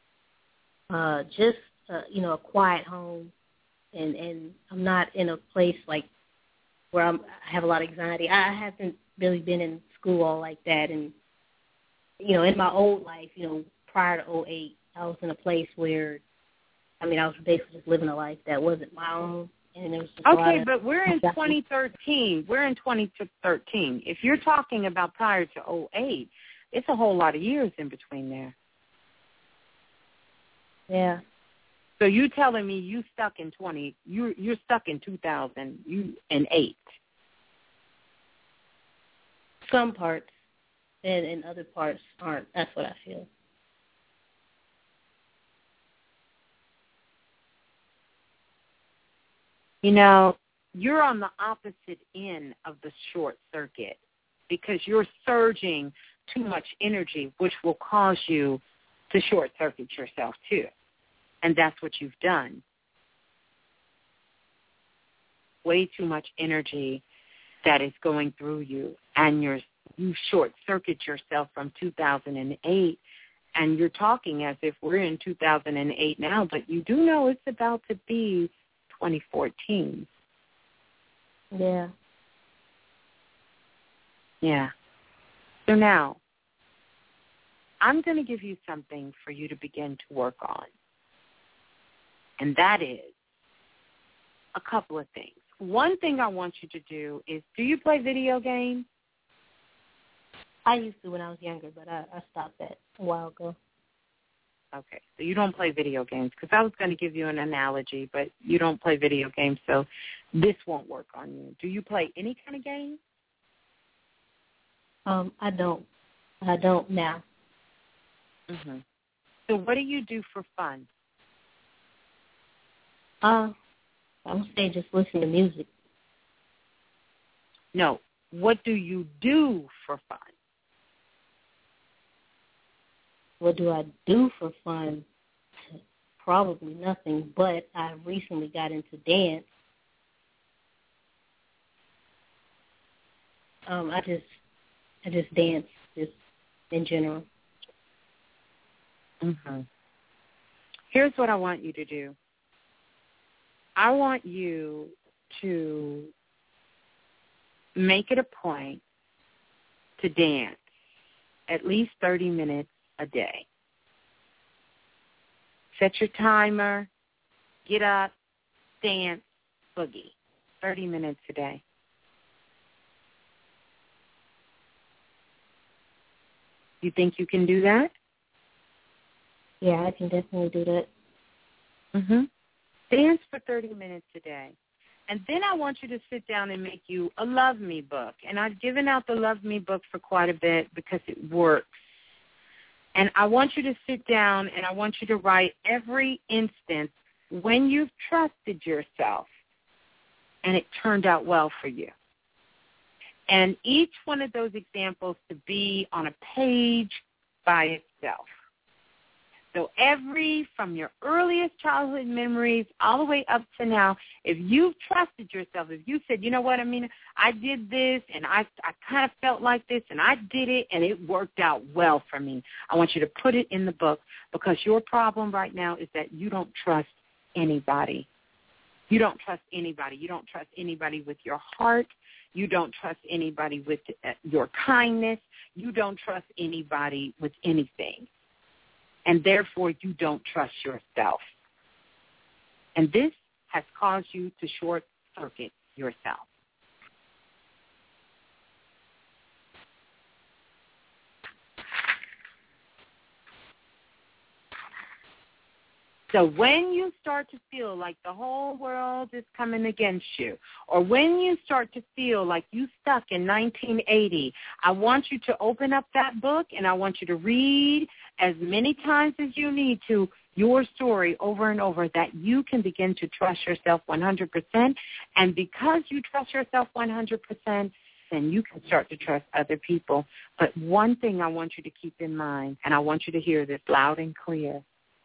just a quiet home, and I'm not in a place where I have a lot of anxiety. I haven't really been in school all like that, and in my old life, prior to 2008, I was in a place where, I was basically just living a life that wasn't my own. And there was just but we're in 2013. We're in 2013. If you're talking about prior to 2008, it's a whole lot of years in between there. Yeah. So you telling me you're stuck in 2008? Some parts, and other parts aren't. That's what I feel. you're on the opposite end of the short circuit because you're surging too much energy, which will cause you to short circuit yourself too. And that's what you've done. Way too much energy that is going through you, and you short circuit yourself from 2008, and you're talking as if we're in 2008 now, but you do know it's about to be 2014. Yeah. Yeah. So now, I'm going to give you something for you to begin to work on, and that is a couple of things. One thing I want you to do is, do you play video games? I used to when I was younger, but I stopped that a while ago. Okay, so you don't play video games, because I was going to give you an analogy, but you don't play video games, so this won't work on you. Do you play any kind of game? I don't. I don't now. Mm-hmm. So what do you do for fun? I would say just listen to music. No, what do you do for fun? What do I do for fun? Probably nothing, but I recently got into dance. I just dance just in general. Mm-hmm. Here's what I want you to do. I want you to make it a point to dance at least 30 minutes a day. Set your timer, get up, dance, boogie, 30 minutes a day. You think you can do that? Yeah, I can definitely do that. Mm-hmm. Dance for 30 minutes a day. And then I want you to sit down and make you a Love Me book. And I've given out the Love Me book for quite a bit because it works. And I want you to sit down and I want you to write every instance when you've trusted yourself and it turned out well for you. And each one of those examples to be on a page by itself. So from your earliest childhood memories all the way up to now, if you've trusted yourself, if you said, you know what, I did this and I kind of felt like this and I did it and it worked out well for me, I want you to put it in the book, because your problem right now is that you don't trust anybody. You don't trust anybody. You don't trust anybody with your heart. You don't trust anybody with your kindness. You don't trust anybody with anything. And therefore, you don't trust yourself. And this has caused you to short-circuit yourself. So when you start to feel like the whole world is coming against you, or when you start to feel like you stuck in 1980, I want you to open up that book and I want you to read as many times as you need to your story over and over, that you can begin to trust yourself 100%. And because you trust yourself 100%, then you can start to trust other people. But one thing I want you to keep in mind, and I want you to hear this loud and clear,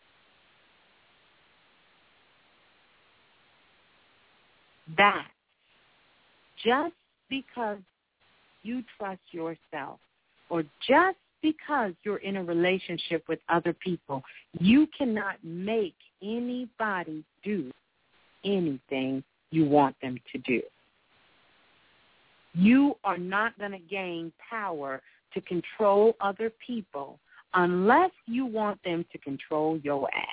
that just because you trust yourself, or just because you're in a relationship with other people, you cannot make anybody do anything you want them to do. You are not going to gain power to control other people unless you want them to control your ass.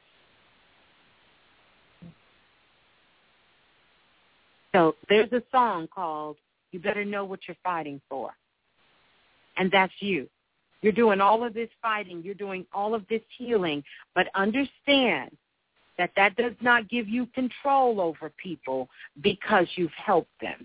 So there's a song called You Better Know What You're Fighting For. And that's you. You're doing all of this fighting. You're doing all of this healing. But understand that that does not give you control over people because you've helped them.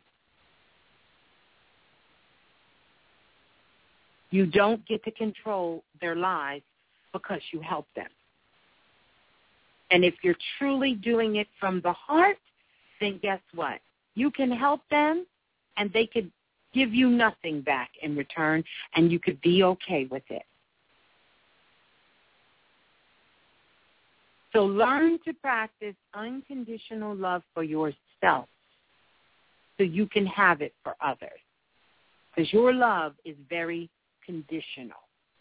You don't get to control their lives because you help them. And if you're truly doing it from the heart, then guess what? You can help them, and they could give you nothing back in return, and you could be okay with it. So learn to practice unconditional love for yourself so you can have it for others. Because your love is very conditional.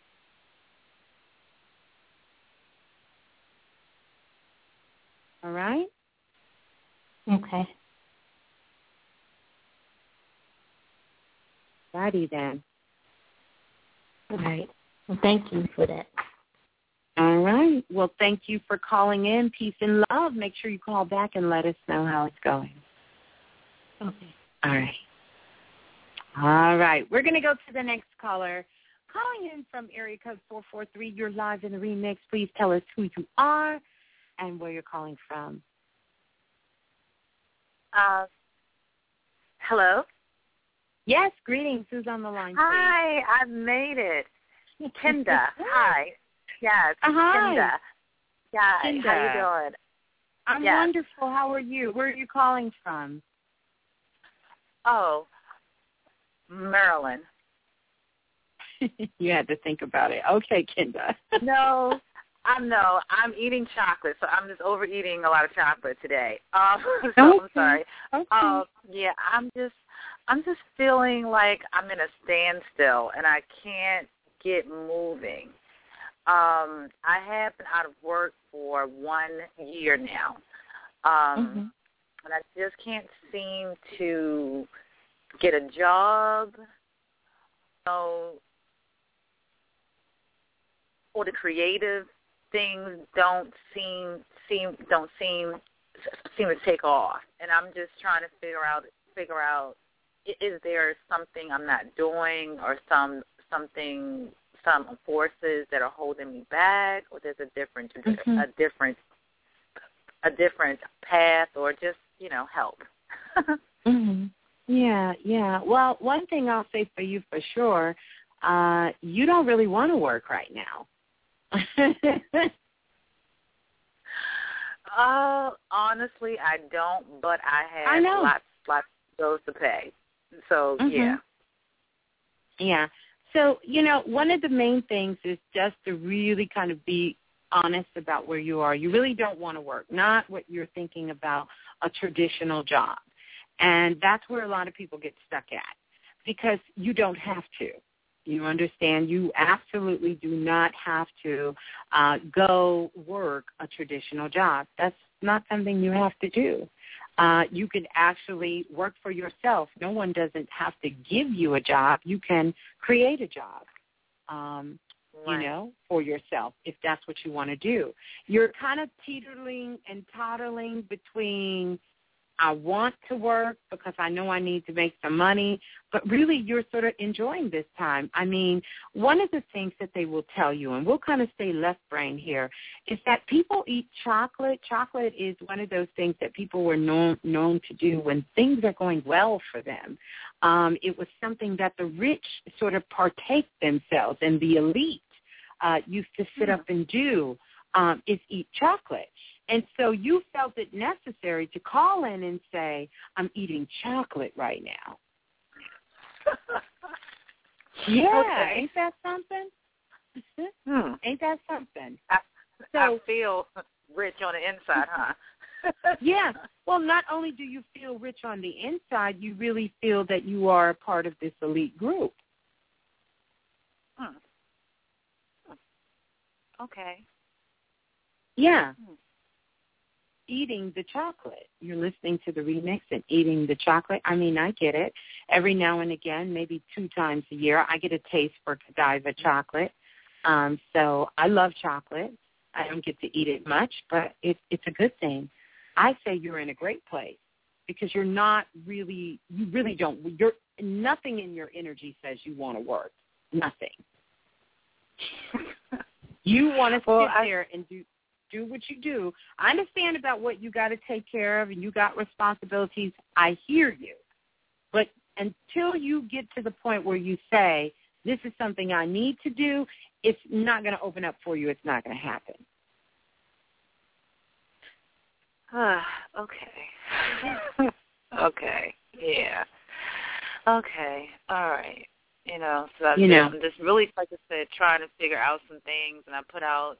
All right? Okay. Righty then. All right. Well, thank you for that. All right. Well, thank you for calling in. Peace and love. Make sure you call back and let us know how it's going. Okay. All right. All right. We're going to go to the next caller. Calling in from area code 443. You're live in the remix. Please tell us who you are and where you're calling from. Hello? Yes, greetings. Who's on the line, please? Hi, I've made it. Kinda. Hi. Yes, Hi. Kinda. Yeah, Kinda. How you doing? I'm Yes. wonderful. How are you? Where are you calling from? Oh, Maryland. You had to think about it. Okay, Kinda. No, I'm eating chocolate, so I'm just overeating a lot of chocolate today. So I'm sorry. Okay. Yeah, I'm just feeling like I'm in a standstill and I can't get moving. I have been out of work for 1 year now, and I just can't seem to get a job. Or the creative things don't seem to take off, and I'm just trying to figure out is there something I'm not doing, or some forces that are holding me back, or there's a different path, or just help. Yeah. Well, one thing I'll say for you for sure, you don't really want to work right now. Honestly, I don't, but I have lots of bills to pay. So, yeah. Yeah. So, one of the main things is just to really kind of be honest about where you are. You really don't want to work, not what you're thinking about, a traditional job. And that's where a lot of people get stuck at, because you don't have to. You understand? You absolutely do not have to go work a traditional job. That's not something you have to do. You can actually work for yourself. No one doesn't have to give you a job. You can create a job, for yourself if that's what you want to do. You're kind of teetering and toddling between I want to work because I know I need to make some money, but really you're sort of enjoying this time. I mean, one of the things that they will tell you, and we'll kind of stay left brain here, is that people eat chocolate. Chocolate is one of those things that people were known to do when things are going well for them. It was something that the rich sort of partake themselves, and the elite used to sit up and do, is eat chocolate. And so you felt it necessary to call in and say, I'm eating chocolate right now. Yeah, okay. Ain't that something? Ain't that something? I feel rich on the inside, huh? Yeah. Well, not only do you feel rich on the inside, you really feel that you are a part of this elite group. Okay. Yeah. Eating the chocolate. You're listening to the remix and eating the chocolate. I mean, I get it. Every now and again, maybe 2 times a year, I get a taste for Godiva chocolate. So I love chocolate. I don't get to eat it much, but it's a good thing. I say you're in a great place because you really don't, nothing in your energy says you want to work. Nothing. You want to sit there and do what you do. I understand about what you got to take care of and you got responsibilities. I hear you. But until you get to the point where you say, this is something I need to do, it's not going to open up for you. It's not going to happen. Okay. Okay. Yeah. Okay. All right. So I'm just really, like I said, trying to figure out some things, and I put out,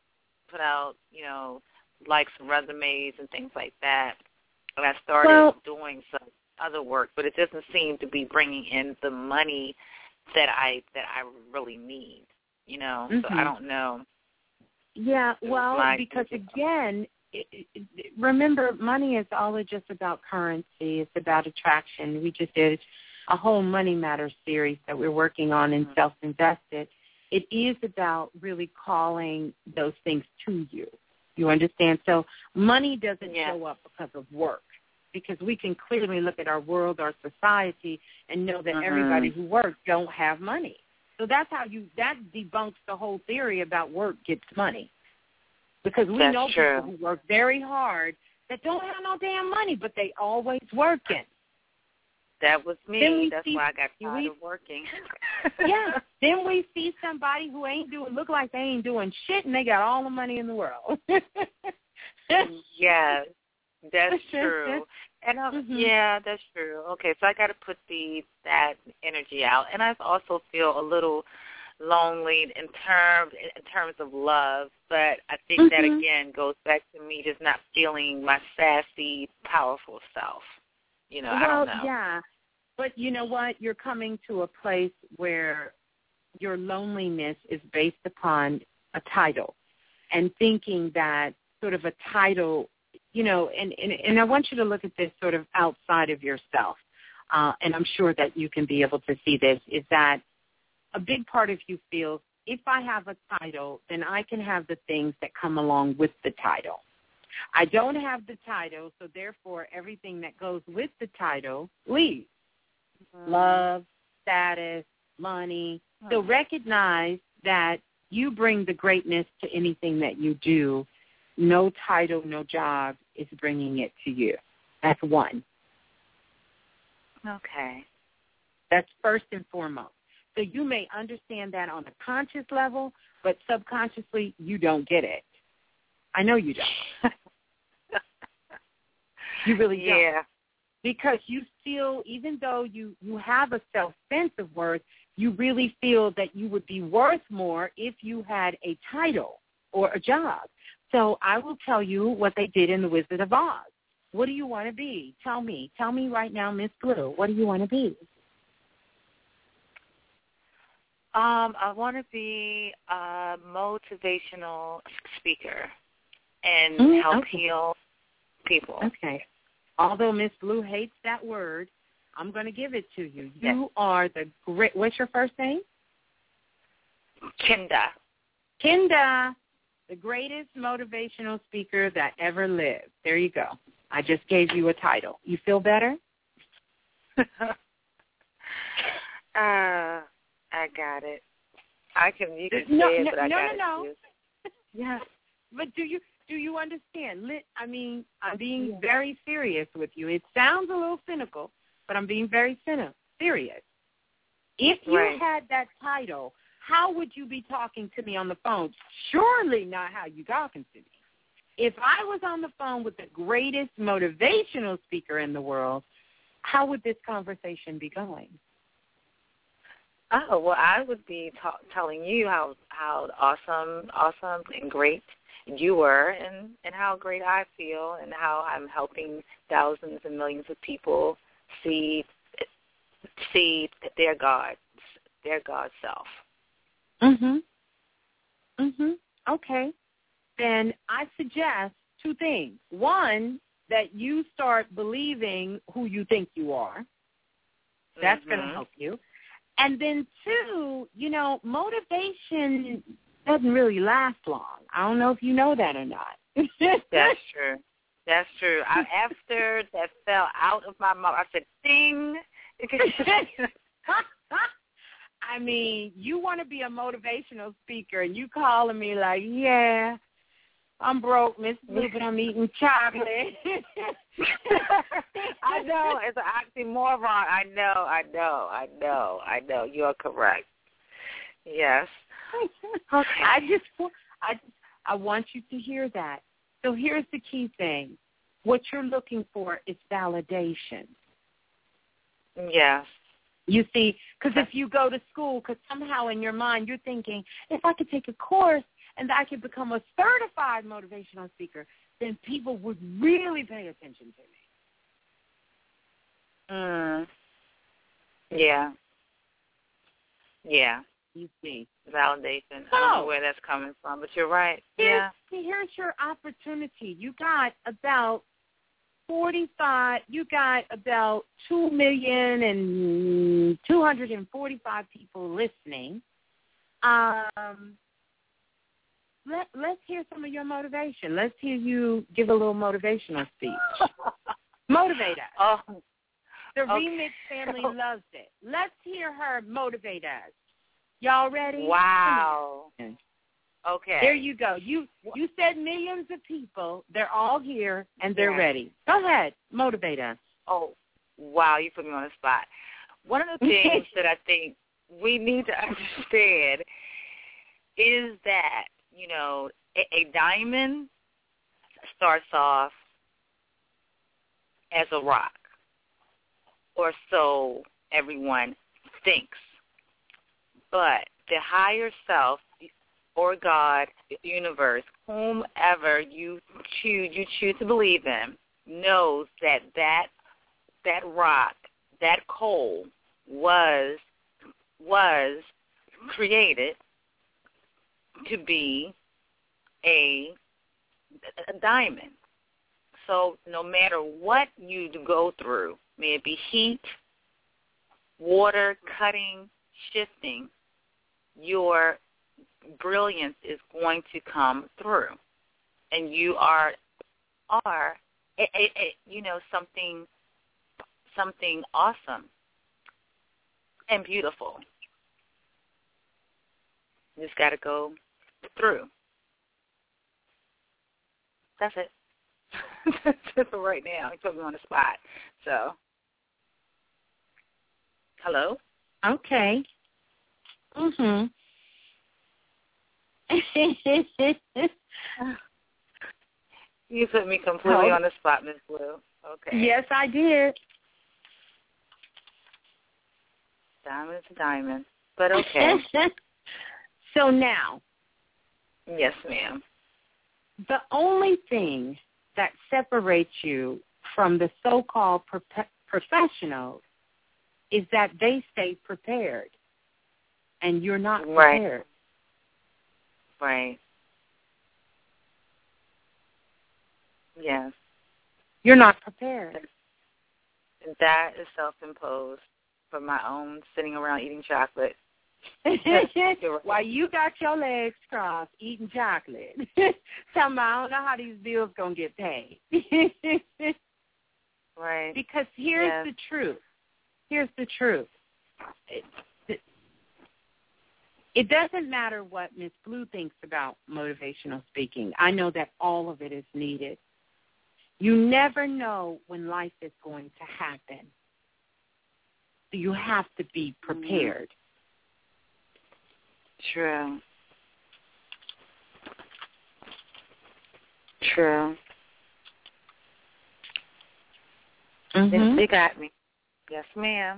like some resumes and things like that. And I started doing some other work, but it doesn't seem to be bringing in the money that I really need. So I don't know. Yeah, well, because again, remember, money is always just about currency. It's about attraction. We just did a whole Money Matters series that we're working on in Self-Invested. It is about really calling those things to you. You understand? So money doesn't show up because of work, because we can clearly look at our world, our society, and know that everybody who works don't have money. So that debunks the whole theory about work gets money. Because we know people who work very hard that don't have no damn money, but they always working. That was me. That's why I got tired of working. Yeah. Then we see somebody who look like they ain't doing shit, and they got all the money in the world. Yes, that's true. And yeah, that's true. Okay, so I got to put that energy out, and I also feel a little lonely in terms of love, but I think that again goes back to me just not feeling my sassy, powerful self. I don't know. Yeah, but you know what? You're coming to a place where your loneliness is based upon a title, and thinking that sort of a title, and I want you to look at this sort of outside of yourself, and I'm sure that you can be able to see this, is that a big part of you feels, if I have a title, then I can have the things that come along with the title. I don't have the title, so therefore everything that goes with the title leaves. Love, status, money. So recognize that you bring the greatness to anything that you do. No title, no job is bringing it to you. That's one. Okay. That's first and foremost. So you may understand that on a conscious level, but subconsciously you don't get it. I know you don't. You really don't. Yeah. Because you feel, even though you have a sense of worth, you really feel that you would be worth more if you had a title or a job. So I will tell you what they did in The Wizard of Oz. What do you want to be? Tell me. Tell me right now, Miss Blue. What do you want to be? I want to be a motivational speaker and help heal people. Okay. Although Miss Blue hates that word, I'm going to give it to you. You are the great, what's your first name? Kenda. Kenda, the greatest motivational speaker that ever lived. There you go. I just gave you a title. You feel better? I got it. You can say it, but I got it. No. Yeah. But do you understand? I mean, I'm being very serious with you. It sounds a little cynical, but I'm being very serious. If you had that title, how would you be talking to me on the phone? Surely not how you talking to me. If I was on the phone with the greatest motivational speaker in the world, how would this conversation be going? Oh, well, I would be telling you how awesome and great you were, and how great I feel, and how I'm helping thousands and millions of people see their God self. Okay. Then I suggest two things. One, that you start believing who you think you are. That's going to help you. And then two, motivation doesn't really last long. I don't know if you know that or not. That's true. That's true. After that fell out of my mouth, I said, ding. I mean, you want to be a motivational speaker, and you calling me like, yeah, I'm broke, Miss Blue, but I'm eating chocolate. I know. It's an oxymoron. I know. You are correct. Yes. Okay. I want you to hear that. So here's the key thing. What you're looking for is validation. Yes. You see, because if you go to school, because somehow in your mind you're thinking, if I could take a course and I could become a certified motivational speaker, then people would really pay attention to me. Yeah. Yeah. You see. Validation. I don't know where that's coming from, but you're right. Yeah. Here's your opportunity. You got about 45, you got about 2,245 people listening. Let's hear some of your motivation. Let's hear you give a little motivational speech. Motivate us. Oh, the Remix family loves it. Let's hear her motivate us. Y'all ready? Wow. Okay. There you go. You said millions of people. They're all here, and they're ready. Go ahead. Motivate us. Oh, wow. You put me on the spot. One of the things that I think we need to understand is that, you know, a diamond starts off as a rock, or so everyone thinks. But the higher self, or God, the universe, whomever you choose to believe in, knows that rock, that coal was created to be a diamond. So no matter what you go through, may it be heat, water, cutting, shifting, your brilliance is going to come through, and you are you know, something awesome and beautiful. You just got to go through. That's it. That's it for right now. You put me on the spot. So, hello. Okay. You put me completely on the spot, Ms. Blue. Okay. Yes, I did. Diamond's a diamond, but okay. So now. Yes, ma'am. The only thing that separates you from the so-called professionals is that they stay prepared, and you're not prepared. Right. Yes. You're not prepared. That is self-imposed from my own sitting around eating chocolate. While you got your legs crossed eating chocolate. Tell me, I don't know how these bills going to get paid. Right. Because here's the truth. Here's the truth. It doesn't matter what Ms. Blue thinks about motivational speaking. I know that all of it is needed. You never know when life is going to happen. So you have to be prepared. True. Mm-hmm. They got me. Yes, ma'am.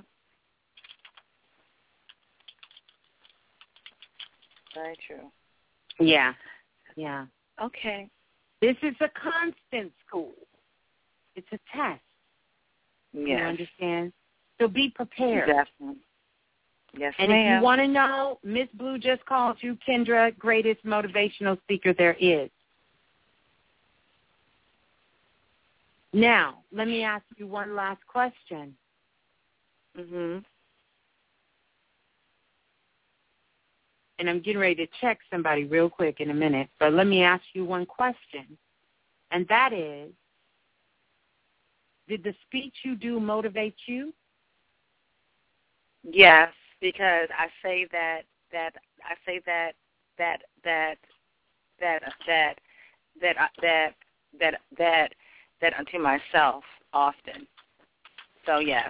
Very true. Yeah. Okay. This is a constant school. It's a test. Yes. You understand? So be prepared. Definitely. Yes, and ma'am. if you want to know, Miss Blue just called you Kendra, greatest motivational speaker there is. Now, let me ask you one last question. Mm-hmm. And I'm getting ready to check somebody real quick in a minute, but let me ask you one question. And that is, did the speech you do motivate you? Yes, because I say that unto myself often. So yes.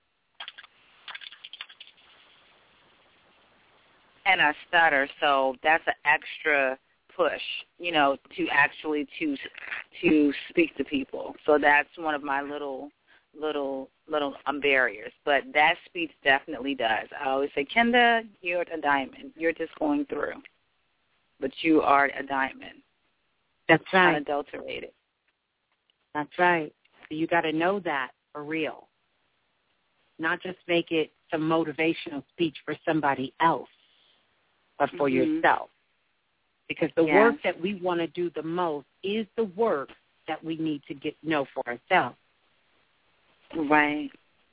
And I stutter, so that's an extra push, you know, to actually to speak to people. So that's one of my little little barriers, but that speech definitely does. I always say, Kenda, you're a diamond. You're just going through, but you are a diamond. That's right. Unadulterated. That's right. So you got to know that for real. Not just make it some motivational speech for somebody else, but for yourself. Because the work that we want to do the most is the work that we need to know for ourselves. Right.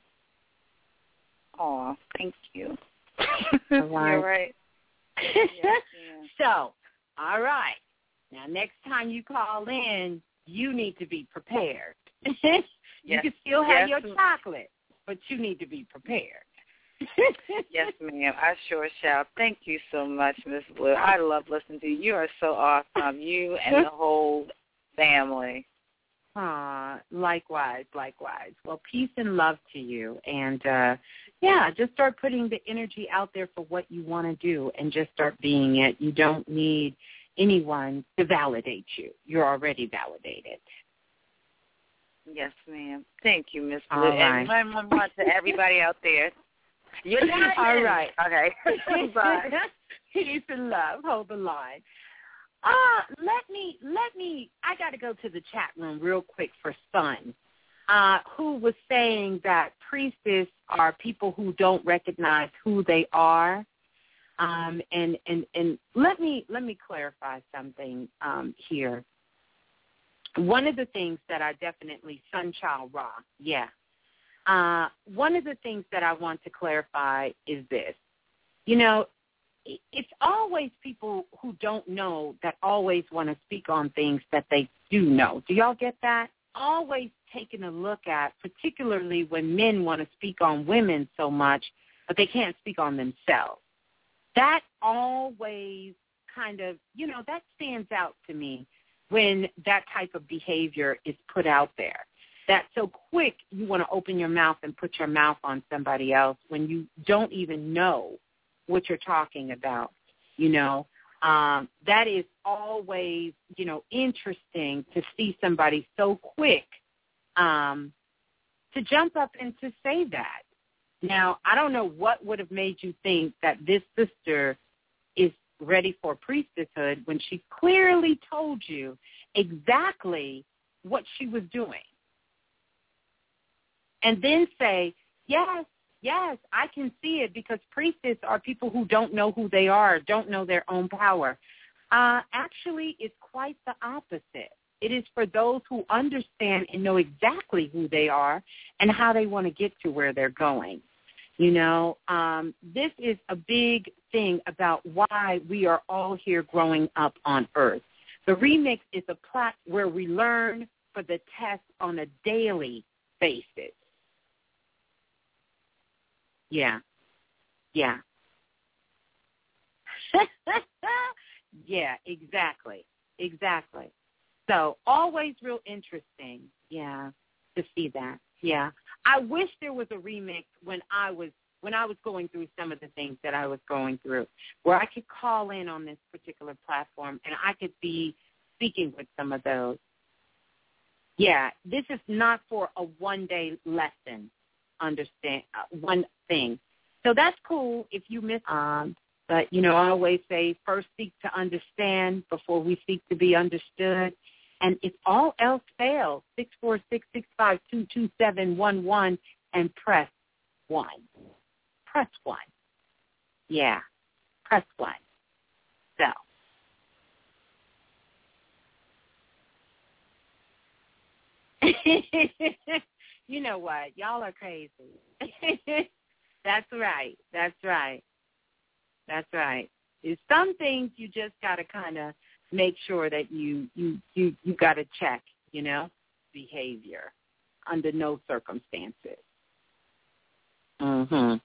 Oh, thank you. All right. You're right. So, all right. Now, next time you call in, you need to be prepared. You can still have your chocolate, but you need to be prepared. Yes, ma'am. I sure shall. Thank you so much, Miss Blue. I love listening to you. You are so awesome. You and the whole family. Likewise. Well, peace and love to you. And, just start putting the energy out there for what you want to do and just start being it. You don't need anyone to validate you. You're already validated. Yes, ma'am. Thank you, Miss Blue. All right. And one to everybody out there. You're not all right. Okay. Bye. Peace and love. Hold the line. Let me, I got to go to the chat room real quick for Sun, who was saying that priestess are people who don't recognize who they are. And let me clarify something here. One of the things that I definitely, Sunchild Ra, one of the things that I want to clarify is this. You know, it's always people who don't know that always want to speak on things that they do know. Do y'all get that? Always taking a look at, particularly when men want to speak on women so much, but they can't speak on themselves. That always kind of, that stands out to me when that type of behavior is put out there. That so quick you want to open your mouth and put your mouth on somebody else when you don't even know what you're talking about, that is always, interesting to see somebody so quick to jump up and to say that. Now, I don't know what would have made you think that this sister is ready for priestesshood when she clearly told you exactly what she was doing. And then say, yes, I can see it because priestess are people who don't know who they are, don't know their own power. Actually, it's quite the opposite. It is for those who understand and know exactly who they are and how they want to get to where they're going. This is a big thing about why we are all here growing up on earth. The remix is a plot where we learn for the test on a daily basis. Yeah. Yeah, exactly. So always real interesting, to see that. Yeah. I wish there was a remix when I was going through some of the things that I was going through, where I could call in on this particular platform and I could be speaking with some of those. Yeah, this is not for a one-day lesson. Understand one thing. So that's cool if you miss but I always say first seek to understand before we seek to be understood. And if all else fails, 646-652-2711 and press 1. Press 1. Yeah. Press 1. So you know what? Y'all are crazy. That's right. There's some things you just got to kind of make sure that you got to check, behavior under no circumstances. Mhm.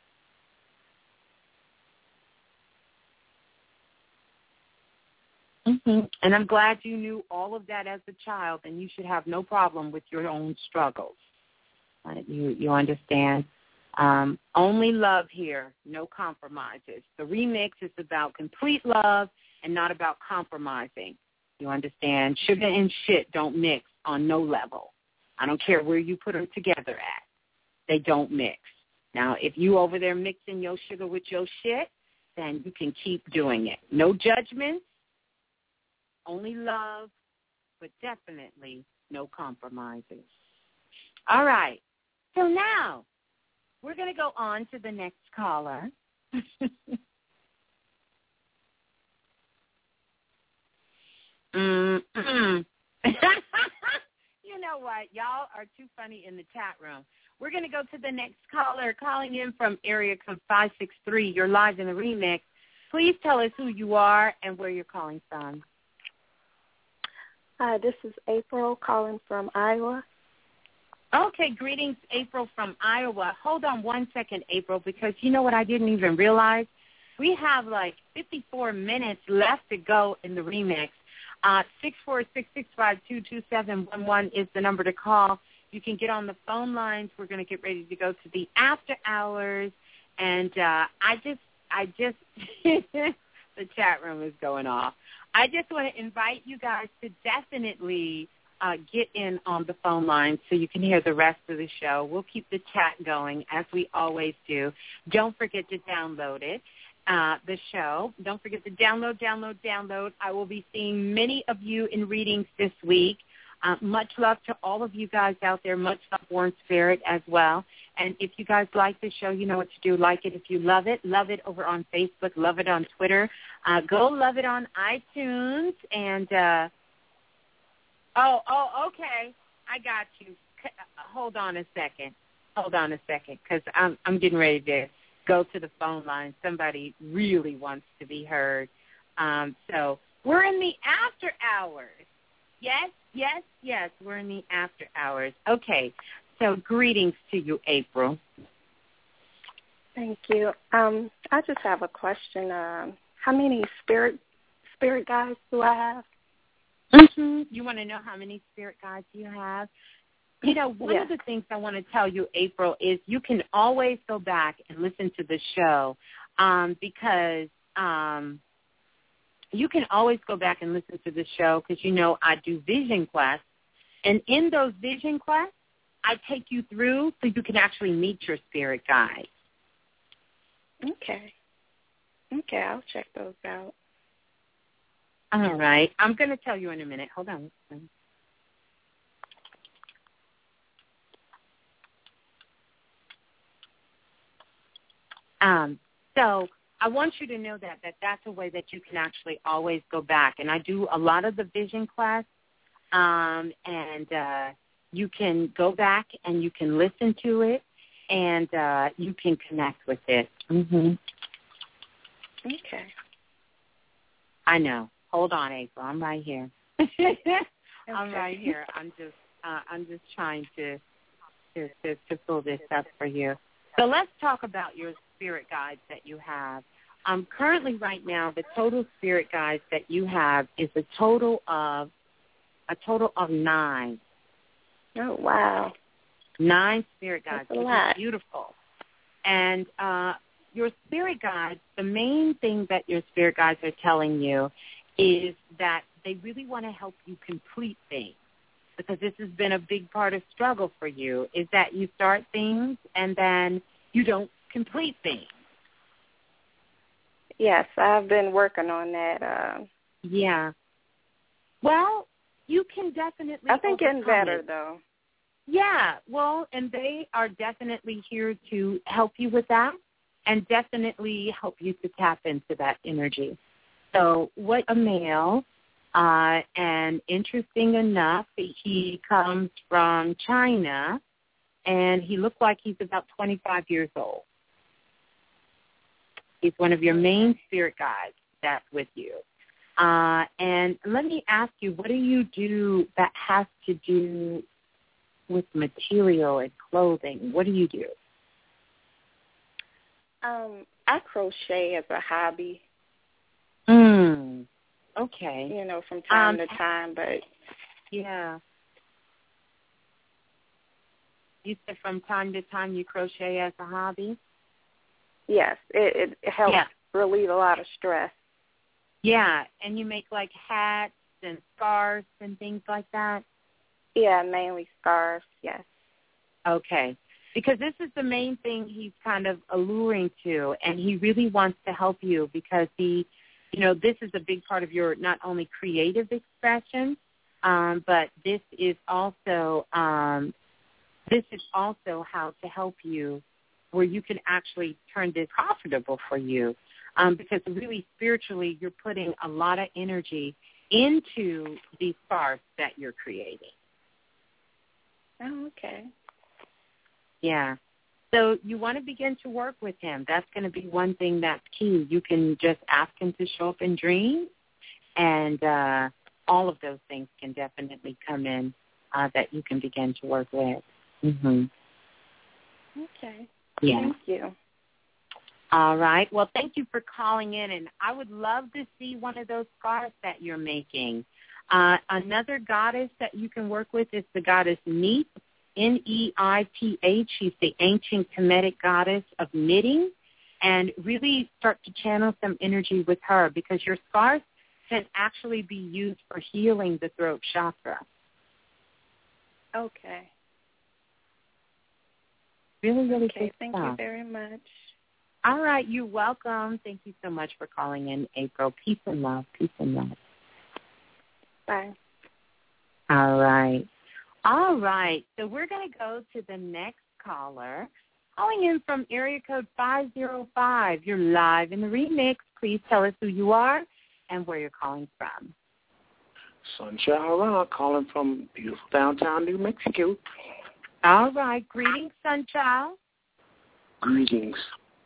Mhm. And I'm glad you knew all of that as a child, and you should have no problem with your own struggles. You understand? Only love here, no compromises. The remix is about complete love and not about compromising. You understand? Sugar and shit don't mix on no level. I don't care where you put them together at. They don't mix. Now, if you over there mixing your sugar with your shit, then you can keep doing it. No judgments, only love, but definitely no compromises. All right. So now we're going to go on to the next caller. You know what? Y'all are too funny in the chat room. We're going to go to the next caller calling in from area code 563. You're live in the remix. Please tell us who you are and where you're calling from. Hi, this is April calling from Iowa. Okay, greetings, April from Iowa. Hold on one second, April, because you know what I didn't even realize? We have like 54 minutes left to go in the remix. 646-652-2711 is the number to call. You can get on the phone lines. We're going to get ready to go to the after hours. And I just the chat room is going off. I just want to invite you guys to definitely get in on the phone line so you can hear the rest of the show. We'll keep the chat going as we always do. Don't forget to download it. The show. Don't forget to download. I will be seeing many of you in readings this week. Much love to all of you guys out there. Much love, Warren Spirit, as well. And if you guys like the show, you know what to do. Like it if you love it over on Facebook, love it on Twitter. Go love it on iTunes. And, okay. I got you. Hold on a second, because I'm getting ready to go to the phone line. Somebody really wants to be heard. So we're in the after hours. Yes, we're in the after hours. Okay, so greetings to you, April. Thank you. I just have a question. How many spirit guides do I have? Mm-hmm. You want to know how many spirit guides you have? You know, one of the things I want to tell you, April, is you can always go back and listen to the show because you can always go back and listen to the show because, you know, I do vision quests. And in those vision quests, I take you through so you can actually meet your spirit guides. Okay, I'll check those out. All right. I'm going to tell you in a minute. Hold on. So I want you to know that that's a way that you can actually always go back. And I do a lot of the vision class, and you can go back and you can listen to it, and you can connect with it. Mm-hmm. Okay. I know. Hold on, April. I'm right here. I'm right here. I'm just trying to pull this up for you. So let's talk about your spirit guides that you have. Currently, right now, the total spirit guides that you have is a total of 9. Oh, wow. 9 spirit guides. That's a lot. Beautiful. And your spirit guides, the main thing that your spirit guides are telling you is that they really want to help you complete things, because this has been a big part of struggle for you, is that you start things and then you don't complete things. Yes, I've been working on that. Yeah. Well, you can definitely I've been getting better, it. though. Yeah, well, and they are definitely here to help you with that and definitely help you to tap into that energy. So what a male, and interesting enough, he comes from China, and he looks like he's about 25 years old. He's one of your main spirit guides that's with you. And let me ask you, what do you do that has to do with material and clothing? What do you do? I crochet as a hobby. Okay. You know, from time to time, but... Yeah. You said from time to time you crochet as a hobby? Yes, it helps relieve a lot of stress. Yeah, and you make like hats and scarves and things like that? Yeah, mainly scars, yes. Okay. Because this is the main thing he's kind of alluring to, and he really wants to help you because this is a big part of your not only creative expression, but this is also how to help you where you can actually turn this profitable for you. Because really spiritually you're putting a lot of energy into these scars that you're creating. Oh, okay. Yeah. So you want to begin to work with him. That's going to be one thing that's key. You can just ask him to show up in dreams, and all of those things can definitely come in that you can begin to work with. Mm-hmm. Okay. Yeah. Thank you. All right. Well, thank you for calling in, and I would love to see one of those scars that you're making. Another goddess that you can work with is the goddess Neith, Neith. She's the ancient Kemetic goddess of knitting, and really start to channel some energy with her because your scars can actually be used for healing the throat chakra. Okay. Really, really okay. good Thank stuff. you very much. All right. You're welcome. Thank you so much for calling in, April. Peace and love. Peace and love. Bye. All right. All right. So we're going to go to the next caller. Calling in from area code 505. You're live in the remix. Please tell us who you are and where you're calling from. Sunshine Haran, calling from beautiful downtown New Mexico. All right. Greetings, Sunchild. Greetings.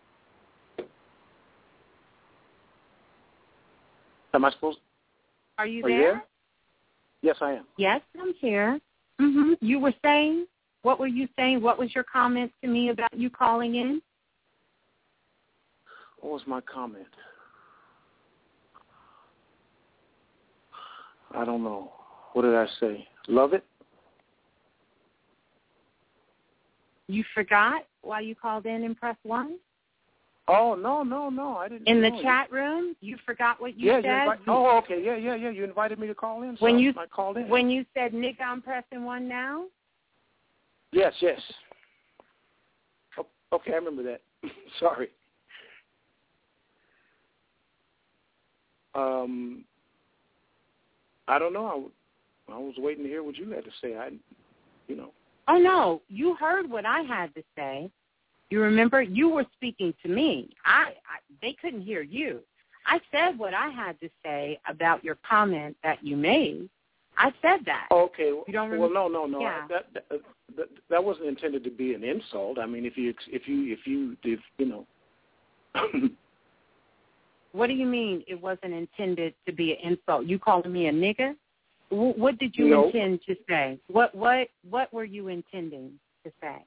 Am I supposed? Are you there? there? Yes, I am. Yes, I'm here. Mm-hmm. You were saying? What were you saying? What was your comment to me about you calling in? What was my comment? I don't know. What did I say? Love it? You forgot why you called in and pressed 1? Oh, no, I didn't. In the chat room, you forgot what you said? Oh, okay, yeah. You invited me to call in, so I called in. When you said, nigga, I'm pressing 1 now? Yes. Oh, okay, I remember that. Sorry. I don't know. I was waiting to hear what you had to say. Oh, no, you heard what I had to say. You remember? You were speaking to me. They couldn't hear you. I said what I had to say about your comment that you made. I said that. Okay. You don't remember? Well, no. Yeah. That wasn't intended to be an insult. I mean, if you What do you mean it wasn't intended to be an insult? You calling me a nigga? What did you intend to say? What were you intending to say?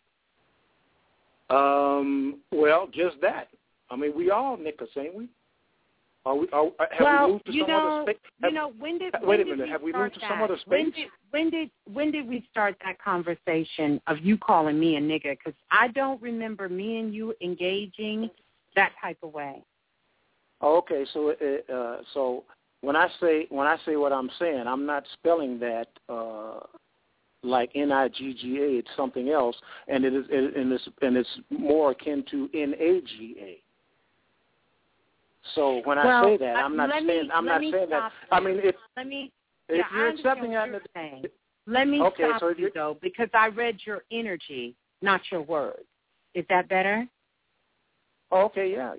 Well, just that. I mean, we all niggas, ain't we? Have we moved to some other space? Wait a minute. Have we moved to some other space? When did we start that conversation of you calling me a nigga? Because I don't remember me and you engaging that type of way. Okay, so when I say what I'm saying, I'm not spelling that like NIGGA. It's something else, and it's more akin to NAGA. So when I say that, I'm not saying that. I mean, if you're accepting that, let me stop you though, because I read your energy, not your words. Is that better? Okay, yeah.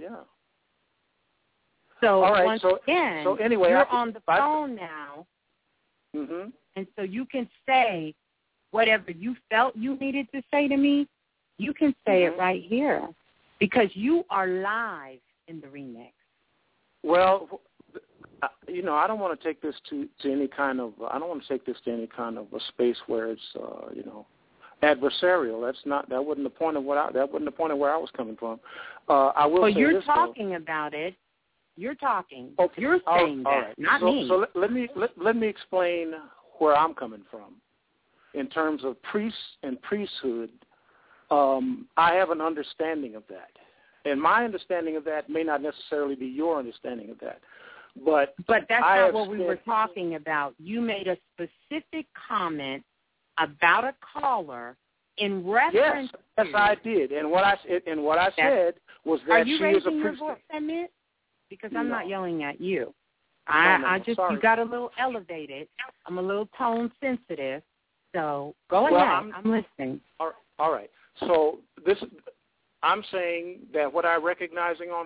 So all right, once again, so anyway, you're on the phone now, and so you can say whatever you felt you needed to say to me. You can say it right here because you are live in the remix. Well, I don't want to take this to any kind of. I don't want to take this to any kind of a space where it's adversarial. That wasn't the point of where I was coming from. I will. Well, say you're this, talking about it. You're talking. Okay. You're saying all that, right. not me. So let me explain where I'm coming from. In terms of priests and priesthood, I have an understanding of that. And my understanding of that may not necessarily be your understanding of that. But that's not what we were talking about. You made a specific comment about a caller in reference Yes, I did. And what I said was that she is a priestess. Are you raising your voice a minute? Because I'm not yelling at you. You got a little elevated. I'm a little tone sensitive. So go ahead. I'm listening. All right. So I'm saying that what I recognize on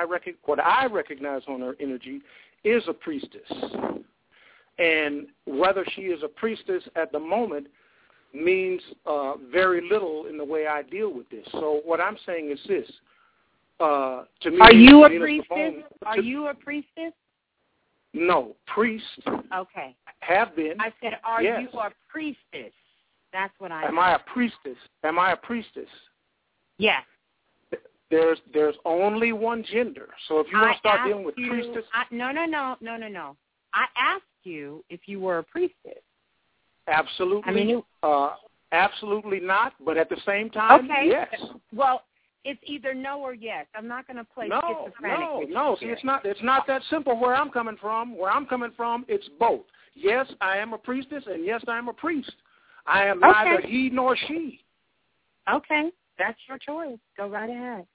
her energy is a priestess. And whether she is a priestess at the moment means very little in the way I deal with this. So what I'm saying is this. To me, are you a priestess? Are you a priestess? No, priest. Okay. Have been. I said, are you a priestess? That's what I Am I a priestess? Am I a priestess? Yes. There's only one gender. So if you want to start dealing with priestess. No. I asked you if you were a priestess. Absolutely. Absolutely not. But at the same time, yes. Well, it's either no or yes. I'm not going to play schizophrenic with you. No. See, it's not that simple where I'm coming from. Where I'm coming from, it's both. Yes, I am a priestess, and yes, I am a priest. I am neither he nor she. Okay. That's your choice. Go right ahead.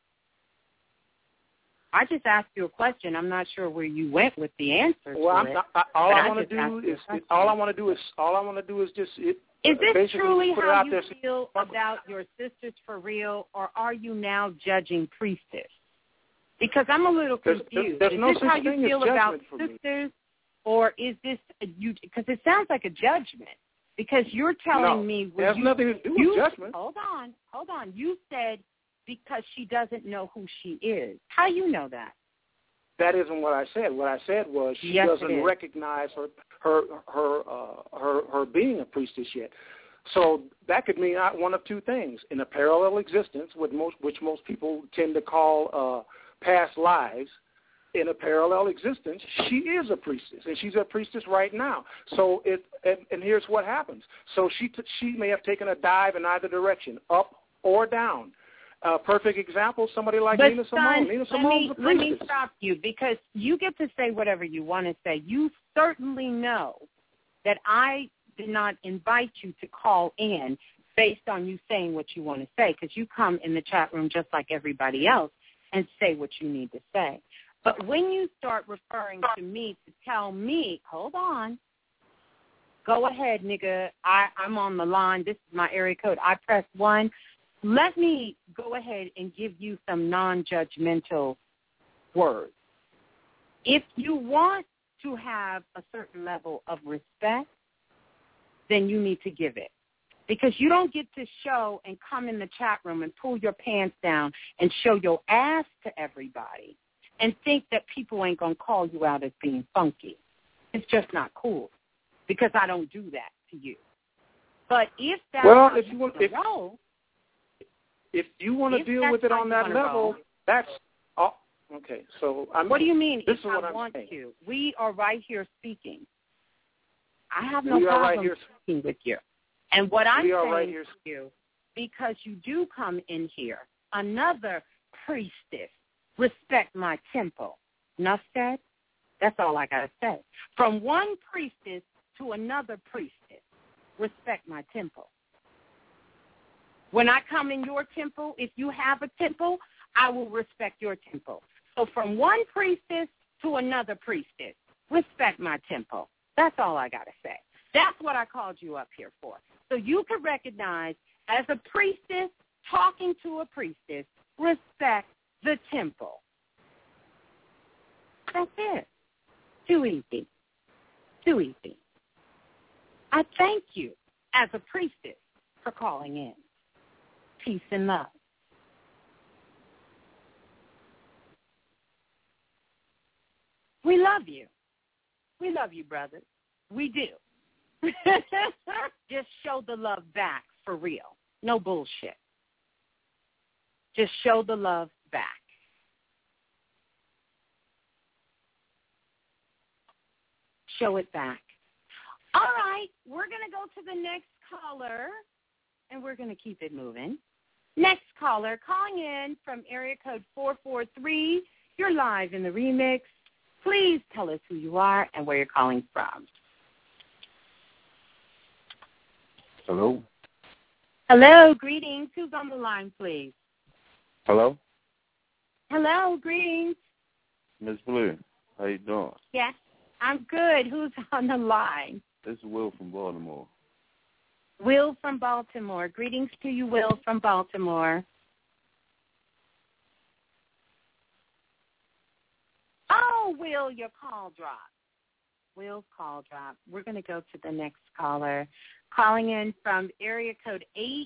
I just asked you a question. I'm not sure where you went with the answer. Well, all I want to do is just. Is this truly how you feel about your sisters for real, or are you now judging priestess? Because I'm a little confused. There's no is this how you thing feel as about judgment sisters, or is this because it sounds like a judgment? Because you're telling me it has nothing to do with judgment. Hold on. You said because she doesn't know who she is. How you know that? That isn't what I said. What I said was she doesn't recognize her being a priestess yet. So that could mean one of two things: in a parallel existence, which most people tend to call past lives. In a parallel existence, she is a priestess, and she's a priestess right now. So and here's what happens. So she may have taken a dive in either direction, up or down. Perfect example, somebody like Nina Simone. Nina Simone's a priestess. Let me stop you, because you get to say whatever you want to say. You certainly know that I did not invite you to call in based on you saying what you want to say, because you come in the chat room just like everybody else and say what you need to say. But when you start referring to me to tell me, hold on, go ahead, nigga, I'm on the line. This is my area code. I press 1. Let me go ahead and give you some non-judgmental words. If you want to have a certain level of respect, then you need to give it. Because you don't get to show and come in the chat room and pull your pants down and show your ass to everybody and think that people ain't going to call you out as being funky. It's just not cool, because I don't do that to you. But if that's if you want to deal with it on that level, that's okay. So what do you mean? This if is what I I'm want saying. to, we are right here speaking. I have no problem speaking with you. And what I'm saying to you, because you do come in here, another priestess, respect my temple. Enough said? That's all I got to say. From one priestess to another priestess, respect my temple. When I come in your temple, if you have a temple, I will respect your temple. So from one priestess to another priestess, respect my temple. That's all I got to say. That's what I called you up here for. So you can recognize, as a priestess talking to a priestess, respect the temple. That's it. Too easy. Too easy. I thank you, as a priestess, for calling in. Peace and love. We love you. We love you, brothers. We do. Just show the love back for real. No bullshit. Just show the love back. Show it back. All right, we're going to go to the next caller, and we're going to keep it moving. Next caller, calling in from area code 443. You're live in the remix. Please tell us who you are and where you're calling from. Hello? Hello, greetings. Who's on the line, please? Hello? Hello, greetings. Miss Blue, how you doing? Yes, I'm good. Who's on the line? This is Will from Baltimore. Will from Baltimore. Greetings to you, Will from Baltimore. Oh, Will, your call dropped. Will's call dropped. We're going to go to the next caller. Calling in from area code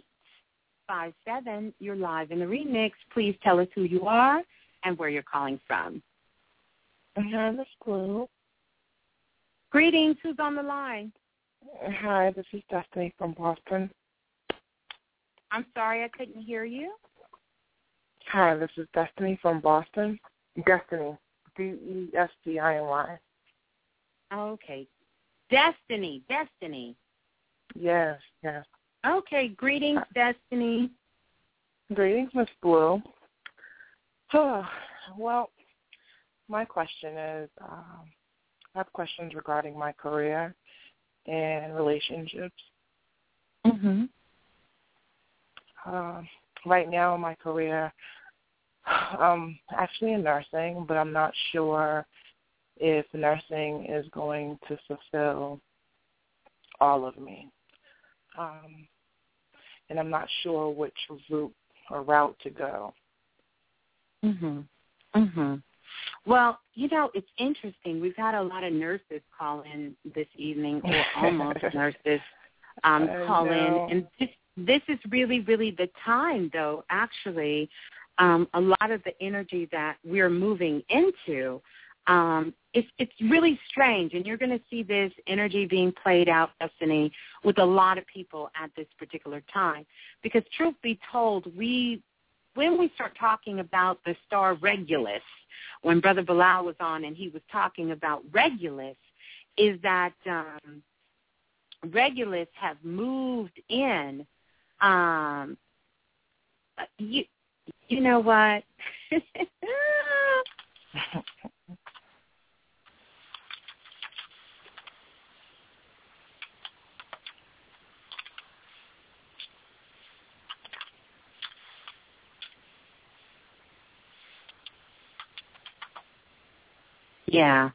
857. You're live in the remix. Please tell us who you are and where you're calling from. Hi, this is Blue. Greetings. Who's on the line? Hi, this is Destiny from Boston. I'm sorry, I couldn't hear you. Hi, this is Destiny from Boston. Destiny. Destiny. Okay. Destiny. Yes. Okay. Greetings, Destiny. Greetings, Miss Blue. Well, my question is, I have questions regarding my career and relationships. Mm-hmm. Right now in my career, I'm actually in nursing, but I'm not sure if nursing is going to fulfill all of me. And I'm not sure which route to go. Well, it's interesting. We've had a lot of nurses call in this evening, or almost nurses call in. And this is really, really the time, though, actually, a lot of the energy that we're moving into, it's really strange. And you're going to see this energy being played out, Destiny, with a lot of people at this particular time. Because truth be told, when we start talking about the star Regulus, when Brother Bilal was on and he was talking about Regulus, is that Regulus have moved in. You know what? Yeah.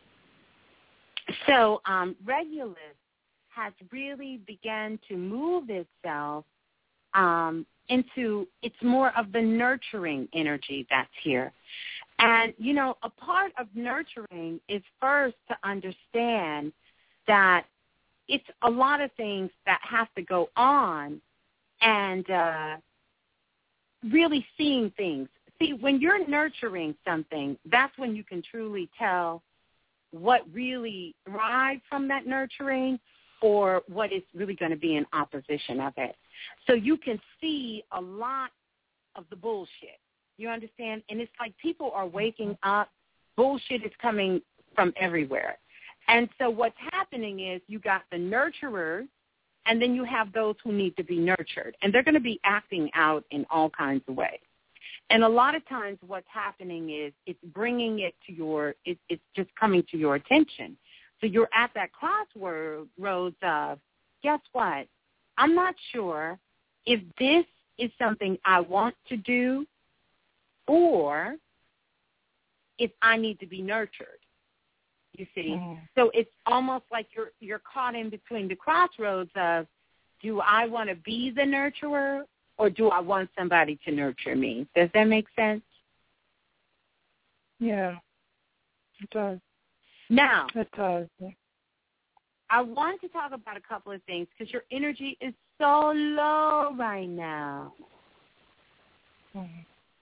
So Regulus has really begun to move itself into, it's more of the nurturing energy that's here. And, a part of nurturing is first to understand that it's a lot of things that have to go on and really seeing things. See, when you're nurturing something, that's when you can truly tell what really thrives from that nurturing or what is really going to be in opposition of it. So you can see a lot of the bullshit. You understand? And it's like people are waking up. Bullshit is coming from everywhere. And so what's happening is you got the nurturers, and then you have those who need to be nurtured. And they're going to be acting out in all kinds of ways. And a lot of times what's happening is it's bringing it to it's just coming to your attention. So you're at that crossroads of, guess what? I'm not sure if this is something I want to do or if I need to be nurtured, you see. Mm-hmm. So it's almost like you're caught in between the crossroads of, do I want to be the nurturer or do I want somebody to nurture me? Does that make sense? Yeah, it does. Now, it does. I want to talk about a couple of things because your energy is so low right now. Mm-hmm.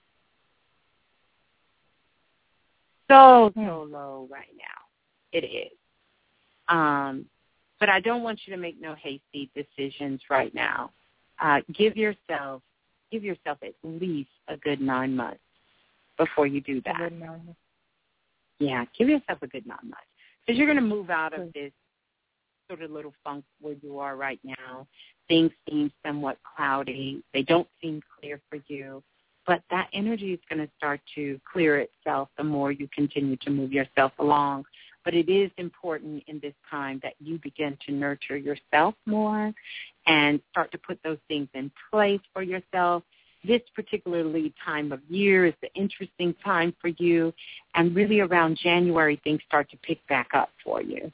So low right now. It is. But I don't want you to make no hasty decisions right now. Give yourself at least a good 9 months before you do that. Yeah, give yourself a good 9 months because you're going to move out of this sort of little funk where you are right now. Things seem somewhat cloudy. They don't seem clear for you. But that energy is going to start to clear itself the more you continue to move yourself along. But it is important in this time that you begin to nurture yourself more and start to put those things in place for yourself. This particularly time of year is the interesting time for you, and really around January, things start to pick back up for you.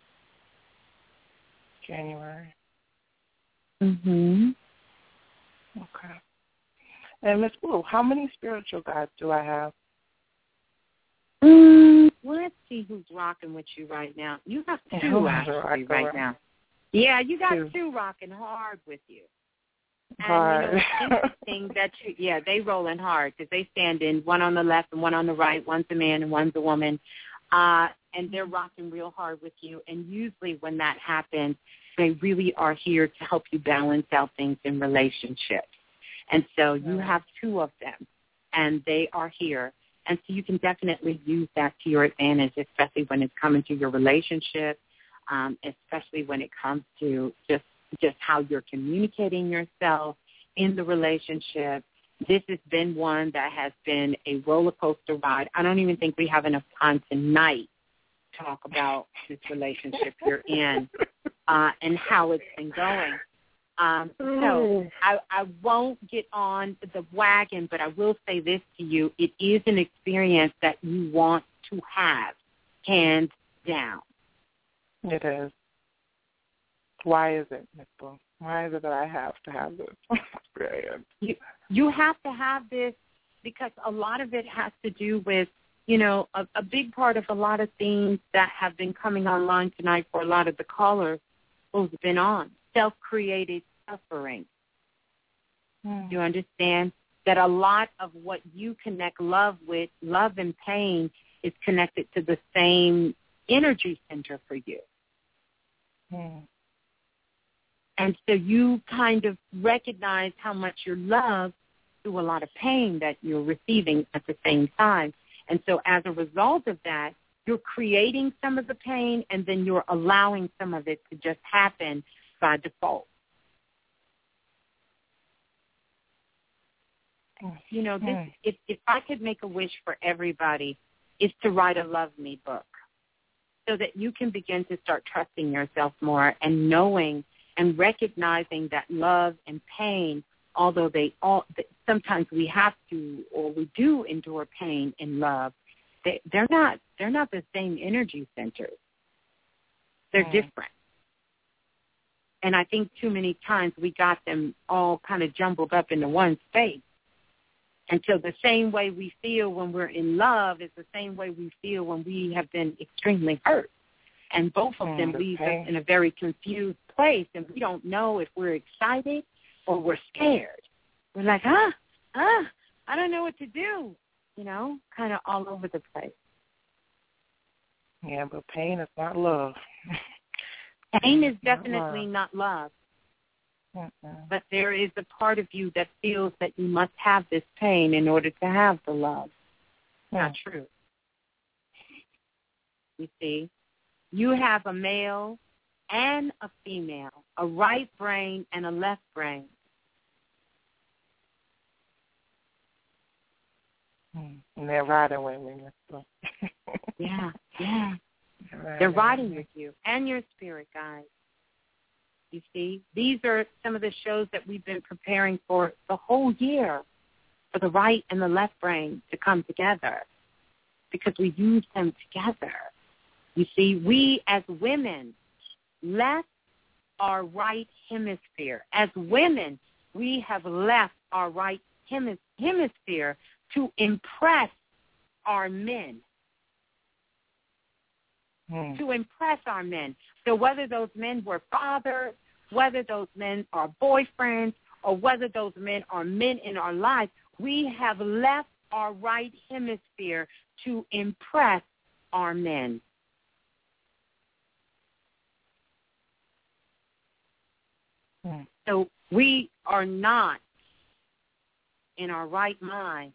January. Mm-hmm. Okay. And Ms. Blue, how many spiritual guides do I have? Let's see who's rocking with you right now. You have two actually right now. Yeah, you got two rocking hard with you. And hard. It's interesting that they rolling hard because they stand in one on the left and one on the right. One's a man and one's a woman, and they're rocking real hard with you. And usually when that happens, they really are here to help you balance out things in relationships. And so you have two of them, and they are here. And so you can definitely use that to your advantage, especially when it's coming to your relationship, especially when it comes to just how you're communicating yourself in the relationship. This has been one that has been a roller coaster ride. I don't even think we have enough time tonight to talk about this relationship you're in and how it's been going. So I won't get on the wagon, but I will say this to you. It is an experience that you want to have, hands down. It is. Why is it, Ms. Blue? Why is it that I have to have this experience? You have to have this because a lot of it has to do with, a big part of a lot of things that have been coming online tonight for a lot of the callers who's been on, self-created suffering. You understand that a lot of what you connect love with, love and pain, is connected to the same energy center for you. And so you kind of recognize how much you're loved through a lot of pain that you're receiving at the same time. And so as a result of that, you're creating some of the pain, and then you're allowing some of it to just happen by default. If I could make a wish for everybody, it's to write a Love Me book so that you can begin to start trusting yourself more and knowing and recognizing that love and pain, although sometimes we have to or we do endure pain in love, they're not the same energy centers. They're different. And I think too many times we got them all kind of jumbled up into one space. And so the same way we feel when we're in love is the same way we feel when we have been extremely hurt. And both of them leave us in a very confused place, and we don't know if we're excited or we're scared. We're like, I don't know what to do, kind of all over the place. Yeah, but pain is not love. Pain is definitely not love. But there is a part of you that feels that you must have this pain in order to have the love. Not true. You see? You have a male and a female, a right brain and a left brain. And they're riding with me. Yeah. They're riding with you and your spirit guides. You see, these are some of the shows that we've been preparing for the whole year, for the right and the left brain to come together because we use them together. You see, we as women left our right hemisphere. As women, we have left our right hemisphere to impress our men. To impress our men. So whether those men were fathers, whether those men are boyfriends, or whether those men are men in our lives, we have left our right hemisphere to impress our men. So we are not in our right mind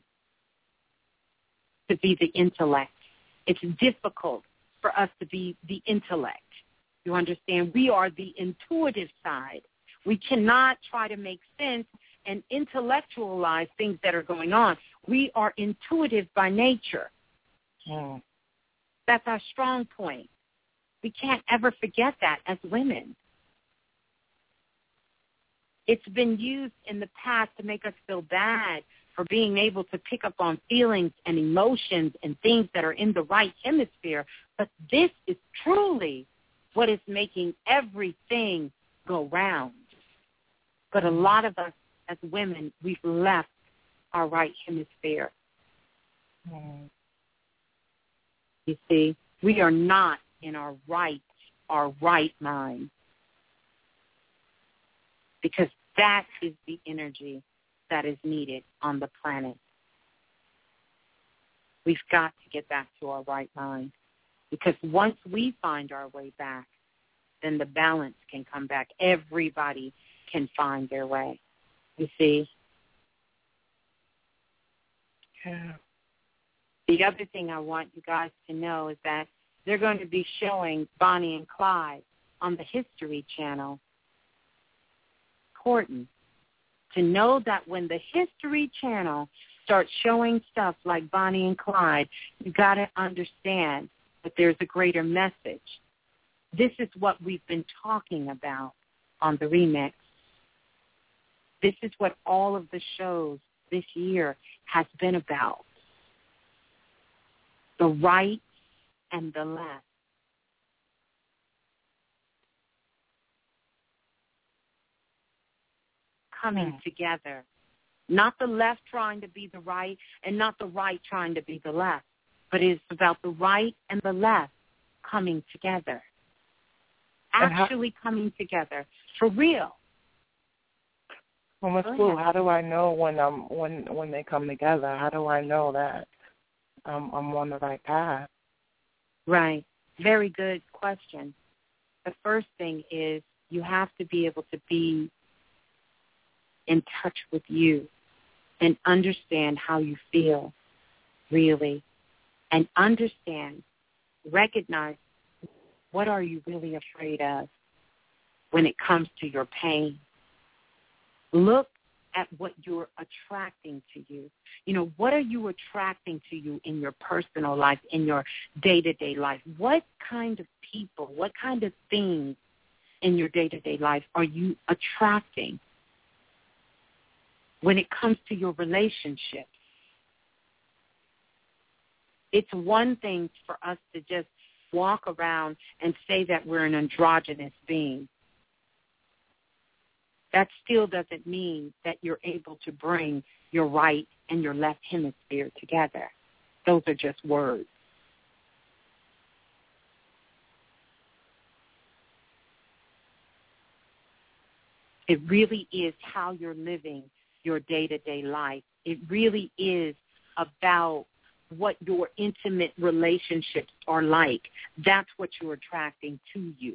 to be the intellect. It's difficult for us to be the intellect. You understand? We are the intuitive side. We cannot try to make sense and intellectualize things that are going on. We are intuitive by nature. That's our strong point. We can't ever forget that as women. It's been used in the past to make us feel bad for being able to pick up on feelings and emotions and things that are in the right hemisphere. But this is truly what is making everything go round. But a lot of us as women, we've left our right hemisphere. You see, we are not in our right mind, because that is the energy that is needed on the planet. We've got to get back to our right mind, because once we find our way back, then the balance can come back. Everybody can find their way, you see. Yeah. The other thing I want you guys to know is that they're going to be showing Bonnie and Clyde on the History Channel. Important to know that when the History Channel starts showing stuff like Bonnie and Clyde, you got to understand that there's a greater message. This is what we've been talking about on the remix. This is what all of the shows this year has been about. The right and the left. Coming together. Not the left trying to be the right and not the right trying to be the left, but it's about the right and the left coming together. Actually coming together. For real. Well, Ms. Blue, how do I know when they come together? How do I know that I'm on the right path? Right. Very good question. The first thing is you have to be able to be in touch with you and understand how you feel, really, and understand, recognize what are you really afraid of when it comes to your pain. Look at what you're attracting to you. You know, what are you attracting to you in your personal life, in your day-to-day life? What kind of people, what kind of things in your day-to-day life are you attracting when it comes to your relationships? It's one thing for us to just walk around and say that we're an androgynous being. That still doesn't mean that you're able to bring your right and your left hemisphere together. Those are just words. It really is how you're living your day-to-day life. It really is about what your intimate relationships are like. That's what you're attracting to you.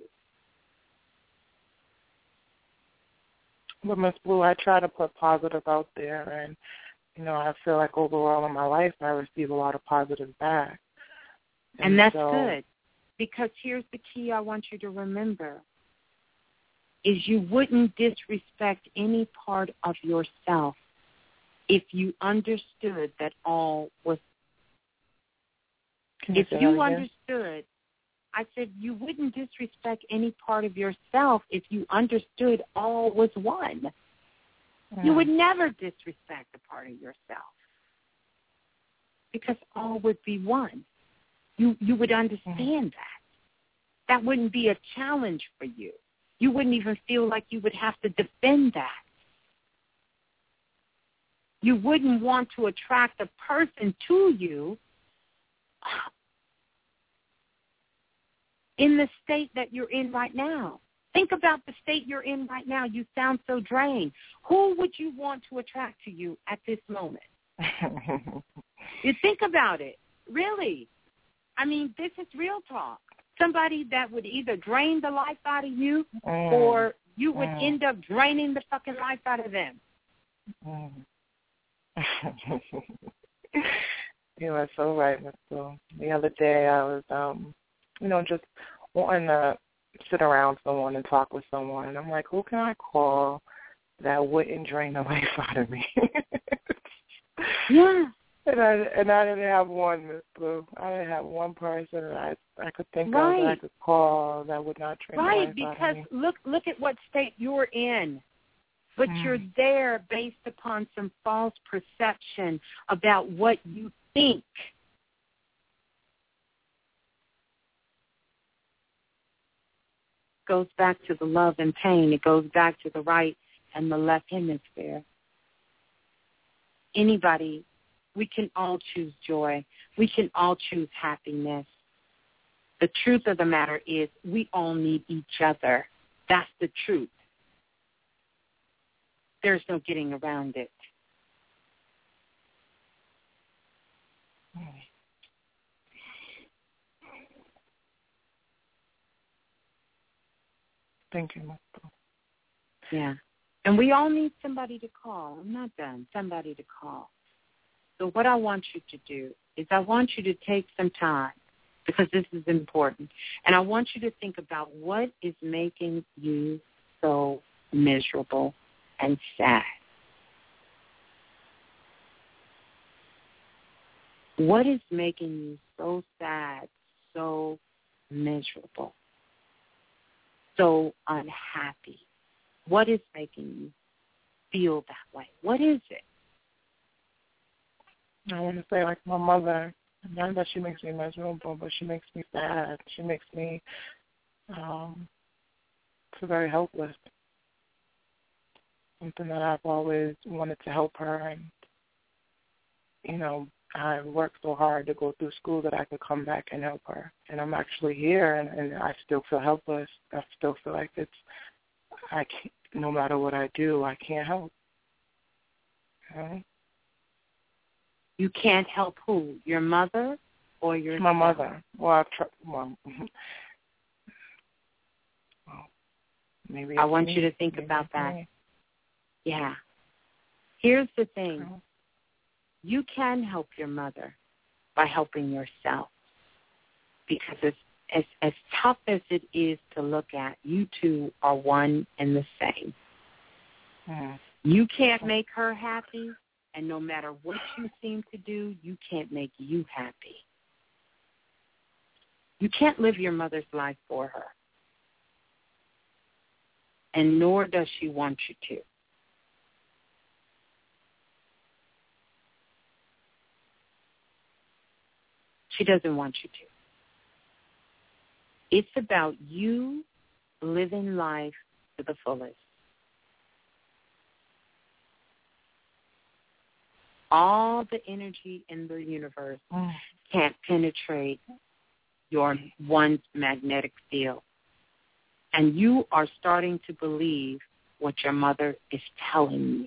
But Ms. Blue, I try to put positive out there, and, you know, I feel like overall in my life I receive a lot of positive back. And that's good, because here's the key I want you to remember, is you wouldn't disrespect any part of yourself if you understood that all was. If you understood, I said you wouldn't disrespect any part of yourself if you understood all was one. You would never disrespect a part of yourself because all would be one. You would understand that. That wouldn't be a challenge for you. You wouldn't even feel like you would have to defend that. You wouldn't want to attract a person to you in the state that you're in right now. Think about the state you're in right now. You sound so drained. Who would you want to attract to you at this moment? You think about it. Really. I mean, this is real talk. Somebody that would either drain the life out of you or you would end up draining the fucking life out of them. You are so right, Ms. Blue. The other day I was, just wanting to sit around someone and talk with someone. And I'm like, who can I call that wouldn't drain the life out of me? Yeah. And I didn't have one, Ms. Blue. I didn't have one person that I could think of that I could call that would not drain the life out of me. Right, because look at what state you're in. but you're there based upon some false perception about what you think. It goes back to the love and pain. It goes back to the right and the left hemisphere. Anybody, we can all choose joy. We can all choose happiness. The truth of the matter is we all need each other. That's the truth. There's no getting around it. Thank you, Michael. Yeah. And we all need somebody to call. I'm not done. Somebody to call. So what I want you to do is I want you to take some time, because this is important, and I want you to think about what is making you so miserable and sad. What is making you so sad, so miserable, so unhappy? What is making you feel that way? What is it? I want to say, like my mother, not that she makes me miserable, but she makes me sad. She makes me feel very helpless. Something that I've always wanted to help her, and, you know, I worked so hard to go through school that I could come back and help her. And I'm actually here, and I still feel helpless. I still feel like I can't, no matter what I do, I can't help. Okay? You can't help who? Your mother or your My mother. Well, maybe I want you to think about that. Yeah. Here's the thing. You can help your mother by helping yourself, because as tough as it is to look at, you two are one and the same. You can't make her happy, and no matter what you seem to do, you can't make you happy. You can't live your mother's life for her, and nor does she want you to. She doesn't want you to. It's about you living life to the fullest. All the energy in the universe can't penetrate your one's magnetic field. And you are starting to believe what your mother is telling you.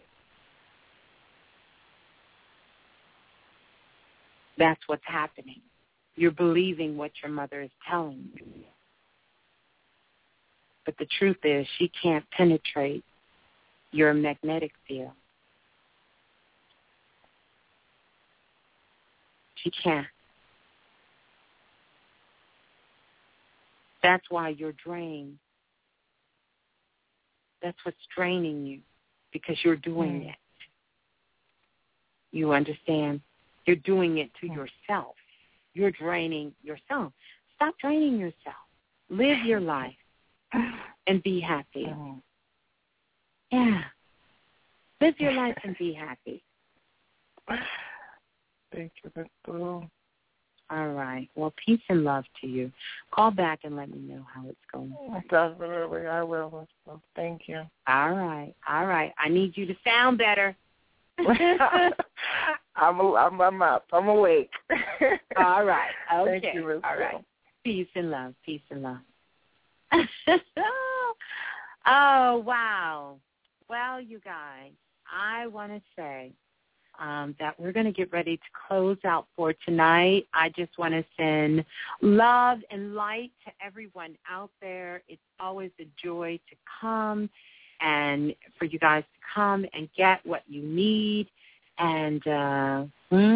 That's what's happening. You're believing what your mother is telling you. But the truth is, she can't penetrate your magnetic field. She can't. That's why you're drained. That's what's draining you, because you're doing it. You understand? You're doing it to yourself. You're draining yourself. Stop draining yourself. Live your life and be happy. Yeah. Live your life and be happy. Thank you, Miss Blue. All right. Well, peace and love to you. Call back and let me know how it's going. Definitely, I will, Miss Blue. Thank you. All right. All right. I need you to sound better. I'm up. I'm awake. All right. Okay. Thank you, Miss All right. Blue. Peace and love. Peace and love. Oh, wow. Well, you guys, I want to say that we're going to get ready to close out for tonight. I just want to send love and light to everyone out there. It's always a joy to come and for you guys to come and get what you need and to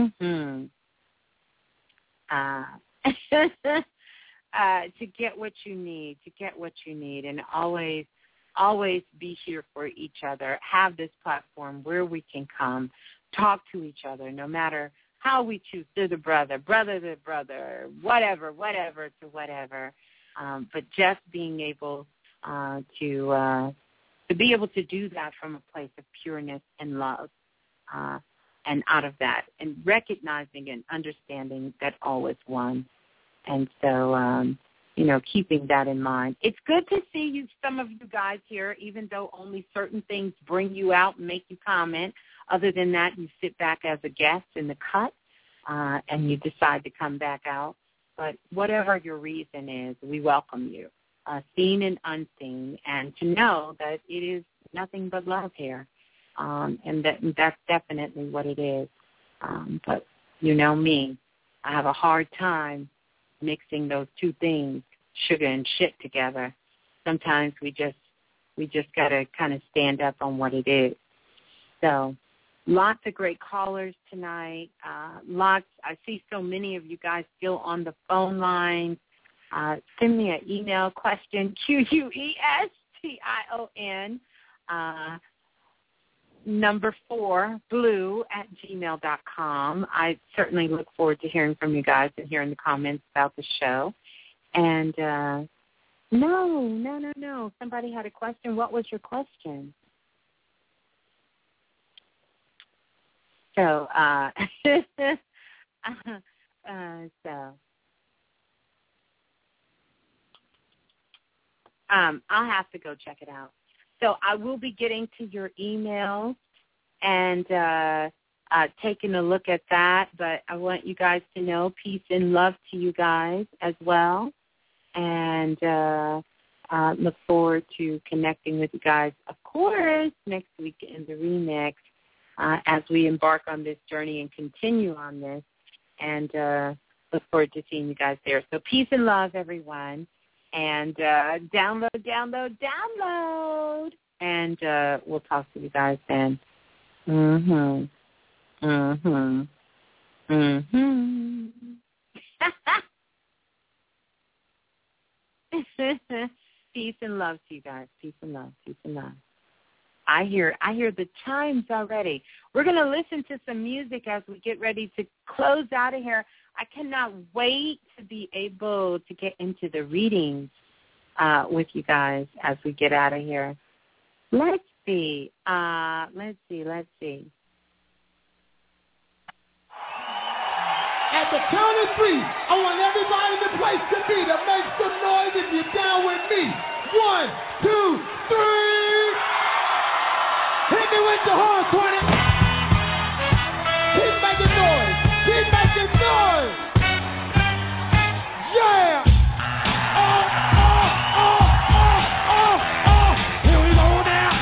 get what you need, and always be here for each other. Have this platform where we can come, talk to each other, no matter how we choose, to the brother to brother, whatever. But just being able to to be able to do that from a place of pureness and love, and out of that, and recognizing and understanding that all is one. And so, keeping that in mind. It's good to see some of you guys here, even though only certain things bring you out and make you comment. Other than that, you sit back as a guest in the cut, and you decide to come back out. But whatever your reason is, we welcome you, seen and unseen, and to know that it is nothing but love here, and that's definitely what it is. But you know me, I have a hard time mixing those two things, sugar and shit, together. Sometimes we just got to kind of stand up on what it is. So lots of great callers tonight. I see so many of you guys still on the phone line. Send me an email question, QUESTION, number 4, blue@gmail.com. I certainly look forward to hearing from you guys and hearing the comments about the show. And no. Somebody had a question. What was your question? So, I'll have to go check it out. So I will be getting to your emails and taking a look at that, but I want you guys to know peace and love to you guys as well, and look forward to connecting with you guys, of course, next week in the remix as we embark on this journey and continue on this, and look forward to seeing you guys there. So peace and love, everyone. And download, and we'll talk to you guys then. Peace and love to you guys. Peace and love. I hear the chimes already. We're going to listen to some music as we get ready to close out of here. I cannot wait to be able to get into the readings with you guys as we get out of here. Let's see. At the count of 3, I want everybody in the place to be to make some noise if you're down with me. 1, 2, 3. Hit me with the horn, Tony. Keep making noise. Yeah. Oh. Here we go now.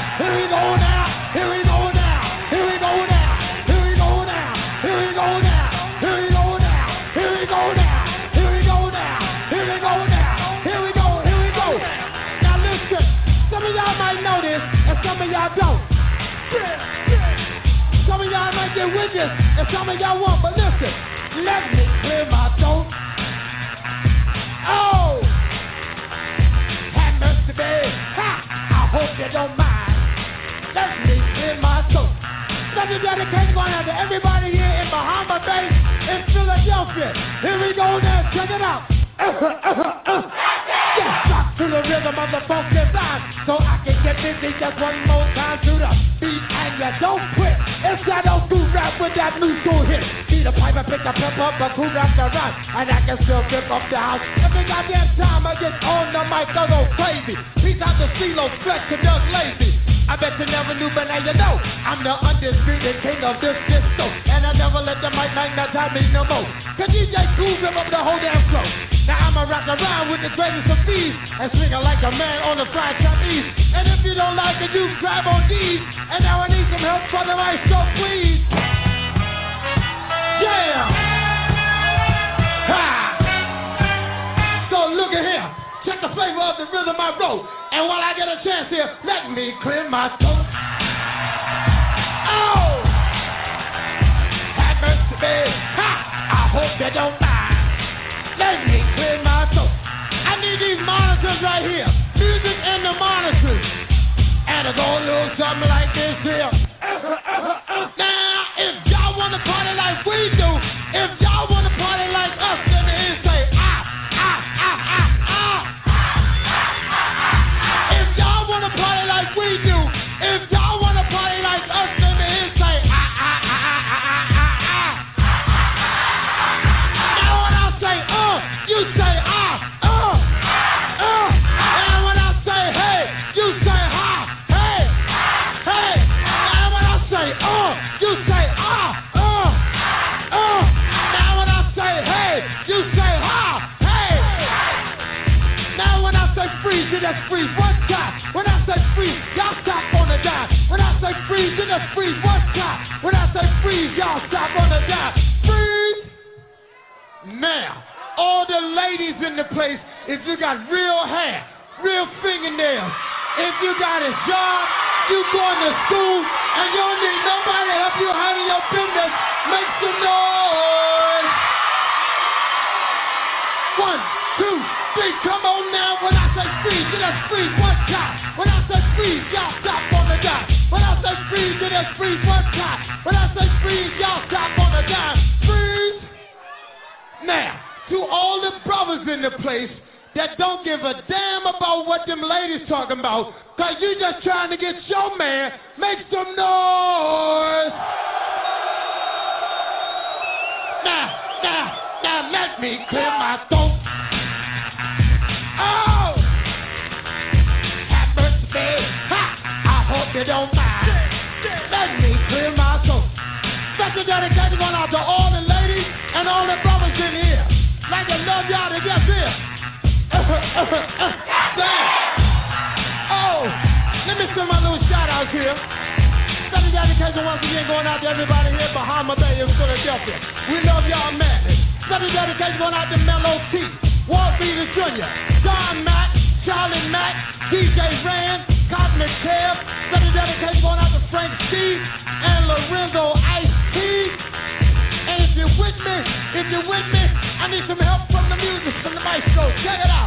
Now listen, some of y'all might know this and some of y'all don't. Some of y'all might get with this and some of y'all won't, but listen, let me clear my throat. Oh, have mercy, babe. I hope you don't mind. Let me clear my throat. Special dedication going out to everybody here in Bahama Bay, in Philadelphia. Here we go now, check it out. Just rock to the rhythm of the funky rhyme, so I can get busy just one more time to the beat, and you don't quit. It's that old school rap with that new school hit. See the pipe, I pick the pep up, but cool rap the rhyme, and I can still rip up the house. Every goddamn time I get on the mic, I go crazy. Peace out to CeeLo, Flex, and Doug Lazy. I bet you never knew, but now you know I'm the undisputed king of this disco, and I never let the mic magnetize me no more. Cause DJ Cool rip up the whole damn flow. Now I'ma rock around with the greatest of these and swing it like a man on the fried Chinese. And if you don't like it, you grab on these. And now I need some help for the mic, so please. Yeah. Ha. So look at here. Check the flavor of the rhythm I wrote. And while I get a chance here, let me clear my throat. Oh! Have mercy, babe. Ha! I hope you don't mind. Let me clear my throat. I need these monitors right here. Music in the monitors. And it go a little something like this here. Now die. When I say freeze, y'all stop on the dime. Freeze! Now, all the ladies in the place, if you got real hair, real fingernails, if you got a job, you going to school, and you don't need nobody to help you handle your business, make some noise. 1, 2, 3, come on now. When I say freeze, get us freeze one time. When I say freeze, y'all stop on the dime. When I say freeze, get us freeze one time. When I say freeze, y'all stop on the dime. Freeze. Now, to all the brothers in the place that don't give a damn about what them ladies talking about, cause you just trying to get your man, make some noise. Now let me clear my throat. Oh, happy birthday, I hope you don't mind. Let me clear my throat. Special dedication going out to all the ladies and all the brothers in here. Like to love y'all to get here. Oh, let me send my little shout out here. Special dedication once again going out to everybody here, Bahama Bay in Philadelphia. We love y'all madly. Special dedication going out to Mellow T, Walt Beater Jr., John Mack, Charlie Mack, DJ Rand, Cosmic Kev. Special dedication going out to Frank C and Lorenzo Ice T. And if you're with me, I need some help from the music, from the maestro. Check it out.